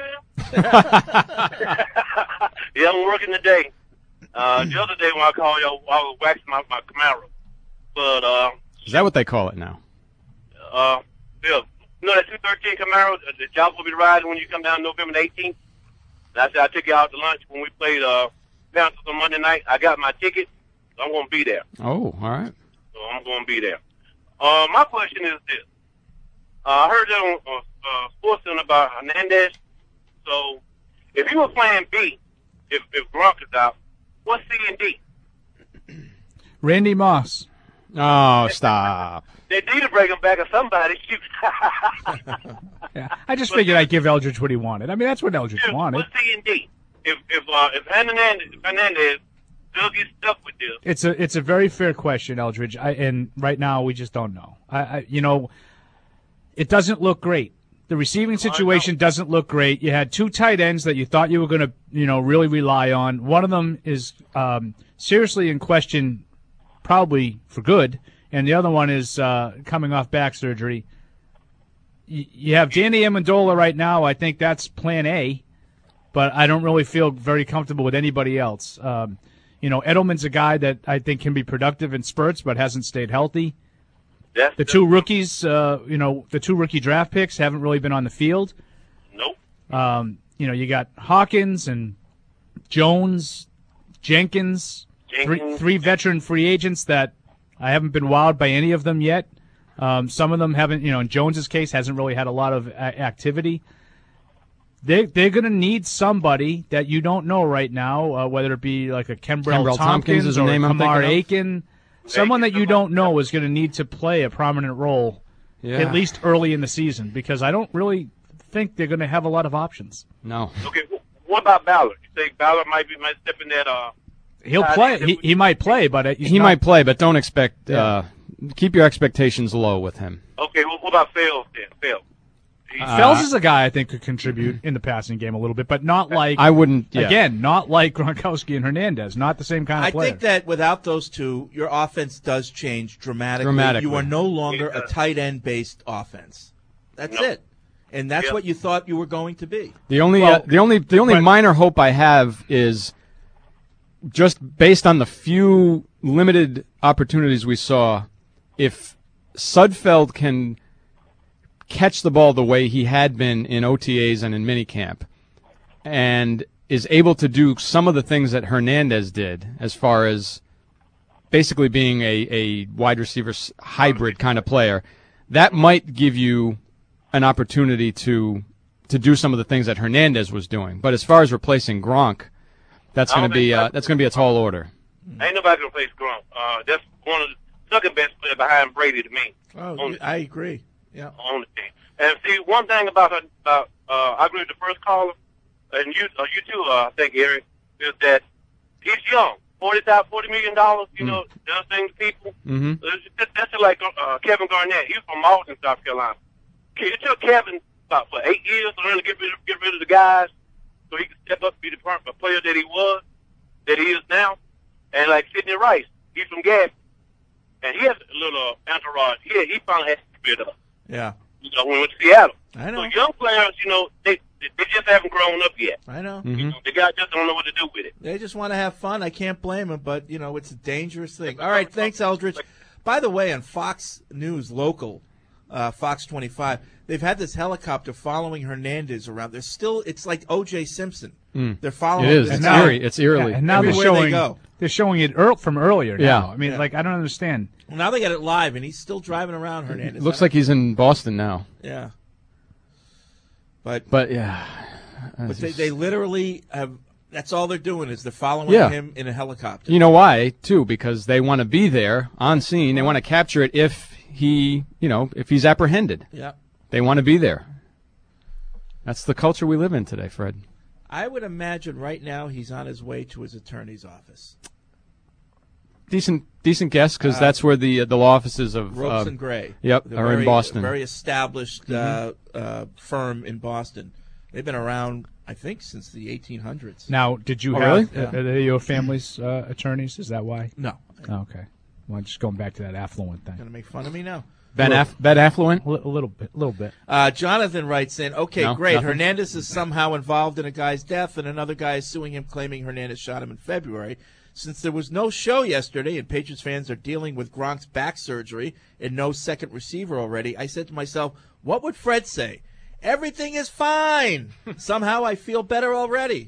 Yeah, I'm working today. Uh, the other day when I called you, I was waxing my, my Camaro. But, uh... Is that what they call it now? Uh, yeah. You know that two thirteen Camaro, the job will be riding when you come down November the eighteenth? And I said I took you out to lunch when we played, uh, Panthers on Monday night. I got my ticket, so I'm going to be there. Oh, all right. So I'm going to be there. Uh, my question is this. Uh, I heard that on uh, uh, Sports Center about Hernandez So if you were playing B, if if Gronk is out, what's C and D? Randy Moss. Oh, stop. They need to bring him back or somebody. Yeah, I just figured I'd give Eldridge what he wanted. I mean, that's what Eldridge wanted. What's C and D? If if uh, if Hernandez, if Hernandez still gets stuck with this, It's a it's a very fair question, Eldridge. I, and right now we just don't know. I, I you know, it doesn't look great. The receiving situation doesn't look great. You had two tight ends that you thought you were going to you know really rely on. One of them is um, seriously in question, probably for good, and the other one is uh, coming off back surgery. Y- you have Danny Amendola right now. I think that's Plan A, but I don't really feel very comfortable with anybody else. Um, You know, Edelman's a guy that I think can be productive in spurts, but hasn't stayed healthy. That's the two rookies, uh, you know, the two rookie draft picks haven't really been on the field. Nope. Um, you know, you got Hawkins and Jones, Jenkins, three, Jenkins. three veteran free agents that I haven't been wowed by any of them yet. Um, some of them haven't, you know, in Jones's case, hasn't really had a lot of a- activity. They they're going to need somebody that you don't know right now, uh, whether it be like a Kembrell, Kembrell Tompkins Tompkins is a or name I'm Kamar thinking of. Aiken. Someone that you don't know is going to need to play a prominent role, Yeah. at least early in the season, because I don't really think they're going to have a lot of options. No. Okay, wh- what about Ballard? You think Ballard might be might step in that? Uh, He'll uh, play. He, he might play, but uh, he's He not- might play, but don't expect. Yeah. Uh, keep your expectations low with him. Okay, well, what about Fells then? Fells. Uh, Fells is a guy I think could contribute in the passing game a little bit, but not like I wouldn't. Yeah. again, not like Gronkowski and Hernandez, not the same kind of I player. think that without those two, your offense does change dramatically. Dramatically. You are no longer a tight end based offense. That's it, and that's what you thought you were going to be. The only Well, uh, the only the only but- minor hope I have is just based on the few limited opportunities we saw, if Sudfeld can catch the ball the way he had been in O T As and in minicamp, and is able to do some of the things that Hernandez did as far as basically being a, a wide receiver s- hybrid kind of player, that might give you an opportunity to to do some of the things that Hernandez was doing. But as far as replacing Gronk, that's I going don't to be think uh, that's going to be a tall order. Ain't nobody gonna replace Gronk. Uh, that's one of the second best player behind Brady to me. Oh, on, I agree. Yeah. on the team. And see, one thing about her, about uh, I agree with the first caller, and you, uh, you too, uh, I think, Eric, is that he's young. Forty thousand, forty million dollars. You Mm. know, does things to people. Mm-hmm. That's, that's just like uh, Kevin Garnett. He's from Malton, South Carolina. It took Kevin about for eight years to learn to get rid of, get rid of the guys so he could step up and be the part- the player that he was, that he is now. And like Sidney Rice, he's from Gadsden, and he has a little uh, entourage. He he finally had to get rid of. Yeah. You know, when we went to Seattle. I know. So young players, you know, they they just haven't grown up yet. I know. Mm-hmm. The guys just don't know what to do with it. They just want to have fun. I can't blame them, but you know it's a dangerous thing. All right, thanks, Eldridge. By the way, on Fox News Local, uh, Fox twenty-five, they've had this helicopter following Hernandez around. They're still, it's like O J Simpson. Mm. They're following. It is. this It's guy eerie. It's eerily. Yeah, and now they're everywhere they showing go. they're showing it ear- from earlier. Now. Yeah. I mean, Yeah. like I don't understand. Well, now they got it live, and he's still driving around Hernandez. Looks like he's in Boston now. Yeah. But But yeah, but they, they literally have. That's all they're doing is they're following Yeah. him in a helicopter. you know why too? Because they want to be there on scene. They want to capture it if he, you know, if he's apprehended. Yeah. They want to be there. That's the culture we live in today, Fred. I would imagine right now he's on his way to his attorney's office. Decent, decent guess because Uh, that's where the uh, the law offices of Ropes uh, and Gray. Yep, They're are very, in Boston. Very established uh, uh, firm in Boston. They've been around, I think, since the eighteen hundreds. Now, did you Oh, have really? uh, are they your family's uh, attorneys? Is that why? No. Oh, okay. Well, just going back to that affluent thing. Going to make fun of me now. Ben Aff- Ben Affluent. A li- a little bit, a little bit. Uh, Jonathan writes in, okay, No, great. nothing. Hernandez is somehow involved in a guy's death, and another guy is suing him, claiming Hernandez shot him in February. Since there was no show yesterday and Patriots fans are dealing with Gronk's back surgery and no second receiver already, I said to myself, what would Fred say? Everything is fine. Somehow I feel better already.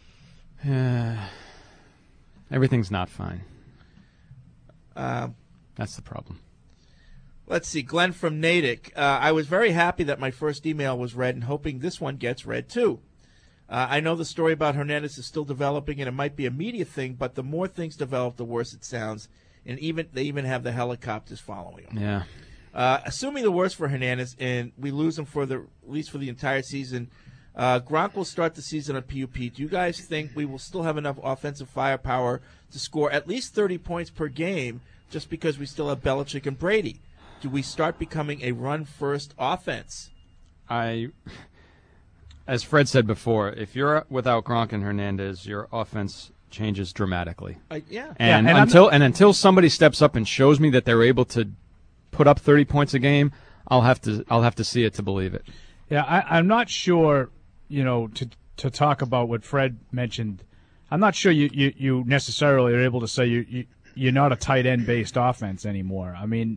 Everything's not fine. Uh, That's the problem. Let's see, Glenn from Natick. Uh, I was very happy that my first email was read and hoping this one gets read too. Uh, I know the story about Hernandez is still developing, and it might be a media thing, but the more things develop, the worse it sounds. And even they even have the helicopters following him. Yeah. Uh, assuming the worst for Hernandez, and we lose him for the at least for the entire season, uh, Gronk will start the season on P U P. Do you guys think we will still have enough offensive firepower to score at least thirty points per game just because we still have Belichick and Brady? Do we start becoming a run-first offense? I... As Fred said before, if you're without Gronk and Hernandez, your offense changes dramatically. Uh, yeah. And, yeah, and until not, and until somebody steps up and shows me that they're able to put up thirty points a game, I'll have to I'll have to see it to believe it. Yeah, I, I'm not sure. You know, to to talk about what Fred mentioned, I'm not sure you, you, you necessarily are able to say you, you you're not a tight end based offense anymore. I mean,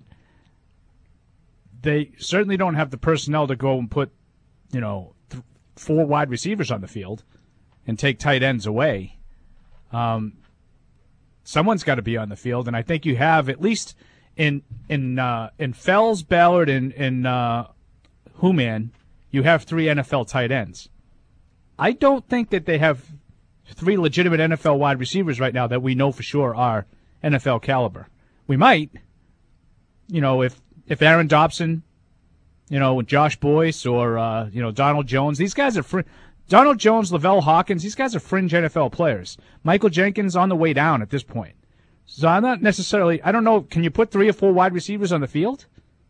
they certainly don't have the personnel to go and put, you know, th- four wide receivers on the field and take tight ends away. Um, someone's got to be on the field, and I think you have at least in in uh, in Fells, Ballard, and and uh, Human, you have three N F L tight ends. I don't think that they have three legitimate N F L wide receivers right now that we know for sure are N F L caliber. We might, you know, if if Aaron Dobson, you know, Josh Boyce, or uh, you know, Donald Jones, these guys are fr- Donald Jones, Lavelle Hawkins, these guys are fringe N F L players. Michael Jenkins on the way down at this point. So I'm not necessarily. I don't know. Can you put three or four wide receivers on the field?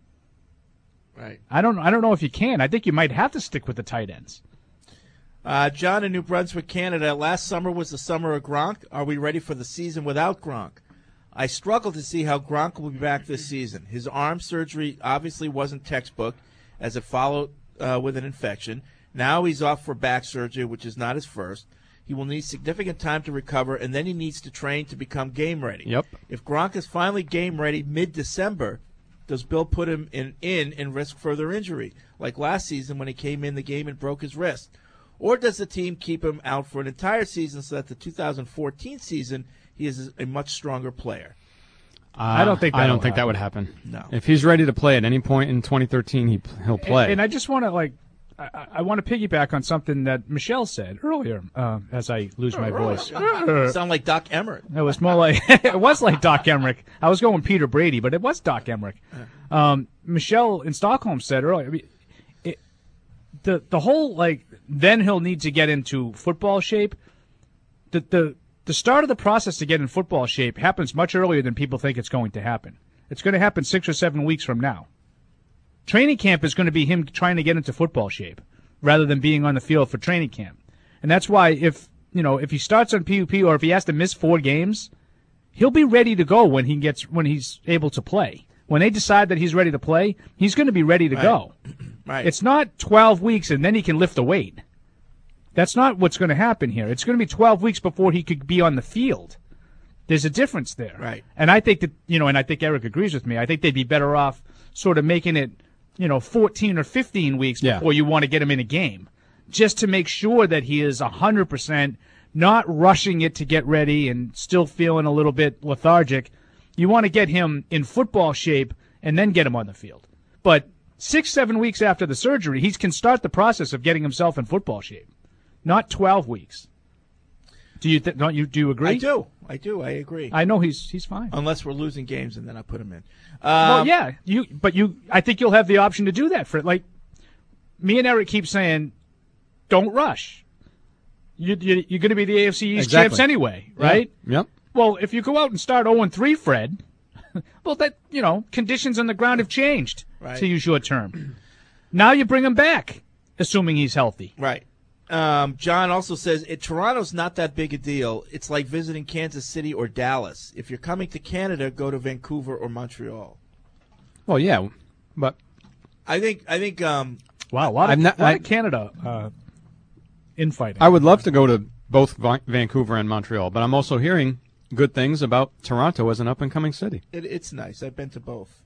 Right. I don't. I don't know if you can. I think you might have to stick with the tight ends. Uh, John in New Brunswick, Canada. Last summer was the summer of Gronk. Are we ready for the season without Gronk? I struggle to see how Gronk will be back this season. His arm surgery obviously wasn't textbook, as it followed uh, with an infection. Now he's off for back surgery, which is not his first. He will need significant time to recover, and then he needs to train to become game ready. Yep. If Gronk is finally game ready mid-December, does Bill put him in, in and risk further injury, like last season when he came in the game and broke his wrist? Or does the team keep him out for an entire season so that the two thousand fourteen season he is a much stronger player? Uh, I don't think I don't think happen. that would happen. No. If he's ready to play at any point in twenty thirteen, he he'll play. And, and I just want to like, I, I want to piggyback on something that Michelle said earlier. Uh, as I lose my voice, sound like Doc Emmerich. It was more like it was like Doc Emmerich. I was going Peter Brady, but it was Doc Emmerich. Um, Michelle in Stockholm said earlier. I mean, it, the the whole like then he'll need to get into football shape. The the The start of the process to get in football shape happens much earlier than people think it's going to happen. It's going to happen six or seven weeks from now. Training camp is going to be him trying to get into football shape rather than being on the field for training camp. And that's why if, you know, if he starts on P U P or if he has to miss four games, he'll be ready to go when he gets when he's able to play. When they decide that he's ready to play, he's going to be ready to right. go. Right. It's not twelve weeks and then he can lift a weight. That's not what's going to happen here. It's going to be twelve weeks before he could be on the field. There's a difference there. Right. And I think that, you know, and I think Eric agrees with me. I think they'd be better off sort of making it, you know, fourteen or fifteen weeks yeah. before you want to get him in a game, just to make sure that he is one hundred percent, not rushing it to get ready and still feeling a little bit lethargic. You want to get him in football shape and then get him on the field. But six, seven weeks after the surgery, he can start the process of getting himself in football shape. Not twelve weeks. Do you th- don't you do you agree? I do. I do. I agree. I know he's he's fine. Unless we're losing games, and then I put him in. Um, well, yeah, you. But you, I think you'll have the option to do that. For like, me and Eric keep saying, don't rush. You, you you're going to be the A F C East exactly. champs anyway, right? Yeah. Yep. Well, if you go out and start oh and three, Fred, well, that you know conditions on the ground have changed. Right. To use your term. Now you bring him back, assuming he's healthy. Right. Um, John also says, it, Toronto's not that big a deal. It's like visiting Kansas City or Dallas. If you're coming to Canada, go to Vancouver or Montreal. Well, yeah, but I think I think um, wow, a lot of, not, a lot I, of Canada uh, infighting. I would love to go to both Va- Vancouver and Montreal, but I'm also hearing good things about Toronto as an up-and-coming city. It, it's nice. I've been to both.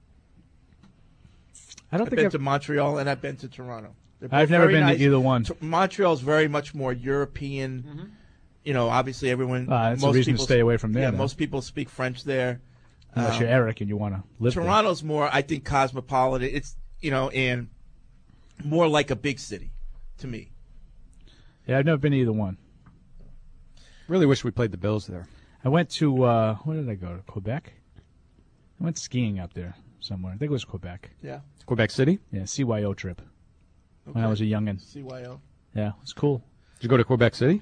I don't I've think been I've, to Montreal and I've been to Toronto. I've never been nice. to either one. Montreal is very much more European. Mm-hmm. You know, obviously everyone. Uh, that's most a reason people, to stay away from there. Yeah, then. most people speak French there. Unless um, you're Eric and you want to live Toronto's there. more, I think, cosmopolitan. It's, you know, and more like a big city to me. Yeah, I've never been to either one. Really wish we played the Bills there. I went to, uh, where did I go? To Quebec? I went skiing up there somewhere. I think it was Quebec. Yeah. Quebec City? Yeah, C Y O trip. When I Okay. was a youngin'. C Y O. Yeah, it was cool. Did you go to Quebec City?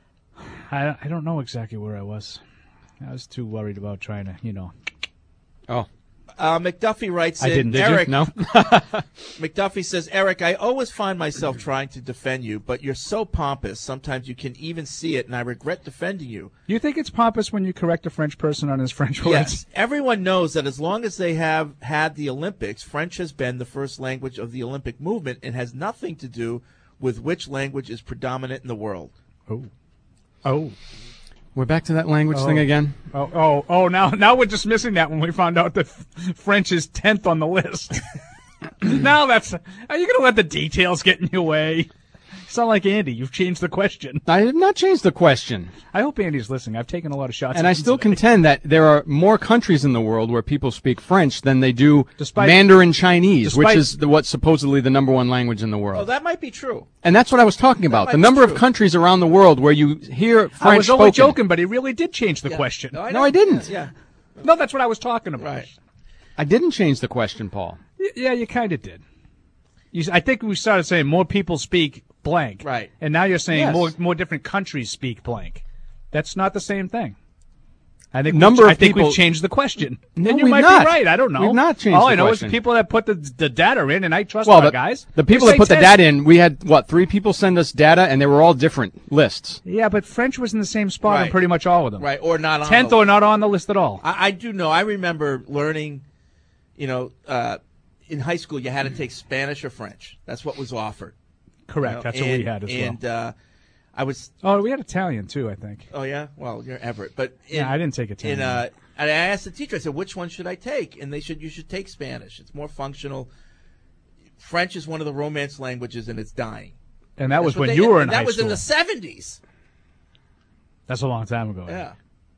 I, I don't know exactly where I was. I was too worried about trying to, you know. Oh. Uh, McDuffie writes I in, didn't. Did you? Eric. No. McDuffie says, Eric, I always find myself trying to defend you, but you're so pompous. Sometimes you can even see it, and I regret defending you. You think it's pompous when you correct a French person on his French words? Yes. Everyone knows that as long as they have had the Olympics, French has been the first language of the Olympic movement and has nothing to do with which language is predominant in the world. Oh. Oh. We're back to that language Oh. thing again. Oh, oh, oh! Now, now we're just missing that when we found out that French is tenth on the list. Now that's. Are you going to let the details get in your way? You sound like Andy. You've changed the question. I have not changed the question. I hope Andy's listening. I've taken a lot of shots. And at I him still today. contend that there are more countries in the world where people speak French than they do Despite- Mandarin Chinese, despite- which is the, what's supposedly the number one language in the world. Oh, that might be true. And that's what I was talking about. might The be number of true. countries around the world where you hear French I was only spoken. joking, but he really did change the Yeah. question. No, I, No, know. I didn't. Yeah. No, that's what I was talking about. Right. I didn't change the question, Paul. Y- Yeah, you kind of did. You, s- I think we started saying more people speak blank. Right. And now you're saying Yes. more more different countries speak blank. That's not the same thing. I think Number we've, of I think people- we've changed the question. No, and you we've might not. be right. I don't know. We've not changed All the I know question. is people that put the, the data in, and I trust Well, our the, guys. the people They that say put the ten. data in, we had, what, three people send us data, and they were all different lists. Yeah, but French was in the same spot on Right. pretty much all of them. Right, or not on Tenth the or not on the list at all. I, I do know. I remember learning, you know, uh, in high school you had to take Spanish or French. That's what was offered. Correct. You know, That's and, what we had as and, well. uh, I was. Oh, we had Italian too, I think. Oh yeah. Well, you're Everett, but in, Yeah, I didn't take Italian. In, uh, and I asked the teacher. I said, "Which one should I take?" And they said, "You should take Spanish. It's more functional. French is one of the Romance languages, and it's dying." And that That's was what when they- you were in and that high was school. in the seventies. That's a long time ago. Yeah.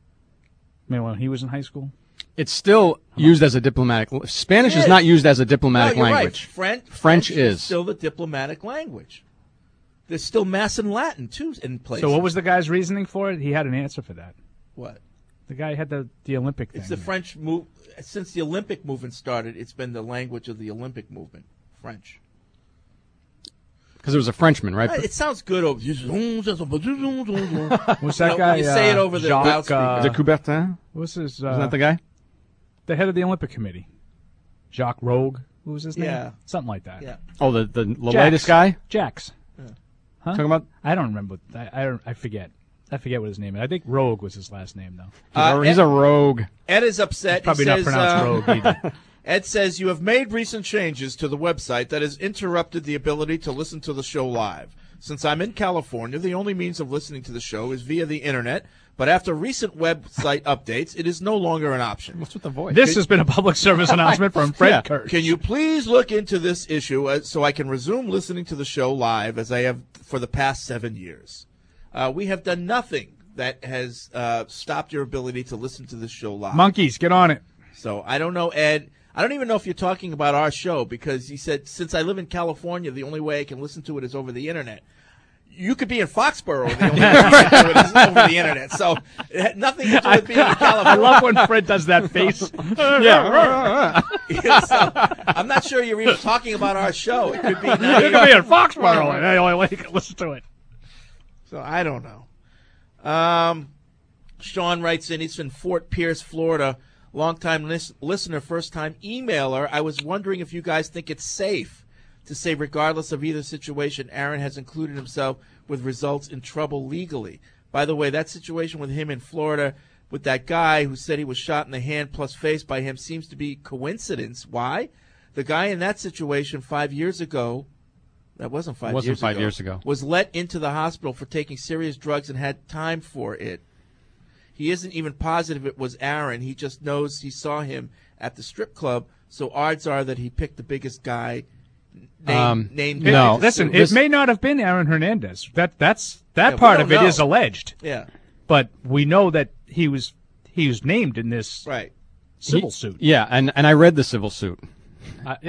I mean, when he was in high school. It's still used as a diplomatic. Spanish It is is. not used as a No, diplomatic you're right. language. French, French is. still the diplomatic language. There's still Mass and Latin too in place. So what was the guy's reasoning for it? He had an answer for that. what? The guy had the, the Olympic thing. It's the French move. Since the Olympic movement started, it's been the language of the Olympic movement, French. Because it was a Frenchman, right? Uh, It sounds good over. Was What's that guy? You say uh, it over the Jacques, loudspeaker. uh, Is it Coubertin? What's his? Uh, Isn't that the guy? The head of the Olympic Committee. Jacques Rogue. Who was his name? Yeah. Something like that. Yeah. Oh, the, the, the Jax. latest guy? Jax. Huh? Talking about? I don't remember. I, I don't. I forget. I forget what his name is. I think Rogue was his last name, though. Uh, He's a rogue. Ed is upset. Probably he not says, pronounced uh, Rogue either. Ed says, you have made recent changes to the website that has interrupted the ability to listen to the show live. Since I'm in California, the only means of listening to the show is via the internet, but after recent website updates, it is no longer an option. What's with the voice? This has been a public service announcement from Fred Yeah. Kirsch. Can you please look into this issue uh, so I can resume listening to the show live as I have for the past seven years? Uh, we have done nothing that has uh, stopped your ability to listen to this show live. Monkeys, get on it. So I don't know, Ed. I don't even know if you're talking about our show because he said, since I live in California, the only way I can listen to it is over the internet. You could be in Foxborough. The only way you can do it is over the internet. So it had nothing to do with being in California. I love when Fred does that face. Yeah. Yeah, so I'm not sure you're even talking about our show. It could be. You could be in Foxborough, and the only way you can listen to it. So I don't know. Um, Sean writes in. He's in Fort Pierce, Florida. Longtime lis- listener, first time emailer. I was wondering if you guys think it's safe to say, regardless of either situation, Aaron has included himself with results in trouble legally. By the way, that situation with him in Florida, with that guy who said he was shot in the hand plus face by him, seems to be coincidence. Why? The guy in that situation five years ago, that wasn't five It wasn't years five ago, years ago. was let into the hospital for taking serious drugs and had time for it. He isn't even positive it was Aaron. He just knows he saw him at the strip club, so odds are that he picked the biggest guy named, Um, named no. Guy. Listen, This- it may not have been Aaron Hernandez. That that's that Yeah, we part don't of it know. is alleged. Yeah, But we know that he was he was named in this right. civil He- suit. Yeah, and, and I read the civil suit. Uh, yeah.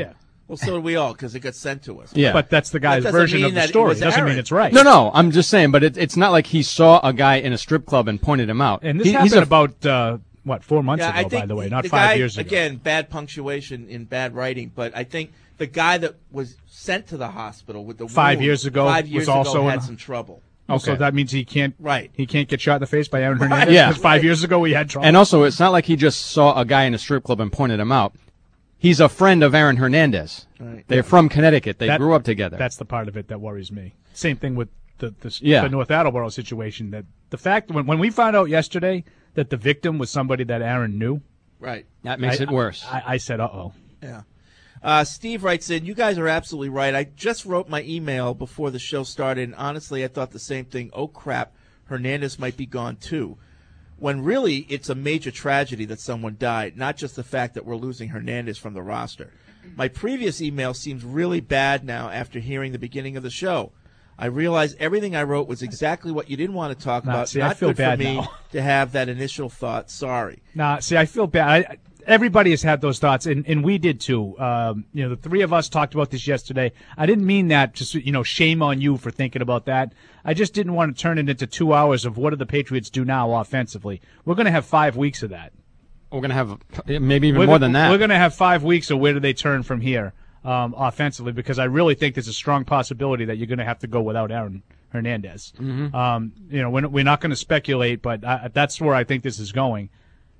Well, so do we all, because it got sent to us. Yeah. But that's the guy's That doesn't version mean of the that it story. was It doesn't Aaron. mean it's right. No, no, I'm just saying, but it, it's not like he saw a guy in a strip club and pointed him out. And this He- happened he's a, about, uh, what, four months Yeah, ago, I think by the way, the- not the five guy, years ago. Again, bad punctuation in bad writing, but I think the guy that was sent to the hospital with the Five wound years ago five was years also ago in- had some trouble. Oh, so that means he can't Right. he can't get shot in the face by Aaron Hernandez? Yeah. 'Cause Five years ago we had trouble. and also, it's not like he just saw a guy in a strip club and pointed him out. He's a friend of Aaron Hernandez. Right. They're from Connecticut. They That- grew up together. That's the part of it that worries me. Same thing with the the, Yeah. the North Attleboro situation. That the fact when when we found out yesterday that the victim was somebody that Aaron knew, Right. That makes I- it worse. I, I said, "Uh oh." Yeah. Uh, Steve writes in, you guys are absolutely right. I just wrote my email before the show started, and honestly, I thought the same thing. Oh, crap, Hernandez might be gone, too. When really, it's a major tragedy that someone died, not just the fact that we're losing Hernandez from the roster. My previous email seems really bad now after hearing the beginning of the show. I realize everything I wrote was exactly what you didn't want to talk Nah, about. see, I not feel good bad for me now. to have that initial thought. Sorry. Nah, see, I feel bad. I, everybody has had those thoughts, and, and we did too. Um, you know, the three of us talked about this yesterday. I didn't mean that. Just you know, shame on you for thinking about that. I just didn't want to turn it into two hours of what do the Patriots do now offensively. We're going to have five weeks of that. We're going to have maybe even We're more go- than that. We're going to have five weeks of where do they turn from here um, offensively, because I really think there's a strong possibility that you're going to have to go without Aaron Hernandez. Mhm. Um, you know, we're, we're not going to speculate, but I, that's where I think this is going.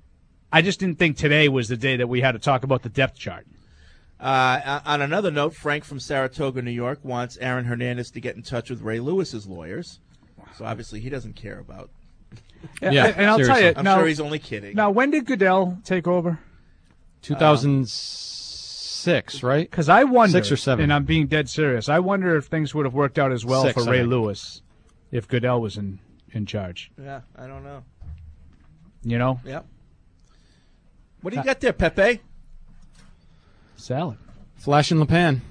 I just didn't think today was the day that we had to talk about the depth chart. Uh, on another note, Frank from Saratoga, New York, wants Aaron Hernandez to get in touch with Ray Lewis's lawyers. So obviously he doesn't care about. Yeah, and, and I'll tell you, I'm now, sure he's only kidding. Now, when did Goodell take over? two thousand six, right? Because I wonder, Six or seven. and I'm being dead serious. I wonder if things would have worked out as well Six, for I Ray think. Lewis if Goodell was in, in charge. Yeah, I don't know. You know, Yep. What do you got there, Pepe? salad. Flash in the pan.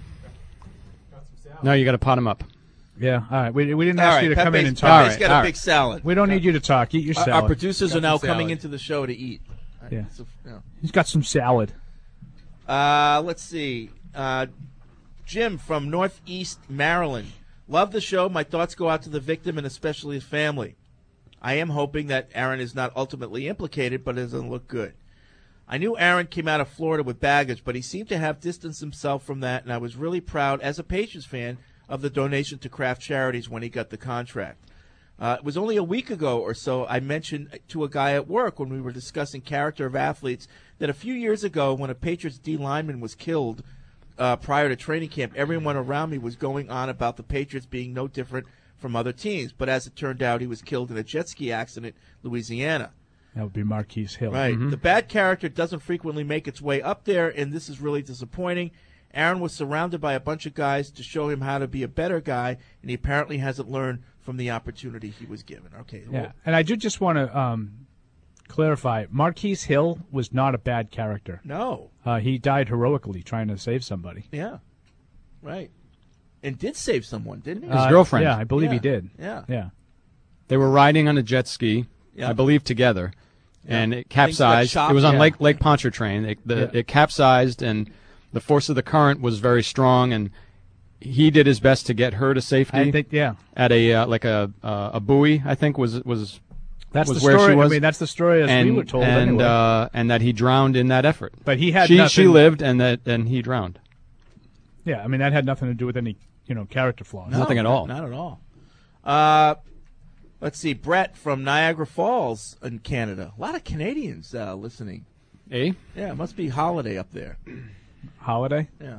No, you got to pot him up. Yeah, all right. We, we didn't All ask right, you to come Pepe's- in and talk. Pepe's got a big salad. We don't need you to talk. Eat your Our- salad. Our producers Got are now some coming salad. into the show to eat. Yeah. So, you know. He's got some salad. Uh, let's see. Uh, Jim from Northeast Maryland. Love the show. My thoughts go out to the victim and especially his family. I am hoping that Aaron is not ultimately implicated, but it doesn't look good. I knew Aaron came out of Florida with baggage, but he seemed to have distanced himself from that, and I was really proud, as a Patriots fan, of the donation to Kraft Charities when he got the contract. Uh, it was only a week ago or so I mentioned to a guy at work when we were discussing character of athletes that a few years ago when a Patriots D lineman was killed uh, prior to training camp, everyone around me was going on about the Patriots being no different from other teams. But as it turned out, he was killed in a jet ski accident in Louisiana. That would be Marquise Hill. Right. Mhm. The bad character doesn't frequently make its way up there, and this is really disappointing. Aaron was surrounded by a bunch of guys to show him how to be a better guy, and he apparently hasn't learned from the opportunity he was given. Okay. Yeah, well, and I do just want to um, clarify. Marquise Hill was not a bad character. No. Uh, he died heroically trying to save somebody. Yeah. Right. And did save someone, didn't he? His girlfriend. Yeah, I believe he Yeah. did. Yeah. Yeah. They were riding on a jet ski, Yeah. I believe, together, Yeah. and it Things got capsized. chopped. It was on Yeah. Lake Lake Pontchartrain. It, the, Yeah. it capsized, and the force of the current was very strong, and he did his best to get her to safety. I think, yeah. At a uh, like a uh, a buoy, I think was was That's was the where story. she was. I mean, that's the story as and, we were told. and anyway. uh, and that he drowned in that effort. But he had she nothing- she lived, and that and he drowned. yeah, I mean that had nothing to do with any you know character flaws. No, Nothing at all. Not at all. Uh, let's see. Brett from Niagara Falls in Canada. A lot of Canadians uh, listening. Eh? Yeah, it must be holiday up there. Holiday. Yeah.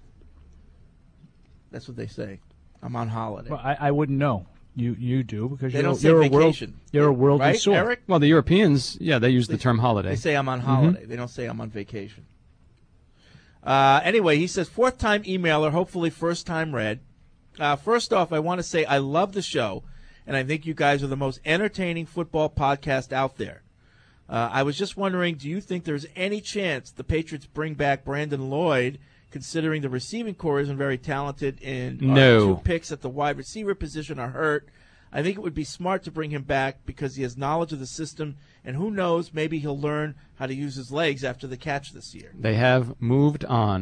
That's what they say. I'm on holiday. Well, I, I wouldn't know. You you do because They you're, don't say you're a world vacation. you're a worldly Right, sort. Eric? Well, the Europeans, yeah, they use the term holiday. They say I'm on Mhm. holiday. They don't say I'm on vacation. Uh, anyway, he says, fourth time emailer, hopefully first time read. Uh, first off, I want to say I love the show, and I think you guys are the most entertaining football podcast out there. Uh, I was just wondering, do you think there's any chance the Patriots bring back Brandon Lloyd, considering the receiving core isn't very talented and our No. two picks at the wide receiver position are hurt? I think it would be smart to bring him back because he has knowledge of the system, and who knows, maybe he'll learn how to use his legs after the catch this year. They have moved on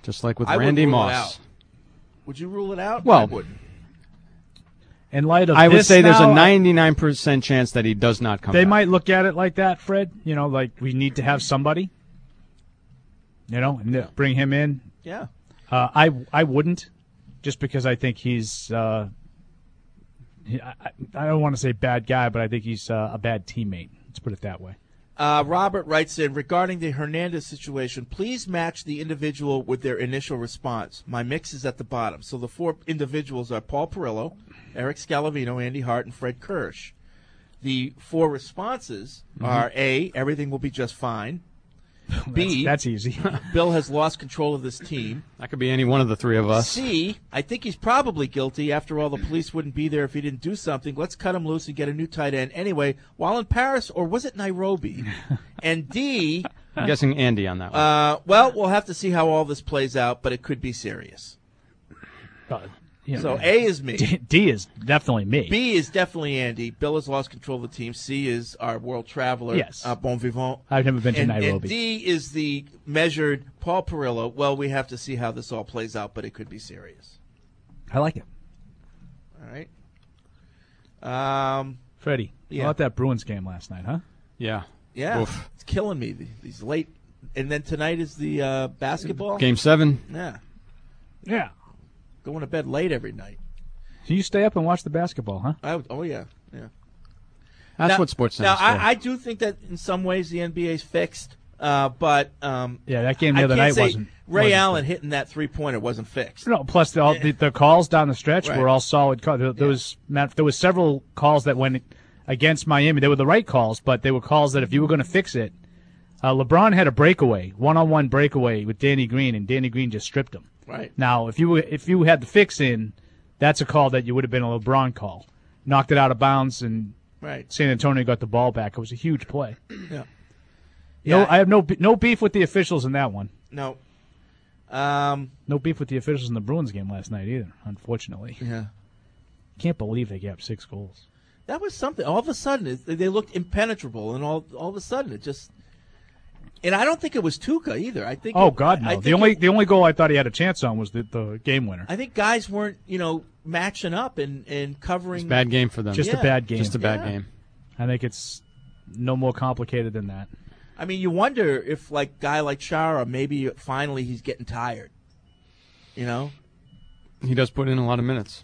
Just like with I Randy would rule it Moss. out. Would you rule it out? Well, I wouldn't. In light of I would this say there's now, a ninety-nine percent chance that he does not come They back. might look at it like that, Fred. You know, like we need to have somebody. You know, and Yeah. bring him in. Yeah. Uh, I I wouldn't, just because I think he's. Uh, he, I, I don't want to say bad guy, but I think he's uh, a bad teammate. Let's put it that way. Uh, Robert writes in, regarding the Hernandez situation, please match the individual with their initial response. My mix is at the bottom. So the four individuals are Paul Perillo, Eric Scalavino, Andy Hart, and Fred Kirsch. The four responses Mhm. are A, everything will be just fine. B, That's, that's easy. Bill has lost control of this team. That could be any one of the three of us. C, I think he's probably guilty. After all, the police wouldn't be there if he didn't do something. Let's cut him loose and get a new tight end. Anyway, while in Paris, or was it Nairobi? And D, I'm guessing Andy on that one. uh, well, we'll have to see how all this plays out, but it could be serious. Uh, you know, So A is me. D, D is definitely me. B is definitely Andy. Bill has lost control of the team. C is our world traveler, Yes. uh, Bon Vivant. I've never been to and, Nairobi. And D is the measured Paul Perillo. Well, we have to see how this all plays out, but it could be serious. I like it. All right. Um, Freddie, Yeah. how about that Bruins game last night, huh? Yeah. yeah, Oof. it's killing me. the- These late, and then tonight is the uh, basketball Game seven. Yeah, Yeah. going to bed late every night. So you stay up and watch the basketball, huh? I would, oh yeah, yeah. That's Now- what Sports Now Center's for. I, I do think that in some ways the N B A's fixed, uh, but um, Yeah, that game the I other can't night say wasn't- Ray wasn't Allen hitting that three pointer wasn't fixed. No, plus the, all, the, the calls down the stretch Right. were all solid calls. There, there was Matt, there was several calls that went against Miami. They were the right calls, but they were calls that if you were going to fix it, uh, LeBron had a breakaway, one-on-one breakaway with Danny Green, and Danny Green just stripped him. Right. Now, if you were- if you had the fix in, that's a call that you would have been a LeBron call. Knocked it out of bounds, and Right. San Antonio got the ball back. It was a huge play. Yeah. No, Yeah. I have no be- no beef with the officials in that one. No. Um, No beef with the officials in the Bruins game last night either, unfortunately. Yeah. Can't believe they gave up six goals. That was something. All of a sudden, it, they looked impenetrable, and all all of a sudden, it just. And I don't think it was Tuca either. I think. Oh it- God, I no! The think only it- the only goal I thought he had a chance on was the, the game winner. I think guys weren't, you know, matching up and, and covering. It's a bad game for them. Just Yeah. a bad game. Just a bad Yeah. game. I think it's no more complicated than that. I mean, you wonder if, like, guy like Chara, maybe finally he's getting tired. You know. He does put in a lot of minutes.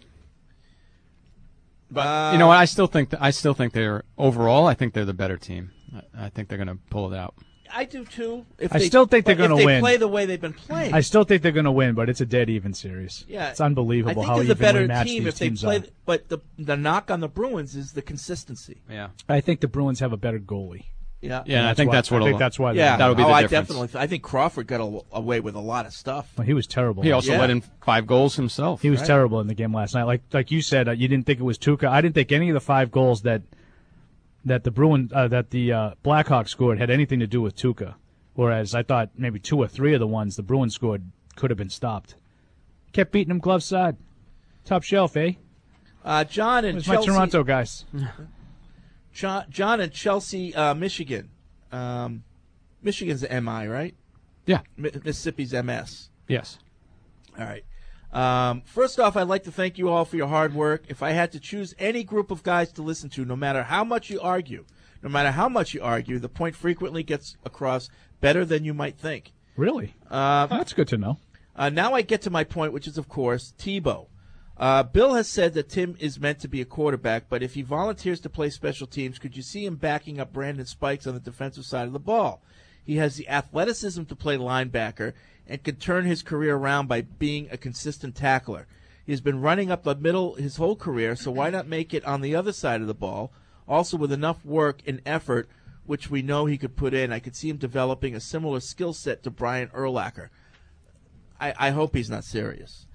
But uh, You know what? I still think that I still think they're overall. I think they're the better team. I, I think they're going to pull it out. I do too. If I they- still think they're but if gonna they win. Play the way they've been playing. I still think they're going to win, but it's a dead even series. Yeah, it's unbelievable I think how there's a evenly better matched team these if they teams play. are. But the the knock on the Bruins is the consistency. Yeah. I think the Bruins have a better goalie. Yeah, Yeah, and I think why- that's what I think it'll- that's why. Yeah, That'll be oh, the I difference. definitely. I think Crawford got a, away with a lot of stuff. Well, he was terrible. He also Yeah. let in five goals himself. He was Right. terrible in the game last night. Like like you said, uh, you didn't think it was Tuca. I didn't think any of the five goals that that the Bruin uh, that the uh, Blackhawks scored had anything to do with Tuca. Whereas I thought maybe two or three of the ones the Bruins scored could have been stopped. Kept beating them glove side, top shelf, eh? Uh, John and Where's Chelsea. my Toronto guys? John, John and Chelsea, uh, Michigan. Um, Michigan's M I, right? Yeah. Mi- Mississippi's M S. Yes. All right. Um, first off, I'd like to thank you all for your hard work. If I had to choose any group of guys to listen to, no matter how much you argue, no matter how much you argue, the point frequently gets across better than you might think. Really? Uh, That's good to know. Uh, now I get to my point, which is, of course, Tebow. Uh, Bill has said that Tim is meant to be a quarterback, but if he volunteers to play special teams, could you see him backing up Brandon Spikes on the defensive side of the ball? He has the athleticism to play linebacker and could turn his career around by being a consistent tackler. He's been running up the middle his whole career, so why not make it on the other side of the ball? Also, with enough work and effort, which we know he could put in, I could see him developing a similar skill set to Brian Urlacher. I, I hope he's not serious.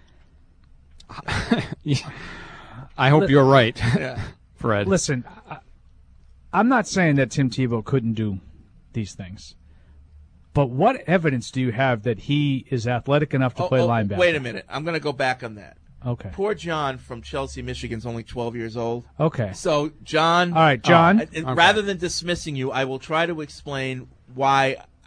I hope you're right, Yeah. Fred. Listen, I, I'm not saying that Tim Tebow couldn't do these things, but what evidence do you have that he is athletic enough to Oh, play oh, linebacker? Wait a minute. I'm going to go back on that. Okay. Poor John from Chelsea, Michigan's only twelve years old. Okay. So, John. All right, John. uh, and rather than dismissing you, I will try to explain why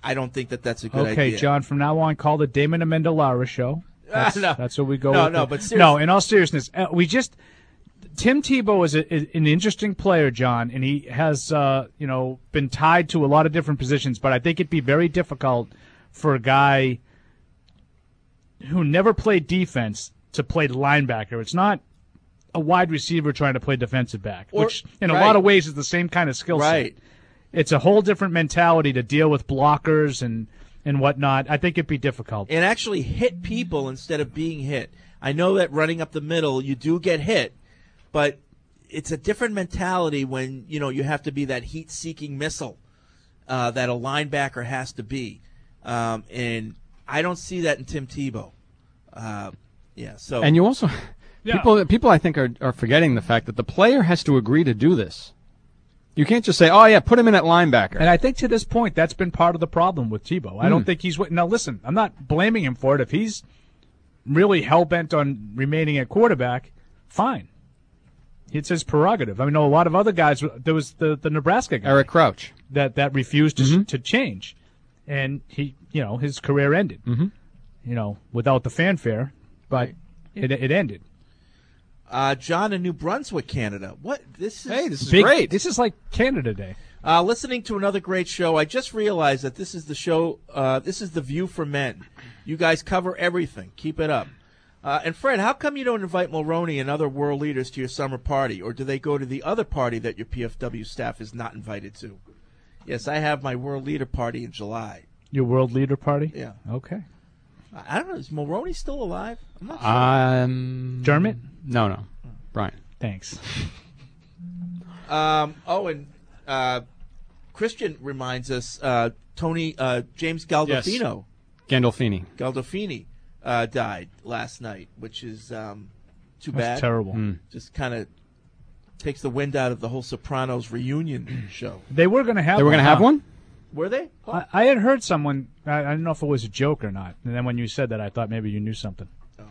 I don't think that that's a good okay, idea. John, from now on, call the Damon Amendolara show. That's, no. that's what we go no, with. No, no, but seriously. No, in all seriousness, uh, we just Tim Tebow is, a, is an interesting player, John, and he has uh, you know been tied to a lot of different positions. But I think it'd be very difficult for a guy who never played defense to play linebacker. It's not a wide receiver trying to play defensive back, Or, which in right. a lot of ways is the same kind of skill set. Right. It's a whole different mentality to deal with blockers and, and whatnot. I think it'd be difficult. And actually hit people instead of being hit. I know that running up the middle, you do get hit, but it's a different mentality when, you know, you have to be that heat-seeking missile uh, that a linebacker has to be. Um, and I don't see that in Tim Tebow. Uh, yeah, so And you also Yeah. people people I think are are forgetting the fact that the player has to agree to do this. You can't just say, "Oh yeah, put him in at linebacker." And I think to this point, that's been part of the problem with Tebow. I don't Hmm. think he's now. Listen, I'm not blaming him for it. If he's really hell bent on remaining at quarterback, fine. It's his prerogative. I mean, a lot of other guys. There was the, the Nebraska guy, Eric Crouch, that that refused to Mm-hmm. to change, and he, you know, his career ended. Mm-hmm. You know, without the fanfare, but it it ended. uh, John in New Brunswick, Canada. What this is? Hey, this is Big, great. This is like Canada Day. Uh, listening to another great show, I just realized that this is the show, uh, this is The View for Men. You guys cover everything. Keep it up. Uh, and Fred, how come you don't invite Mulroney and other world leaders to your summer party, or do they go to the other party that your P F W staff is not invited to? Yes, I have my world leader party in July. Your world leader party. Yeah. Okay. I I don't know, is Mulroney still alive? I'm not sure. Um, Dermot? No, no, Brian. Thanks. Um, oh, and uh, Christian reminds us, uh, Tony, uh, James Gandolfino. Gandolfini. Gandolfini uh, died last night, which is um, too That's bad. terrible. Hmm. Just kind of takes the wind out of the whole Sopranos reunion show. They were going to have. They were going to huh? have one? Were they? I, I had heard someone. I, I don't know if it was a joke or not. And then when you said that, I thought maybe you knew something.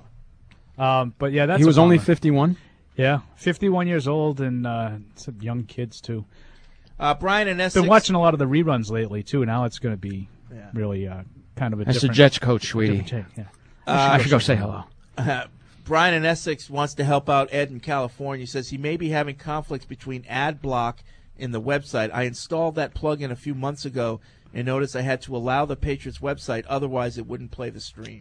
Oh. Um, but yeah, that's. He was a only bummer. fifty-one? Yeah, fifty-one years old, and uh, some young kids too. Uh, Brian and Essex. Been watching a lot of the reruns lately too. Now it's going to be Yeah. really uh, kind of a That's the different. Jets coach, sweetie. different take, yeah. Uh, I should go say hello. Uh, Brian in Essex wants to help out Ed in California. He says he may be having conflicts between ad block in the website. I installed that plugin a few months ago and noticed I had to allow the Patriots website, otherwise it wouldn't play the stream.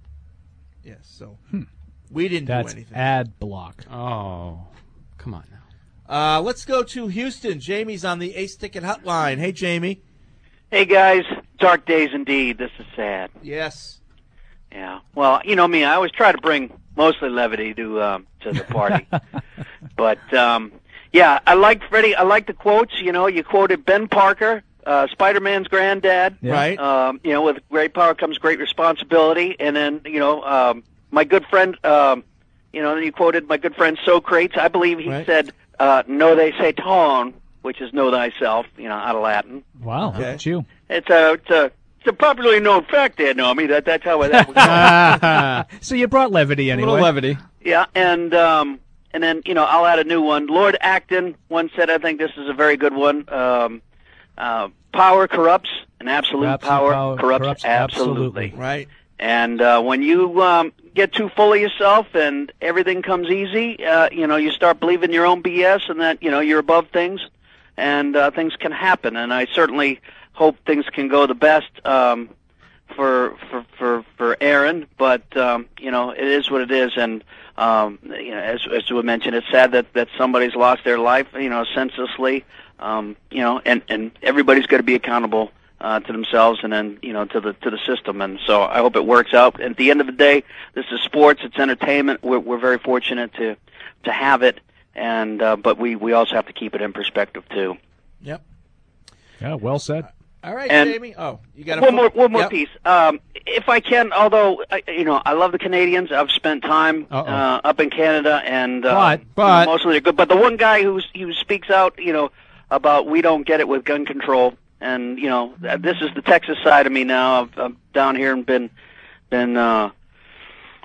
Yes, so Hmm. we didn't That's do anything. ad block. Oh, come on now. Uh, let's go to Houston. Jamie's on the Ace Ticket Hotline. Hey, Jamie. Hey, guys. Dark days indeed. This is sad. Yes. Yeah. Well, you know me. I always try to bring mostly levity to um, to the party. But, um, yeah, I like, Freddie, I like the quotes. You know, you quoted Ben Parker, uh, Spider-Man's granddad. Yeah. Right. Um, you know, with great power comes great responsibility. And then, you know, um, my good friend, um, you know, you quoted my good friend Socrates. I believe he Right. said, uh, know they say ton, which is know thyself, you know, out of Latin. Wow, Okay. look at you. It's a, it's a, it's a popularly known fact there, Naomi. That, that's how that was. So you brought levity A anyway. little levity. Yeah, and um, and then you know I'll add a new one. Lord Acton once said, I think this is a very good one. Um, uh, power corrupts, and absolute, Absolute power, power corrupts, corrupts absolutely. absolutely. Right. And uh, when you um, get too full of yourself and everything comes easy, uh, you know you start believing your own B S and that you know you're above things, and uh, things can happen. And I certainly hope things can go the best um, for for for for Aaron. But um, you know it is what it is, and um, you know as as we mentioned, it's sad that that somebody's lost their life, you know, senselessly. Um, you know, and and everybody's got to be accountable uh, to themselves, and then you know to the to the system. And so I hope it works out. At the end of the day, this is sports; it's entertainment. We're we're very fortunate to to have it, and uh, but we we also have to keep it in perspective too. Yep. Yeah, well said. All right, And Jamie. Oh, you got a one more one more Yep. piece. Um, if I can, although I, you know I love the Canadians, I've spent time Uh-oh. uh, up in Canada, and uh, But- you know, but- mostly they're good. But the one guy who's who speaks out, you know, about we don't get it with gun control, and you know th- this is the Texas side of me now. I've, I'm down here and been been uh,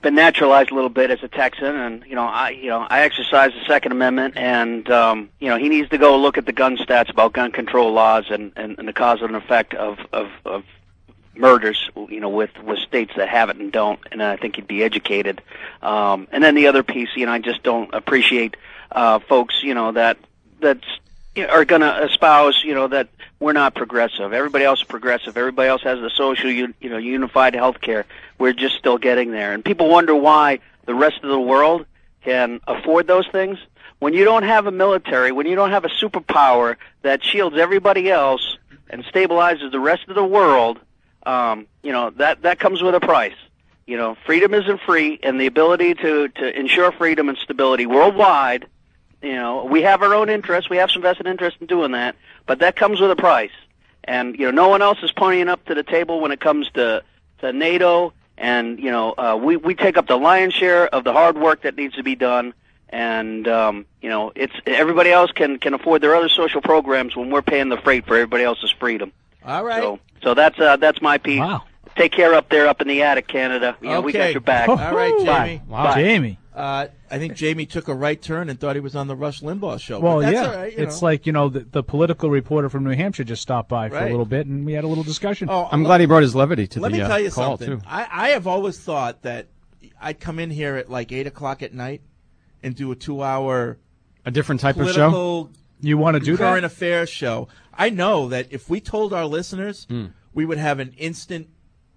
been naturalized a little bit as a Texan, and you know, I you know I exercise the Second Amendment, and um, you know, he needs to go look at the gun stats about gun control laws and, and, and the cause and effect of, of, of murders, you know, with, with states that have it and don't, and I think he'd be educated. Um, and then the other piece, you know, I just don't appreciate uh, folks, you know, that that's you know, are going to espouse, you know, that we're not progressive. Everybody else is progressive. Everybody else has the social, you know, unified health care. We're just still getting there. And people wonder why the rest of the world can afford those things. When you don't have a military, when you don't have a superpower that shields everybody else and stabilizes the rest of the world, um, you know, that, that comes with a price. You know, freedom isn't free, and the ability to, to ensure freedom and stability worldwide, you know, we have our own interests. We have some vested interest in doing that, but that comes with a price. And, you know, no one else is ponying up to the table when it comes to, to NATO. And, you know, uh, we, we take up the lion's share of the hard work that needs to be done. And, um, you know, it's everybody else can, can afford their other social programs when we're paying the freight for everybody else's freedom. All right. So, so that's, uh, that's my piece. Wow. Take care up there, up in the attic, Canada. You know, okay. we got your back. All right, Jamie. Wow, Bye. Jamie. Uh, I think Jamie took a right turn and thought he was on the Rush Limbaugh show. Well, but that's yeah, all right, you it's know. like, you know, the, the political reporter from New Hampshire just stopped by for Right. a little bit, and we had a little discussion. Oh, I'm glad he brought his levity to Let the me uh, tell you call, something. too. I, I have always thought that I'd come in here at like eight o'clock at night and do a two-hour A different type of political show? You want to do that? current affairs show. I know that if we told our listeners, Hmm. we would have an instant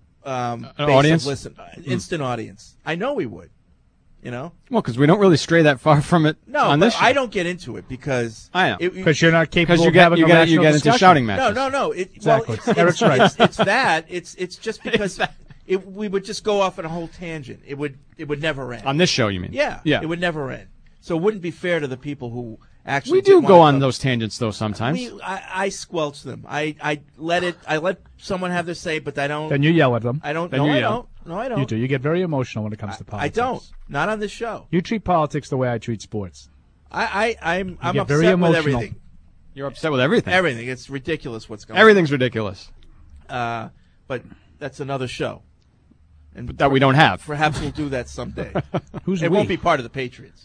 um, An base of audience? listen, uh, instant audience. I know we would. You know. Well, because we don't really stray that far from it No, on but this show. I don't get into it because I know. it- Because you're not capable Because you of get- having you a get- rational you get into discussion. shouting matches. No, no, no. It, Exactly. Well, it's, Eric's it's, right. It's, it's that. It's it's just because it, we would just go off on a whole tangent. It would it would never end. On this show, you mean? Yeah, Yeah. It would never end. So it wouldn't be fair to the people who actually We do did go want on to those tangents, though, sometimes. We, I, I squelch them. I, I let it. I let someone have their say, but I don't. Then you yell at them. I don't. Then No, you I yell. don't. No, I don't. You do. You get very emotional when it comes to I politics. don't. Not on this show. You treat politics the way I treat sports. I, I I'm I'm get upset very with emotional. everything. You're upset with everything. Everything. It's ridiculous what's going Everything's ridiculous. on. Uh, but that's another show. And But that we don't have. Perhaps we'll do that someday. Who's it we? won't be part of the Patriots.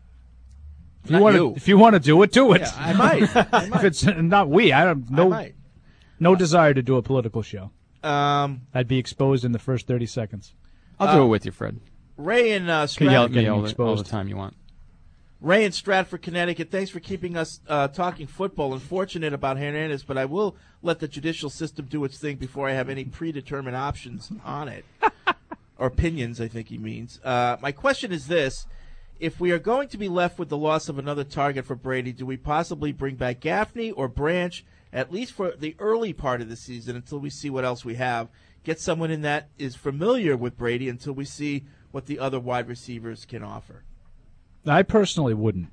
If you Not want you. to, if you want to do it, do it. Yeah, I might. I might. If it's not we, I don't. I No, might. no desire to do a political show. Um, I'd be exposed in the first thirty seconds. I'll Uh, do it with you, Fred. Ray and uh, You can yell at Stratford. me all the, all the exposed. time you want. Ray in Stratford, Connecticut. Thanks for keeping us uh, talking football. Unfortunate about Hernandez, but I will let the judicial system do its thing before I have any predetermined options on it. Or opinions, I think he means. Uh, my question is this. If we are going to be left with the loss of another target for Brady, do we possibly bring back Gaffney or Branch, at least for the early part of the season until we see what else we have? Get someone in that is familiar with Brady until we see what the other wide receivers can offer. I personally wouldn't.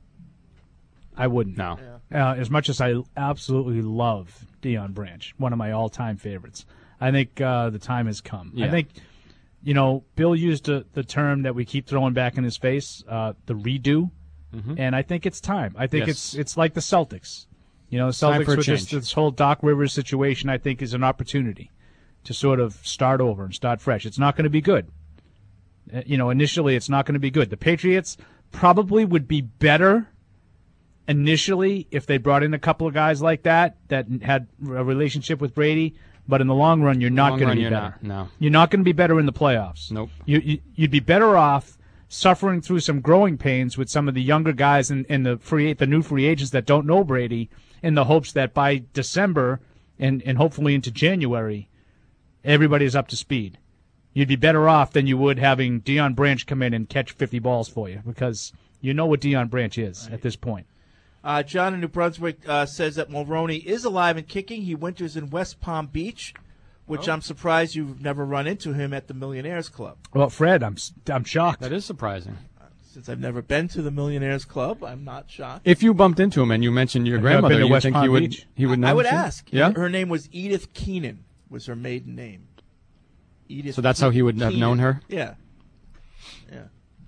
I wouldn't. No. Uh, as much as I absolutely love Deion Branch, one of my all-time favorites, I think uh, the time has come. Yeah. I think, you know, Bill used a, the term that we keep throwing back in his face, uh, the redo, Mhm. and I think it's time. I think Yes. it's it's like the Celtics. You know, the Time Celtics for a with this, change. this whole Doc Rivers situation, I think, is an opportunity to sort of start over and start fresh. It's not going to be good. Uh, You know, initially it's not going to be good. The Patriots probably would be better initially if they brought in a couple of guys like that that had a relationship with Brady, but in the long run, you're not Long going to run, be you're better. not, no. You're not going to be better in the playoffs. Nope. You, you, you'd be better off suffering through some growing pains with some of the younger guys and, and the free the new free agents that don't know Brady, in the hopes that by December and, and hopefully into January, everybody's up to speed. You'd be better off than you would having Deion Branch come in and catch fifty balls for you, because you know what Deion Branch is at this point. Uh, John in New Brunswick uh, says that Mulroney is alive and kicking. He winters in West Palm Beach, which Oh. I'm surprised you've never run into him at the Millionaires Club. Well, Fred, I'm I'm shocked. That is surprising. Since I've never been to the Millionaires Club, I'm not shocked. If you bumped into him and you mentioned your Have you ever grandmother, been to you West think Palm he would Beach? he would know? I would you? ask. Yeah. Her name was Edith Keenan, was her maiden name. Edith. So that's how he would have Keenan. known her? Yeah. Yeah.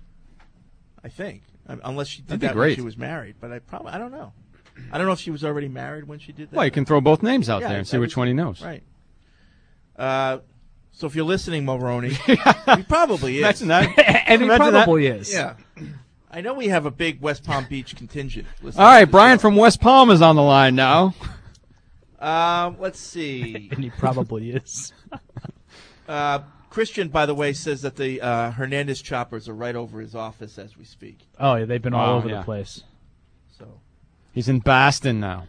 I think, Um, unless she did That'd be that when great. she was married. But I probably I don't know. I don't know if she was already married when she did that. Well, you can throw both names out Yeah, there and see that which was- one he knows. Right. Uh, So if you're listening, Mulroney, he probably is. Imagine that. And he Imagine probably that. is. Yeah. I know we have a big West Palm Beach contingent. All right, Brian from West Palm is on the line now. Um, let's see. And he probably is. uh, Christian, by the way, says that the uh, Hernandez choppers are right over his office as we speak. Oh, yeah, they've been all Oh, over yeah. the place. So, He's in Boston now.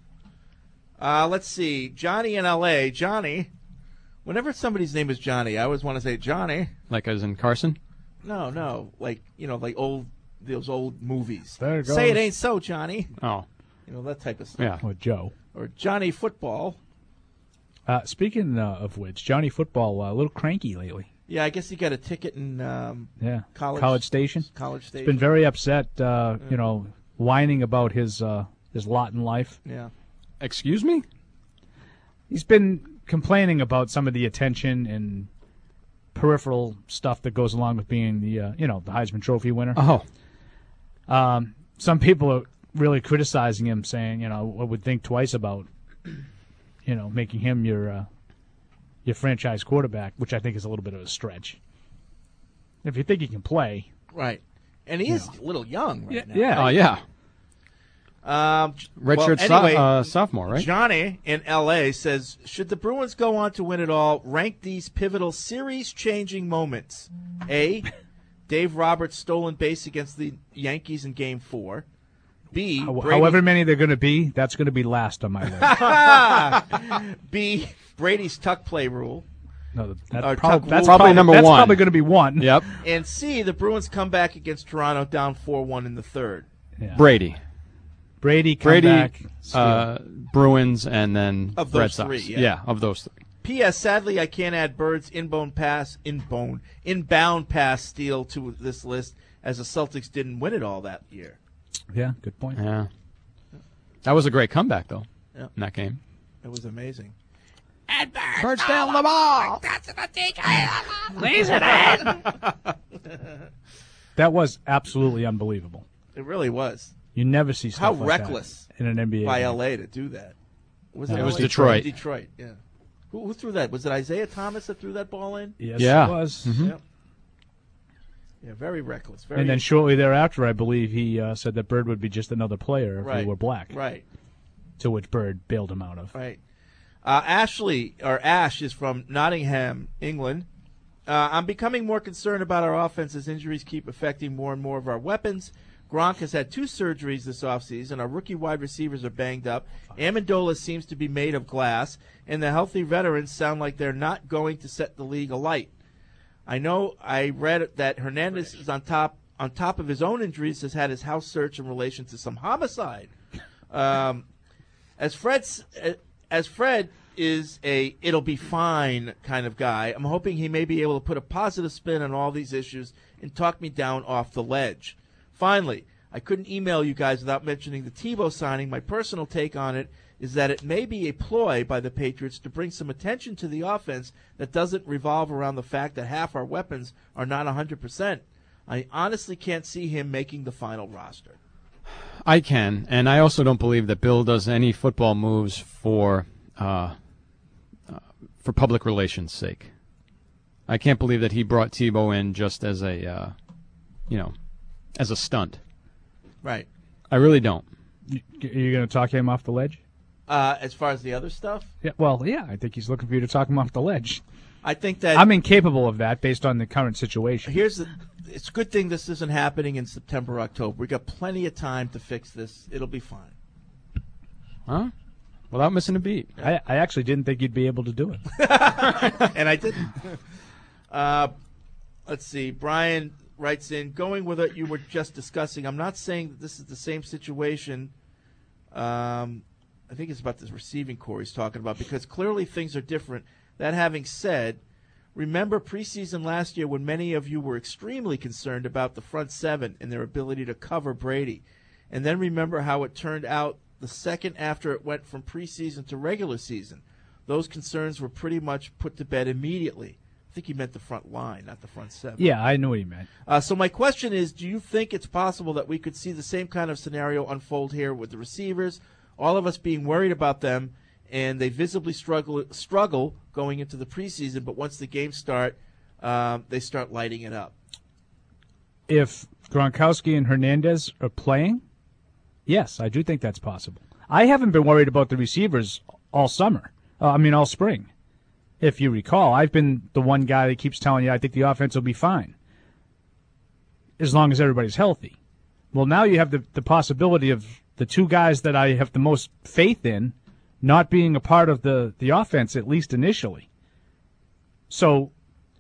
uh, let's see. Johnny in L A. Johnny. Whenever somebody's name is Johnny, I always want to say Johnny. Like as in Carson? No, no, like you know, like old those old movies. There it Say it goes. ain't so, Johnny. Oh. You know that type of stuff. Yeah. Or Joe. Or Johnny Football. Uh, speaking uh, of which, Johnny Football, uh, a little cranky lately. Yeah, I guess he got a ticket in um, Yeah, college Station. College He's Station. been very upset, uh, Yeah. you know, whining about his uh, his lot in life. Yeah. Excuse me? He's been complaining about some of the attention and peripheral stuff that goes along with being the uh, you know the Heisman Trophy winner. Oh. Um, some people are really criticizing him, saying, you know, I would think twice about, you know, making him your uh, your franchise quarterback, which I think is a little bit of a stretch. If you think he can play, Right. And he You is a little young right Yeah, now. yeah. Oh, yeah. Um, Redshirt well, so- anyway, uh, sophomore, right? Johnny in L A says, should the Bruins go on to win it all, rank these pivotal series-changing moments. A, Dave Roberts' stolen base against the Yankees in Game four. B, How- Brady- however many they're going to be, that's going to be last on my list. B, Brady's tuck play rule. No, that, Or prob- tuck that's rule. probably number that's one. probably going to be one. Yep. And C, the Bruins come back against Toronto down four one in the third. Yeah. Brady. Brady, come Brady, back. uh, Bruins, and then Of those Red Sox. three, yeah. of those three. P S. Sadly, I can't add Bird's inbound pass, inbound, inbound pass steal to this list, as the Celtics didn't win it all that year. Yeah, good point. Yeah. That was a great comeback, though, Yeah. in that game. It was amazing. Birds down the ball. That was absolutely unbelievable. It really was. You never see How stuff like reckless that in an N B A by game. L A to do that. Was No, it it was L A? Detroit. Detroit, yeah. Who, who threw that? Was it Isaiah Thomas that threw that ball in? Yes, Yeah. it was. Mhm. Yep. Yeah, very reckless. Very And then shortly thereafter, I believe he uh, said that Bird would be just another player if Right. he were black. Right. To which Bird bailed him out of. Right. Uh, Ashley, or Ash, is from Nottingham, England. Uh, I'm becoming more concerned about our offense as injuries keep affecting more and more of our weapons. Gronk has had two surgeries this offseason. Our rookie wide receivers are banged up. Amendola seems to be made of glass. And the healthy veterans sound like they're not going to set the league alight. I know I read that Hernandez is on top on top of his own injuries, has had his house searched in relation to some homicide. Um, as Fred's, as Fred is a it'll be fine kind of guy, I'm hoping he may be able to put a positive spin on all these issues and talk me down off the ledge. Finally, I couldn't email you guys without mentioning the Tebow signing. My personal take on it is that it may be a ploy by the Patriots to bring some attention to the offense that doesn't revolve around the fact that half our weapons are not one hundred percent. I honestly can't see him making the final roster. I can, and I also don't believe that Bill does any football moves for uh, uh, for public relations' sake. I can't believe that he brought Tebow in just as a, uh, you know, as a stunt. Right. I really don't. You, you're going to talk him off the ledge? Uh, as far as the other stuff, Yeah. Well, yeah. I think he's looking for you to talk him off the ledge. I think that I'm incapable of that based on the current situation. Here's the. It's a good thing this isn't happening in September, October. We got plenty of time to fix this. It'll be fine. Huh? Without missing a beat. I, I actually didn't think you'd be able to do it. And I didn't. Uh, let's see. Brian writes in, going with what you were just discussing, I'm not saying that this is the same situation. Um, I think it's about this receiving core he's talking about, because clearly things are different. That having said, remember preseason last year when many of you were extremely concerned about the front seven and their ability to cover Brady. And then remember how it turned out the second after it went from preseason to regular season. Those concerns were pretty much put to bed immediately. I think he meant the front line, not the front seven. Yeah, I knew what he meant. Uh, so my question is, do you think it's possible that we could see the same kind of scenario unfold here with the receivers, all of us being worried about them, and they visibly struggle struggle going into the preseason. But once the games start, um, they start lighting it up. If Gronkowski and Hernandez are playing, yes, I do think that's possible. I haven't been worried about the receivers all summer. Uh, I mean, all spring. If you recall, I've been the one guy that keeps telling you I think the offense will be fine as long as everybody's healthy. Well, now you have the, the possibility of the two guys that I have the most faith in not being a part of the, the offense, at least initially. So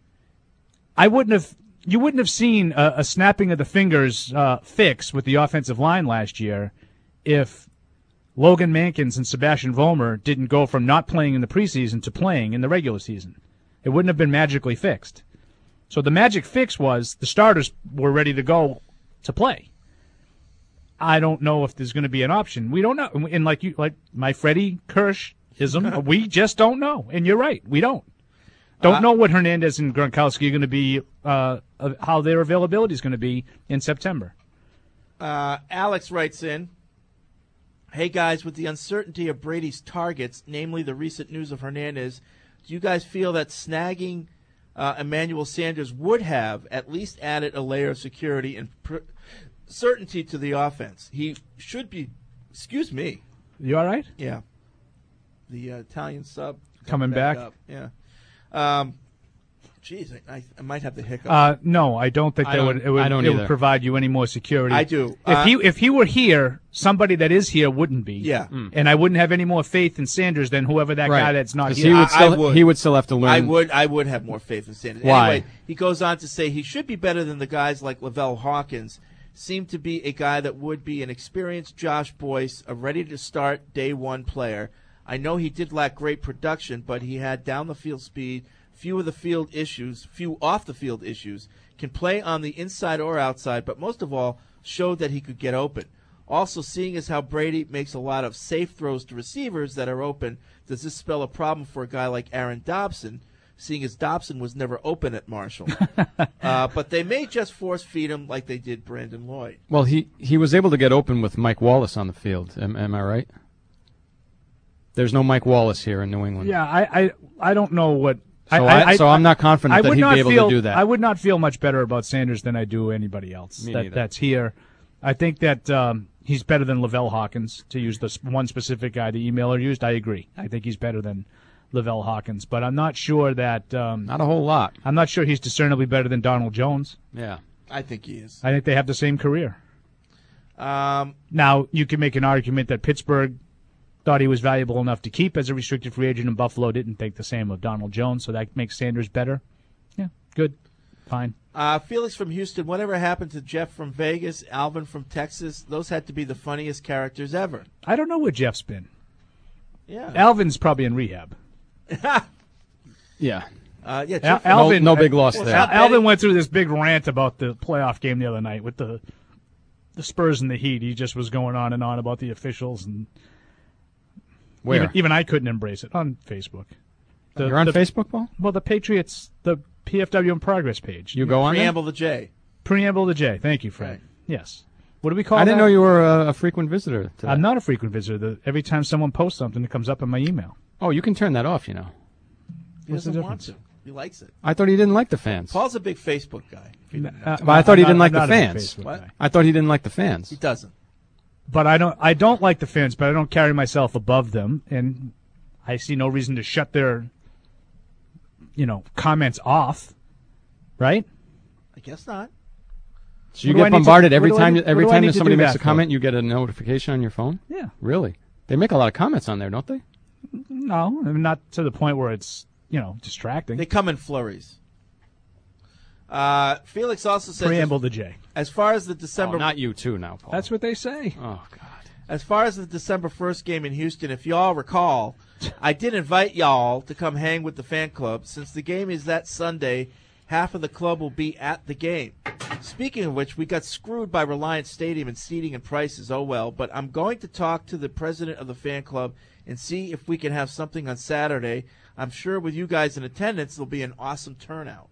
I wouldn't have you wouldn't have seen a, a snapping of the fingers uh, fix with the offensive line last year if Logan Mankins and Sebastian Vollmer didn't go from not playing in the preseason to playing in the regular season. It wouldn't have been magically fixed. So the magic fix was the starters were ready to go to play. I don't know if there's going to be an option. We don't know. And like you, like my Freddie Kirsch-ism, we just don't know. And you're right, we don't. Don't uh, know what Hernandez and Gronkowski are going to be, uh, how their availability is going to be in September. Uh, Alex writes in, hey, guys, with the uncertainty of Brady's targets, namely the recent news of Hernandez, do you guys feel that snagging uh, Emmanuel Sanders would have at least added a layer of security and pr- certainty to the offense? He should be, excuse me. You all right? Yeah. The uh, Italian sub. Coming back? back. Yeah. Um, Jeez, I, I might have the hiccup. Uh, no, I don't think I that don't, would it would, I don't it either. would provide you any more security. I do. If Uh, he if he were here, somebody that is here wouldn't be. Yeah. Mm. And I wouldn't have any more faith in Sanders than whoever that Right. guy that's not 'Cause here. he would still- I would. he would still have to learn. I would I would have more faith in Sanders. Why? Anyway, he goes on to say he should be better than the guys like Lavelle Hawkins. Seemed to be a guy that would be an experienced Josh Boyce, a ready-to-start day one player. I know he did lack great production, but he had down-the-field speed, few of the field issues, few off-the-field issues, can play on the inside or outside, but most of all, showed that he could get open. Also, seeing as how Brady makes a lot of safe throws to receivers that are open, does this spell a problem for a guy like Aaron Dobson, seeing as Dobson was never open at Marshall? uh, but they may just force-feed him like they did Brandon Lloyd. Well, he, he was able to get open with Mike Wallace on the field. Am, am I right? There's no Mike Wallace here in New England. Yeah, I, I, I don't know what. So, I, I, I, so I'm not confident I that would he'd not be able feel, to do that. I would not feel much better about Sanders than I do anybody else Me that, neither. that's here. I think that um, he's better than Lavelle Hawkins, to use the s- one specific guy the emailer used. I agree. I think he's better than Lavelle Hawkins, but I'm not sure that. Um, Not a whole lot. I'm not sure he's discernibly better than Donald Jones. Yeah. I think he is. I think they have the same career. Um, Now, you can make an argument that Pittsburgh thought he was valuable enough to keep as a restricted free agent, and Buffalo didn't think the same of Donald Jones, so that makes Sanders better. Yeah, good. Fine. Uh, Felix from Houston, whatever happened to Jeff from Vegas, Alvin from Texas? Those had to be the funniest characters ever. I don't know where Jeff's been. Yeah. Alvin's probably in rehab. Yeah. Uh, yeah, Al- Jeff, Alvin, no big loss Al- there. Alvin went through this big rant about the playoff game the other night with the the Spurs and the Heat. He just was going on and on about the officials, and Where? even, even I couldn't embrace it on Facebook. The- You're on the- Facebook, Paul? Well, the Patriots, the P F W in Progress page. You go on there? Preamble to J. Preamble to J. Thank you, Fred. Right. Yes. What do we call I didn't that? know you were a, a frequent visitor to that. I'm not a frequent visitor. The, every time someone posts something, it comes up in my email. Oh, you can turn that off, you know. He What's the doesn't want difference? to. He likes it. I thought he didn't like the fans. Paul's a big Facebook guy. if you didn't know. Uh, But I thought he I'm didn't not- like I'm the not a big fans. Facebook What? guy. I thought he didn't like the fans. He doesn't. But I don't. I don't like the fans, but I don't carry myself above them, and I see no reason to shut their, you know, comments off. Right? I guess not. So you What do I get need to- bombarded what every do I time need- every what do I time need that to somebody do makes that a for? comment, you get a notification on your phone? Yeah. Really? They make a lot of comments on there, don't they? No, I mean, not to the point where it's, you know, distracting. They come in flurries. Uh, Felix also says, Preamble to J. as far as the December, Oh, not you too now, Paul. That's what they say. Oh God. as far as the December first game in Houston, if y'all recall, I did invite y'all to come hang with the fan club. Since the game is that Sunday, half of the club will be at the game. Speaking of which, we got screwed by Reliance Stadium and seating and prices. Oh well, but I'm going to talk to the president of the fan club and see if we can have something on Saturday. I'm sure with you guys in attendance, there'll be an awesome turnout.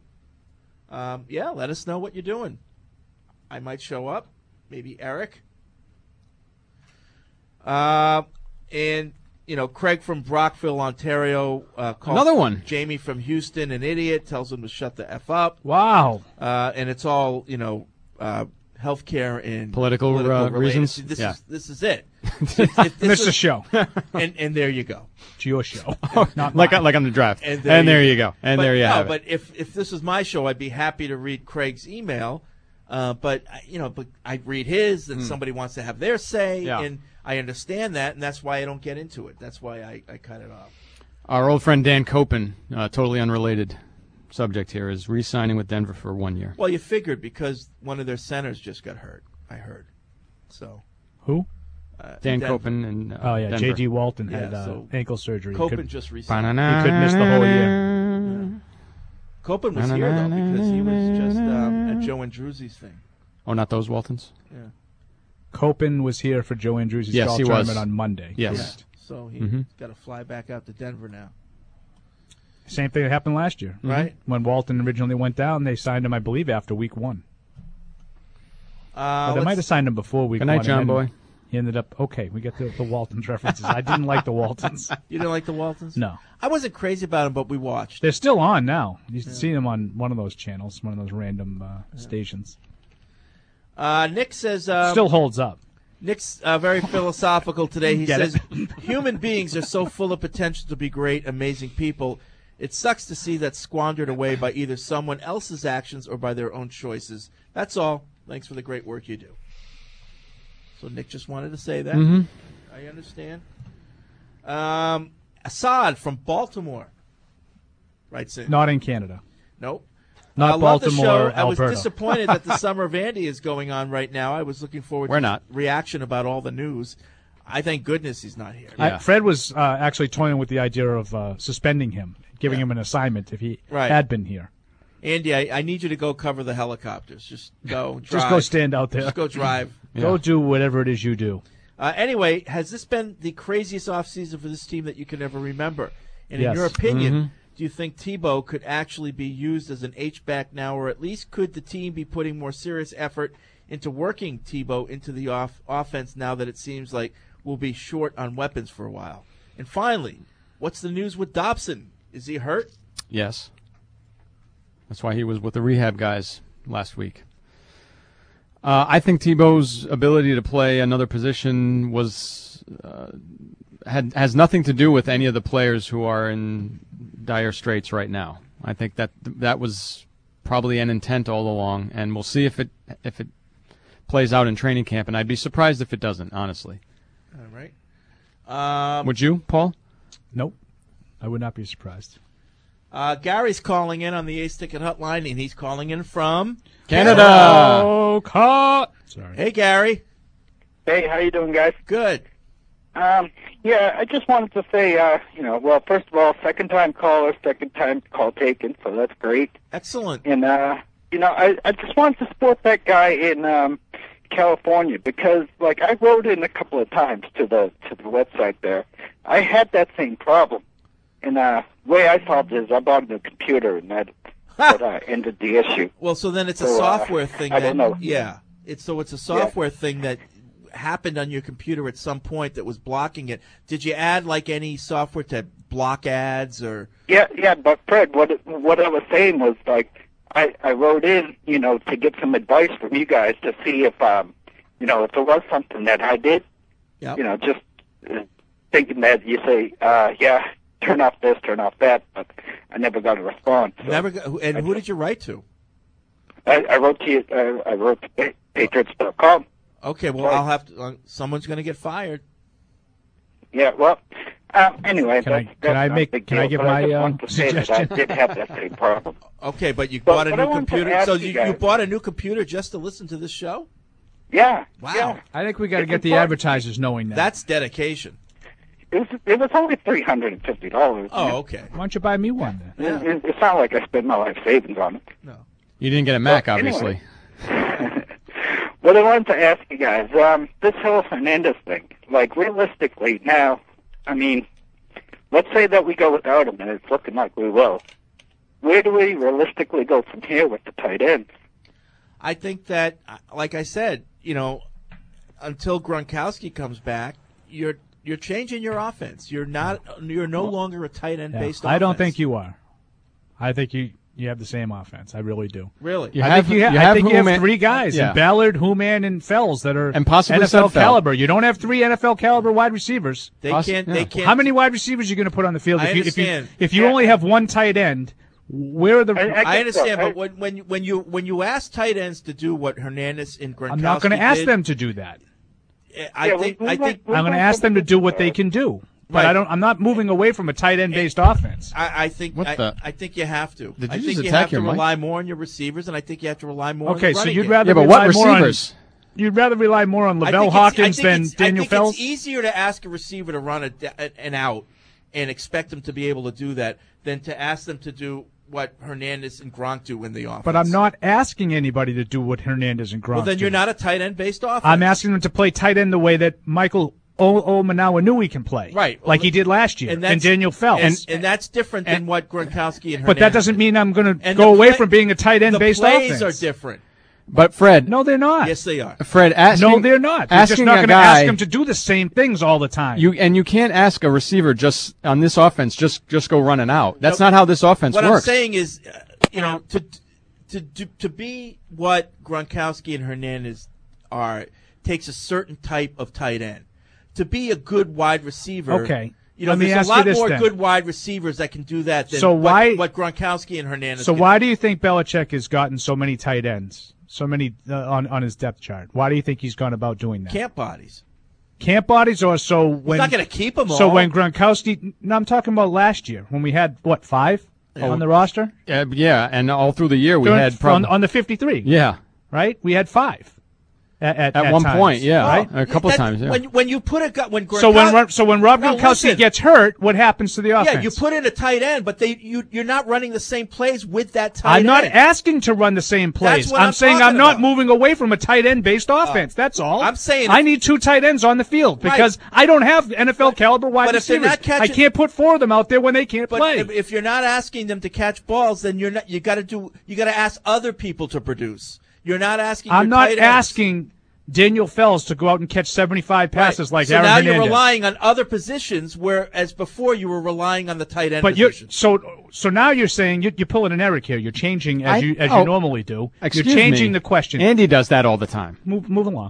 Um, yeah, let us know what you're doing. I might show up. Maybe Eric. Uh, and you know, Craig from Brockville, Ontario. Uh, calls Another one. Jamie from Houston, an idiot, tells him to shut the F up. Wow. Uh, and it's all, you know, uh, healthcare and Political, political uh, related. reasons? This Yeah. is this is it. It- it- this It's is- a show. and and there you go. It's your show. Not like mine. like on the draft. And And there, there, you go. And but, there you no, have but it. if if this was my show, I'd be happy to read Craig's email. Uh, but I- you know, but I read his, and Mm. somebody wants to have their say, Yeah. and I understand that, and that's why I don't get into it. That's why I, I cut it off. Our old friend Dan Copen, uh, totally unrelated subject here, is re-signing with Denver for one year. Well, you figured because one of their centers just got hurt. I heard. So Who? uh, Dan Denver. Copen and uh, Oh, yeah. Denver. J G. Walton Yeah, had uh, so ankle surgery. He Copen could- just He resigned. could miss the whole year. Copen was here though because he was just um, at Joe Andruzzi's thing. Oh, not those Waltons? Yeah. Copen was here for Joe Andrew's Yes, golf he was. tournament on Monday. Yes. Correct. So he's Mhm. got to fly back out to Denver now. Same thing that happened last year. Right. When Walton originally went down, they signed him, I believe, after week one. Uh, But they let's- might have signed him before week Good night, one. John and then Boy. He ended up, okay, we get the, the Waltons references. I didn't like the Waltons. You didn't like the Waltons? No. I wasn't crazy about them, but we watched. They're still on now. You can see them on one of those channels, one of those random uh, stations. Uh, Nick says um, Still holds up. Nick's uh, very philosophical today. He Get says it? human beings are so full of potential to be great, amazing people. It sucks to see that squandered away by either someone else's actions or by their own choices. That's all. Thanks for the great work you do. So Nick just wanted to say that. Mhm. I understand. Um, Assad from Baltimore writes in. Not in Canada. Nope. Not I love the Baltimore, show. I Alberta. was disappointed that the Summer of Andy is going on right now. I was looking forward We're to not. his reaction about all the news. I thank goodness he's not here. I, Fred was uh, actually toying with the idea of uh, suspending him, giving him an assignment if he Right. had been here. Andy, I, I need you to go cover the helicopters. Just go drive. Just go stand out there. Just go drive. Go do whatever it is you do. Uh, anyway, has this been the craziest offseason for this team that you can ever remember? And Yes. in your opinion, Mhm. do you think Tebow could actually be used as an H-back now, or at least could the team be putting more serious effort into working Tebow into the off- offense now that it seems like we'll be short on weapons for a while? And finally, what's the news with Dobson? Is he hurt? Yes. That's why he was with the rehab guys last week. Uh, I think Tebow's ability to play another position was uh, had has nothing to do with any of the players who are in dire straits right now. I think that that was probably an intent all along, and we'll see if it if it plays out in training camp. And I'd be surprised if it doesn't, honestly. All right. Um, Would you, Paul? Nope. I would not be surprised. Uh, Gary's calling in on the Ace Ticket Hotline, and he's calling in from Canada. Oh, cut. Sorry. Hey, Gary. Hey, how you doing, guys? Good. Um, yeah, I just wanted to say, uh, you know, well, first of all, second time caller, second time call taken, so that's great. Excellent. And uh, you know, I I just wanted to support that guy in um California because, like, I wrote in a couple of times to the to the website there. I had that same problem, and uh, the way I solved it is I bought a new computer, and that that uh, ended the issue. Well, so then it's a So, uh, software thing. I that, don't know. Yeah, it's so it's a software thing that happened on your computer at some point that was blocking it. Did you add like any software to block ads or? Yeah, yeah, but Fred, what what I was saying was like I I wrote in, you know, to get some advice from you guys to see if um, you know, if there was something that I did, Yep. you know, just uh, thinking that you say, uh, yeah, turn off this, turn off that, but I never got a response. So Never. Got, and who did you write to? I, I wrote to you. Uh, I wrote to Patriots dot com. Okay, well, Sorry. I'll have to. Uh, someone's going to get fired. Yeah, well, um, anyway, Can I- that's, can that's I not make- a big can I deal, give but my, just uh, wanted to say that I suggestion? did have that same problem. Okay, but you But- bought a but I new wanted to computer. ask So you you, you guys- bought a new computer just to listen to this show? Yeah. Wow. Yeah. I think we got to It's get the important. advertisers knowing that. That's dedication. It was it was only three hundred and fifty dollars. Oh, okay. Why don't you buy me one then? It, it, it's not like I spent my life savings on it. No. You didn't get a Mac, Well, obviously. anyway. What I wanted to ask you guys, um, this Hill Hernandez thing, like realistically now, I mean, let's say that we go without him, and it's looking like we will. Where do we realistically go from here with the tight ends? I think that, uh, like I said, you know, until Gronkowski comes back, you're you're changing your offense. You're not. You're no longer a tight end Yeah, based. I don't offense. think you are. I think you you have the same offense. I really do. Really? You I have- think you, ha- you I have think you have Hooman- three guys: yeah. in Ballard, Hooman, and Fells that are And possibly N F L Sudfeld. caliber. You don't have three N F L caliber wide receivers. They Poss- can't. yeah. They can't. How many wide receivers are you going to put on the field? I if you, if you, understand. if you Yeah. only have one tight end, where are the? I understand, but when when you, when you when you ask tight ends to do what Hernandez and Gronkowski I'm not going to ask did, them to do that. I Yeah, think we- we I think went- I'm going to ask them to do what they can do. But Right. I don't. I'm not moving away from a tight end based offense. I, I think What I, the- I think you have to. Did I you think just you attack have to your mic? rely more on your receivers, and I think you have to rely more. Okay, on the so running you'd game. rather Yeah, but rely what more on- receivers? You'd rather rely more on I Lavelle think it's- I Hawkins think than it's- Daniel I think Fells. It's easier to ask a receiver to run a, an out and expect them to be able to do that than to ask them to do what Hernandez and Gronk do in the offense. But I'm not asking anybody to do what Hernandez and Gronk Well, then do. you're not a tight end based offense. I'm asking them to play tight end the way that Michael O- Omanawanui can play, Right. like he did last year, And and, that's- Daniel Fells. and, and that's different than what Gronkowski and Hernandez. but that doesn't mean I'm going to And go the away play- from being a tight end the based plays offense. are different. But Fred, No, they're not. Yes, they are. Fred, asking, no, they're not. You're asking just not a going to guy, ask them to do the same things all the time. You and you can't ask a receiver just on this offense just just go running out. That's No, not how this offense What works. I'm saying is, uh, you know, to to to to be what Gronkowski and Hernandez are takes a certain type of tight end. To be a good wide receiver, Okay. You know, Let me there's ask a you lot this more then. good wide receivers that can do that than So what, why- what Gronkowski and Hernandez. So can why do you think Belichick has gotten so many tight ends, so many uh, on on his depth chart? Why do you think he's gone about doing that? camp bodies? Camp bodies, or so when not gonna keep 'em So all. when Gronkowski, no, I'm talking about last year when we had what five on the roster. Uh, yeah, and all through the year we During- had prob- on, on the fifty-three. yeah. right? We had five at at, At at one times, point, yeah, right? a couple That- times. Yeah. When when you put a guy when Gronkowski, So when Ro- so when Rob No, Gronkowski listen. gets hurt, what happens to the offense? yeah, you put in a tight end, but they you you're not running the same plays with that tight I'm end. not asking to run the same plays. That's what I'm, I'm saying I'm talking not about. moving away from a tight end based offense. That's all. I'm saying I if- need two tight ends on the field Right. because I don't have N F L caliber wide but if they're receivers. not catching- I can't put four of them out there when they can't But play. if, if you're not asking them to catch balls, then you're not. You got to do. You got to ask other people to produce. You're not asking. I'm your not tight ends. asking Daniel Fells to go out and catch seventy-five passes Right. like so Aaron now Hernandez. you're relying on other positions, whereas before you were relying on the tight end But you're position. so so now you're saying you're, you're pulling an Eric here. You're changing as I- you as oh, you normally do. Excuse you're changing me. the question. Andy does that all the time. Move move along.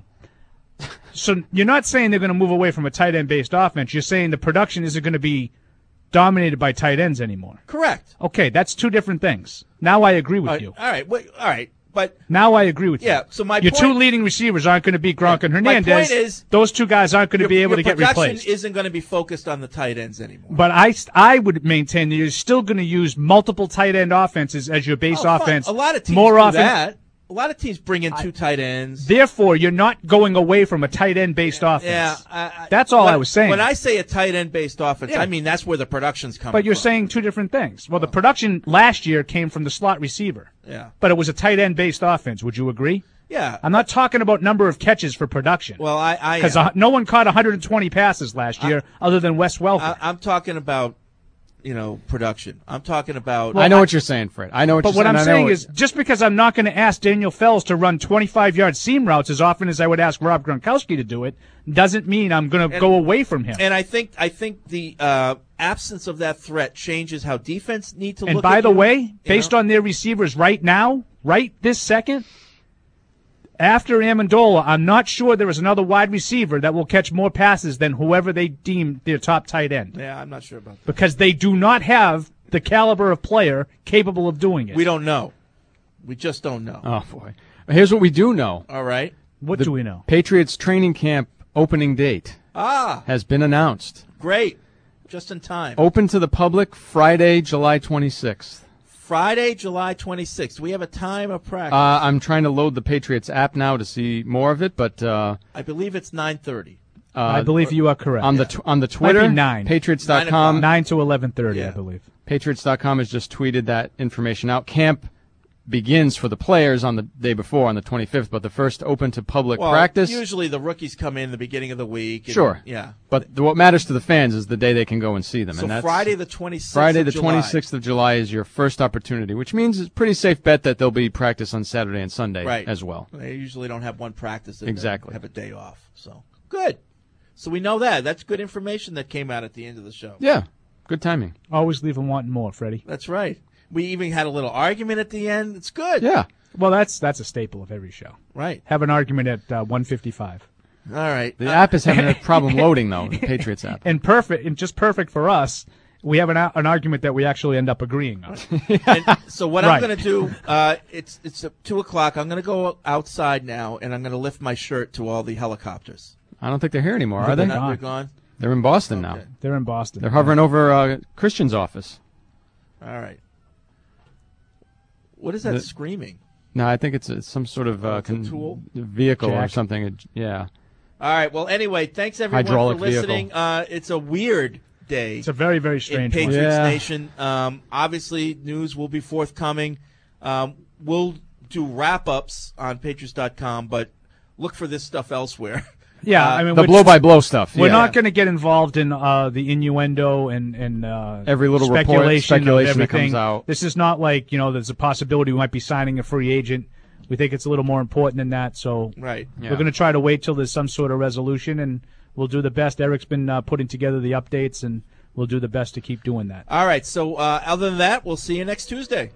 So you're not saying they're going to move away from a tight end based offense. You're saying the production isn't going to be dominated by tight ends anymore. Correct. Okay, that's two different things. Now I agree with All right, you. all right. Wait, all right. But Now I agree with you. Yeah, so my your point- two leading receivers aren't going to be Gronk and my Hernandez. point is- those two guys aren't going to your, be able your to get production replaced. isn't going to be focused on the tight ends anymore. But I, I would maintain that you're still going to use multiple tight end offenses as your base Oh, fine. offense. A lot of teams more do often. that. A lot of teams bring in two tight ends. Therefore, you're not going away from a tight end based offense. Yeah, I, I, that's all when, I was saying. When I say a tight end based offense, Yeah. I mean that's where the production's coming. But you're from. saying two different things. Well, the production last year came from the slot receiver. Yeah. But it was a tight end based offense. Would you agree? Yeah. I'm not talking about number of catches for production. Well, I, I because am. no one caught one hundred twenty passes last year other than Wes Welker. I, I'm talking about, you know, production. I'm talking about. I know what you're saying, Fred. I know what But you're what saying. I'm I know saying what- is, just because I'm not going to ask Daniel Fells to run twenty-five yard seam routes as often as I would ask Rob Gronkowski to do it, doesn't mean I'm going to And- go away from him. And I think I think the uh, absence of that threat changes how defense need to And look. by at the you, way, you based know? on their receivers right now, right this second, after Amendola, I'm not sure there is another wide receiver that will catch more passes than whoever they deem their top tight end. Yeah, I'm not sure about that. Because they do not have the caliber of player capable of doing it. We don't know. We just don't know. Oh boy. Here's what we do know. All right. What The do we know? Patriots training camp opening date Ah, has been announced. great. Just in time. Open to the public Friday, July twenty-sixth. Friday, July twenty-sixth. We have a time of practice. Uh, I'm trying to load the Patriots app now to see more of it, but uh, I believe it's nine thirty. uh, I believe you are correct. on the tw- on the Might be Twitter, nine. Patriots Nine dot com. nine to eleven thirty, Yeah. I believe. Patriots dot com has just tweeted that information out. Camp begins for the players on the day before, on the twenty-fifth, but the first open to public Well, practice. usually the rookies come in the beginning of the week. and- Sure. Yeah. But the, what matters to the fans is the day they can go and see them. So and that's Friday the twenty-sixth. Friday of the July. twenty-sixth of July is your first opportunity, which means it's a pretty safe bet that there'll be practice on Saturday and Sunday Right. as well. They usually don't have one practice. And Exactly. Have a day off. So good. So we know that. That's good information that came out at the end of the show. Yeah, good timing. Always leave them wanting more, Freddie. That's right. We even had a little argument at the end. It's good. Yeah. Well, that's that's a staple of every show. Right. Have an argument at uh, one fifty-five. All right. The uh, app is having a problem loading, though, the Patriots app. And perfect, and just perfect for us, we have an, an argument that we actually end up agreeing on. And so what Right. I'm going to do, uh, it's it's uh, two o'clock. I'm going to go outside now, and I'm going to lift my shirt to all the helicopters. I don't think they're here anymore, I are think they? they're gone. They're gone. They're in Boston now. They're in Boston. They're hovering over uh, Christian's office. All right. What is that The- screaming? No, I think it's, it's some sort of uh, it's a con- tool? vehicle or Jack. something. It- Yeah. All right. Well, anyway, thanks everyone Hydraulic for listening. Uh, it's a weird day. It's a very, very in strange one. Patriots Yeah. Nation. Um, obviously, news will be forthcoming. Um, we'll do wrap-ups on Patriots dot com, but look for this stuff elsewhere. Yeah, Uh, I mean, The we're- blow-by-blow stuff. We're yeah. not going to get involved in uh, the innuendo and, and uh, Every little report, speculation, speculation of that everything. comes out. This is not like, you know, there's a possibility we might be signing a free agent. We think it's a little more important than that. So Right. Yeah. we're going to try to wait till there's some sort of resolution, and we'll do the best. Eric's been uh, putting together the updates, and we'll do the best to keep doing that. All right. So uh, other than that, we'll see you next Tuesday.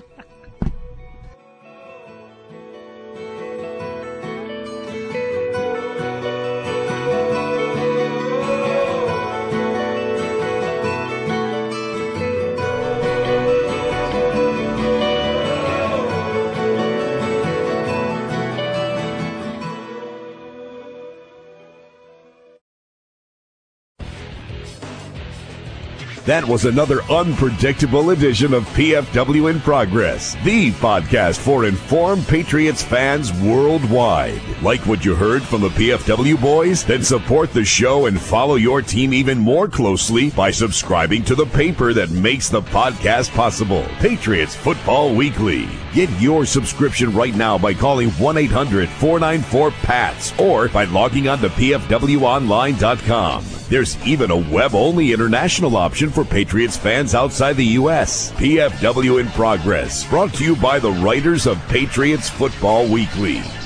That was another unpredictable edition of P F W in Progress, the podcast for informed Patriots fans worldwide. Like what you heard from the P F W boys? Then support the show and follow your team even more closely by subscribing to the paper that makes the podcast possible, Patriots Football Weekly. Get your subscription right now by calling one eight hundred four nine four P A T S or by logging on to P F W online dot com. There's even a web-only international option for Patriots fans outside the U S. P F W in Progress, brought to you by the writers of Patriots Football Weekly.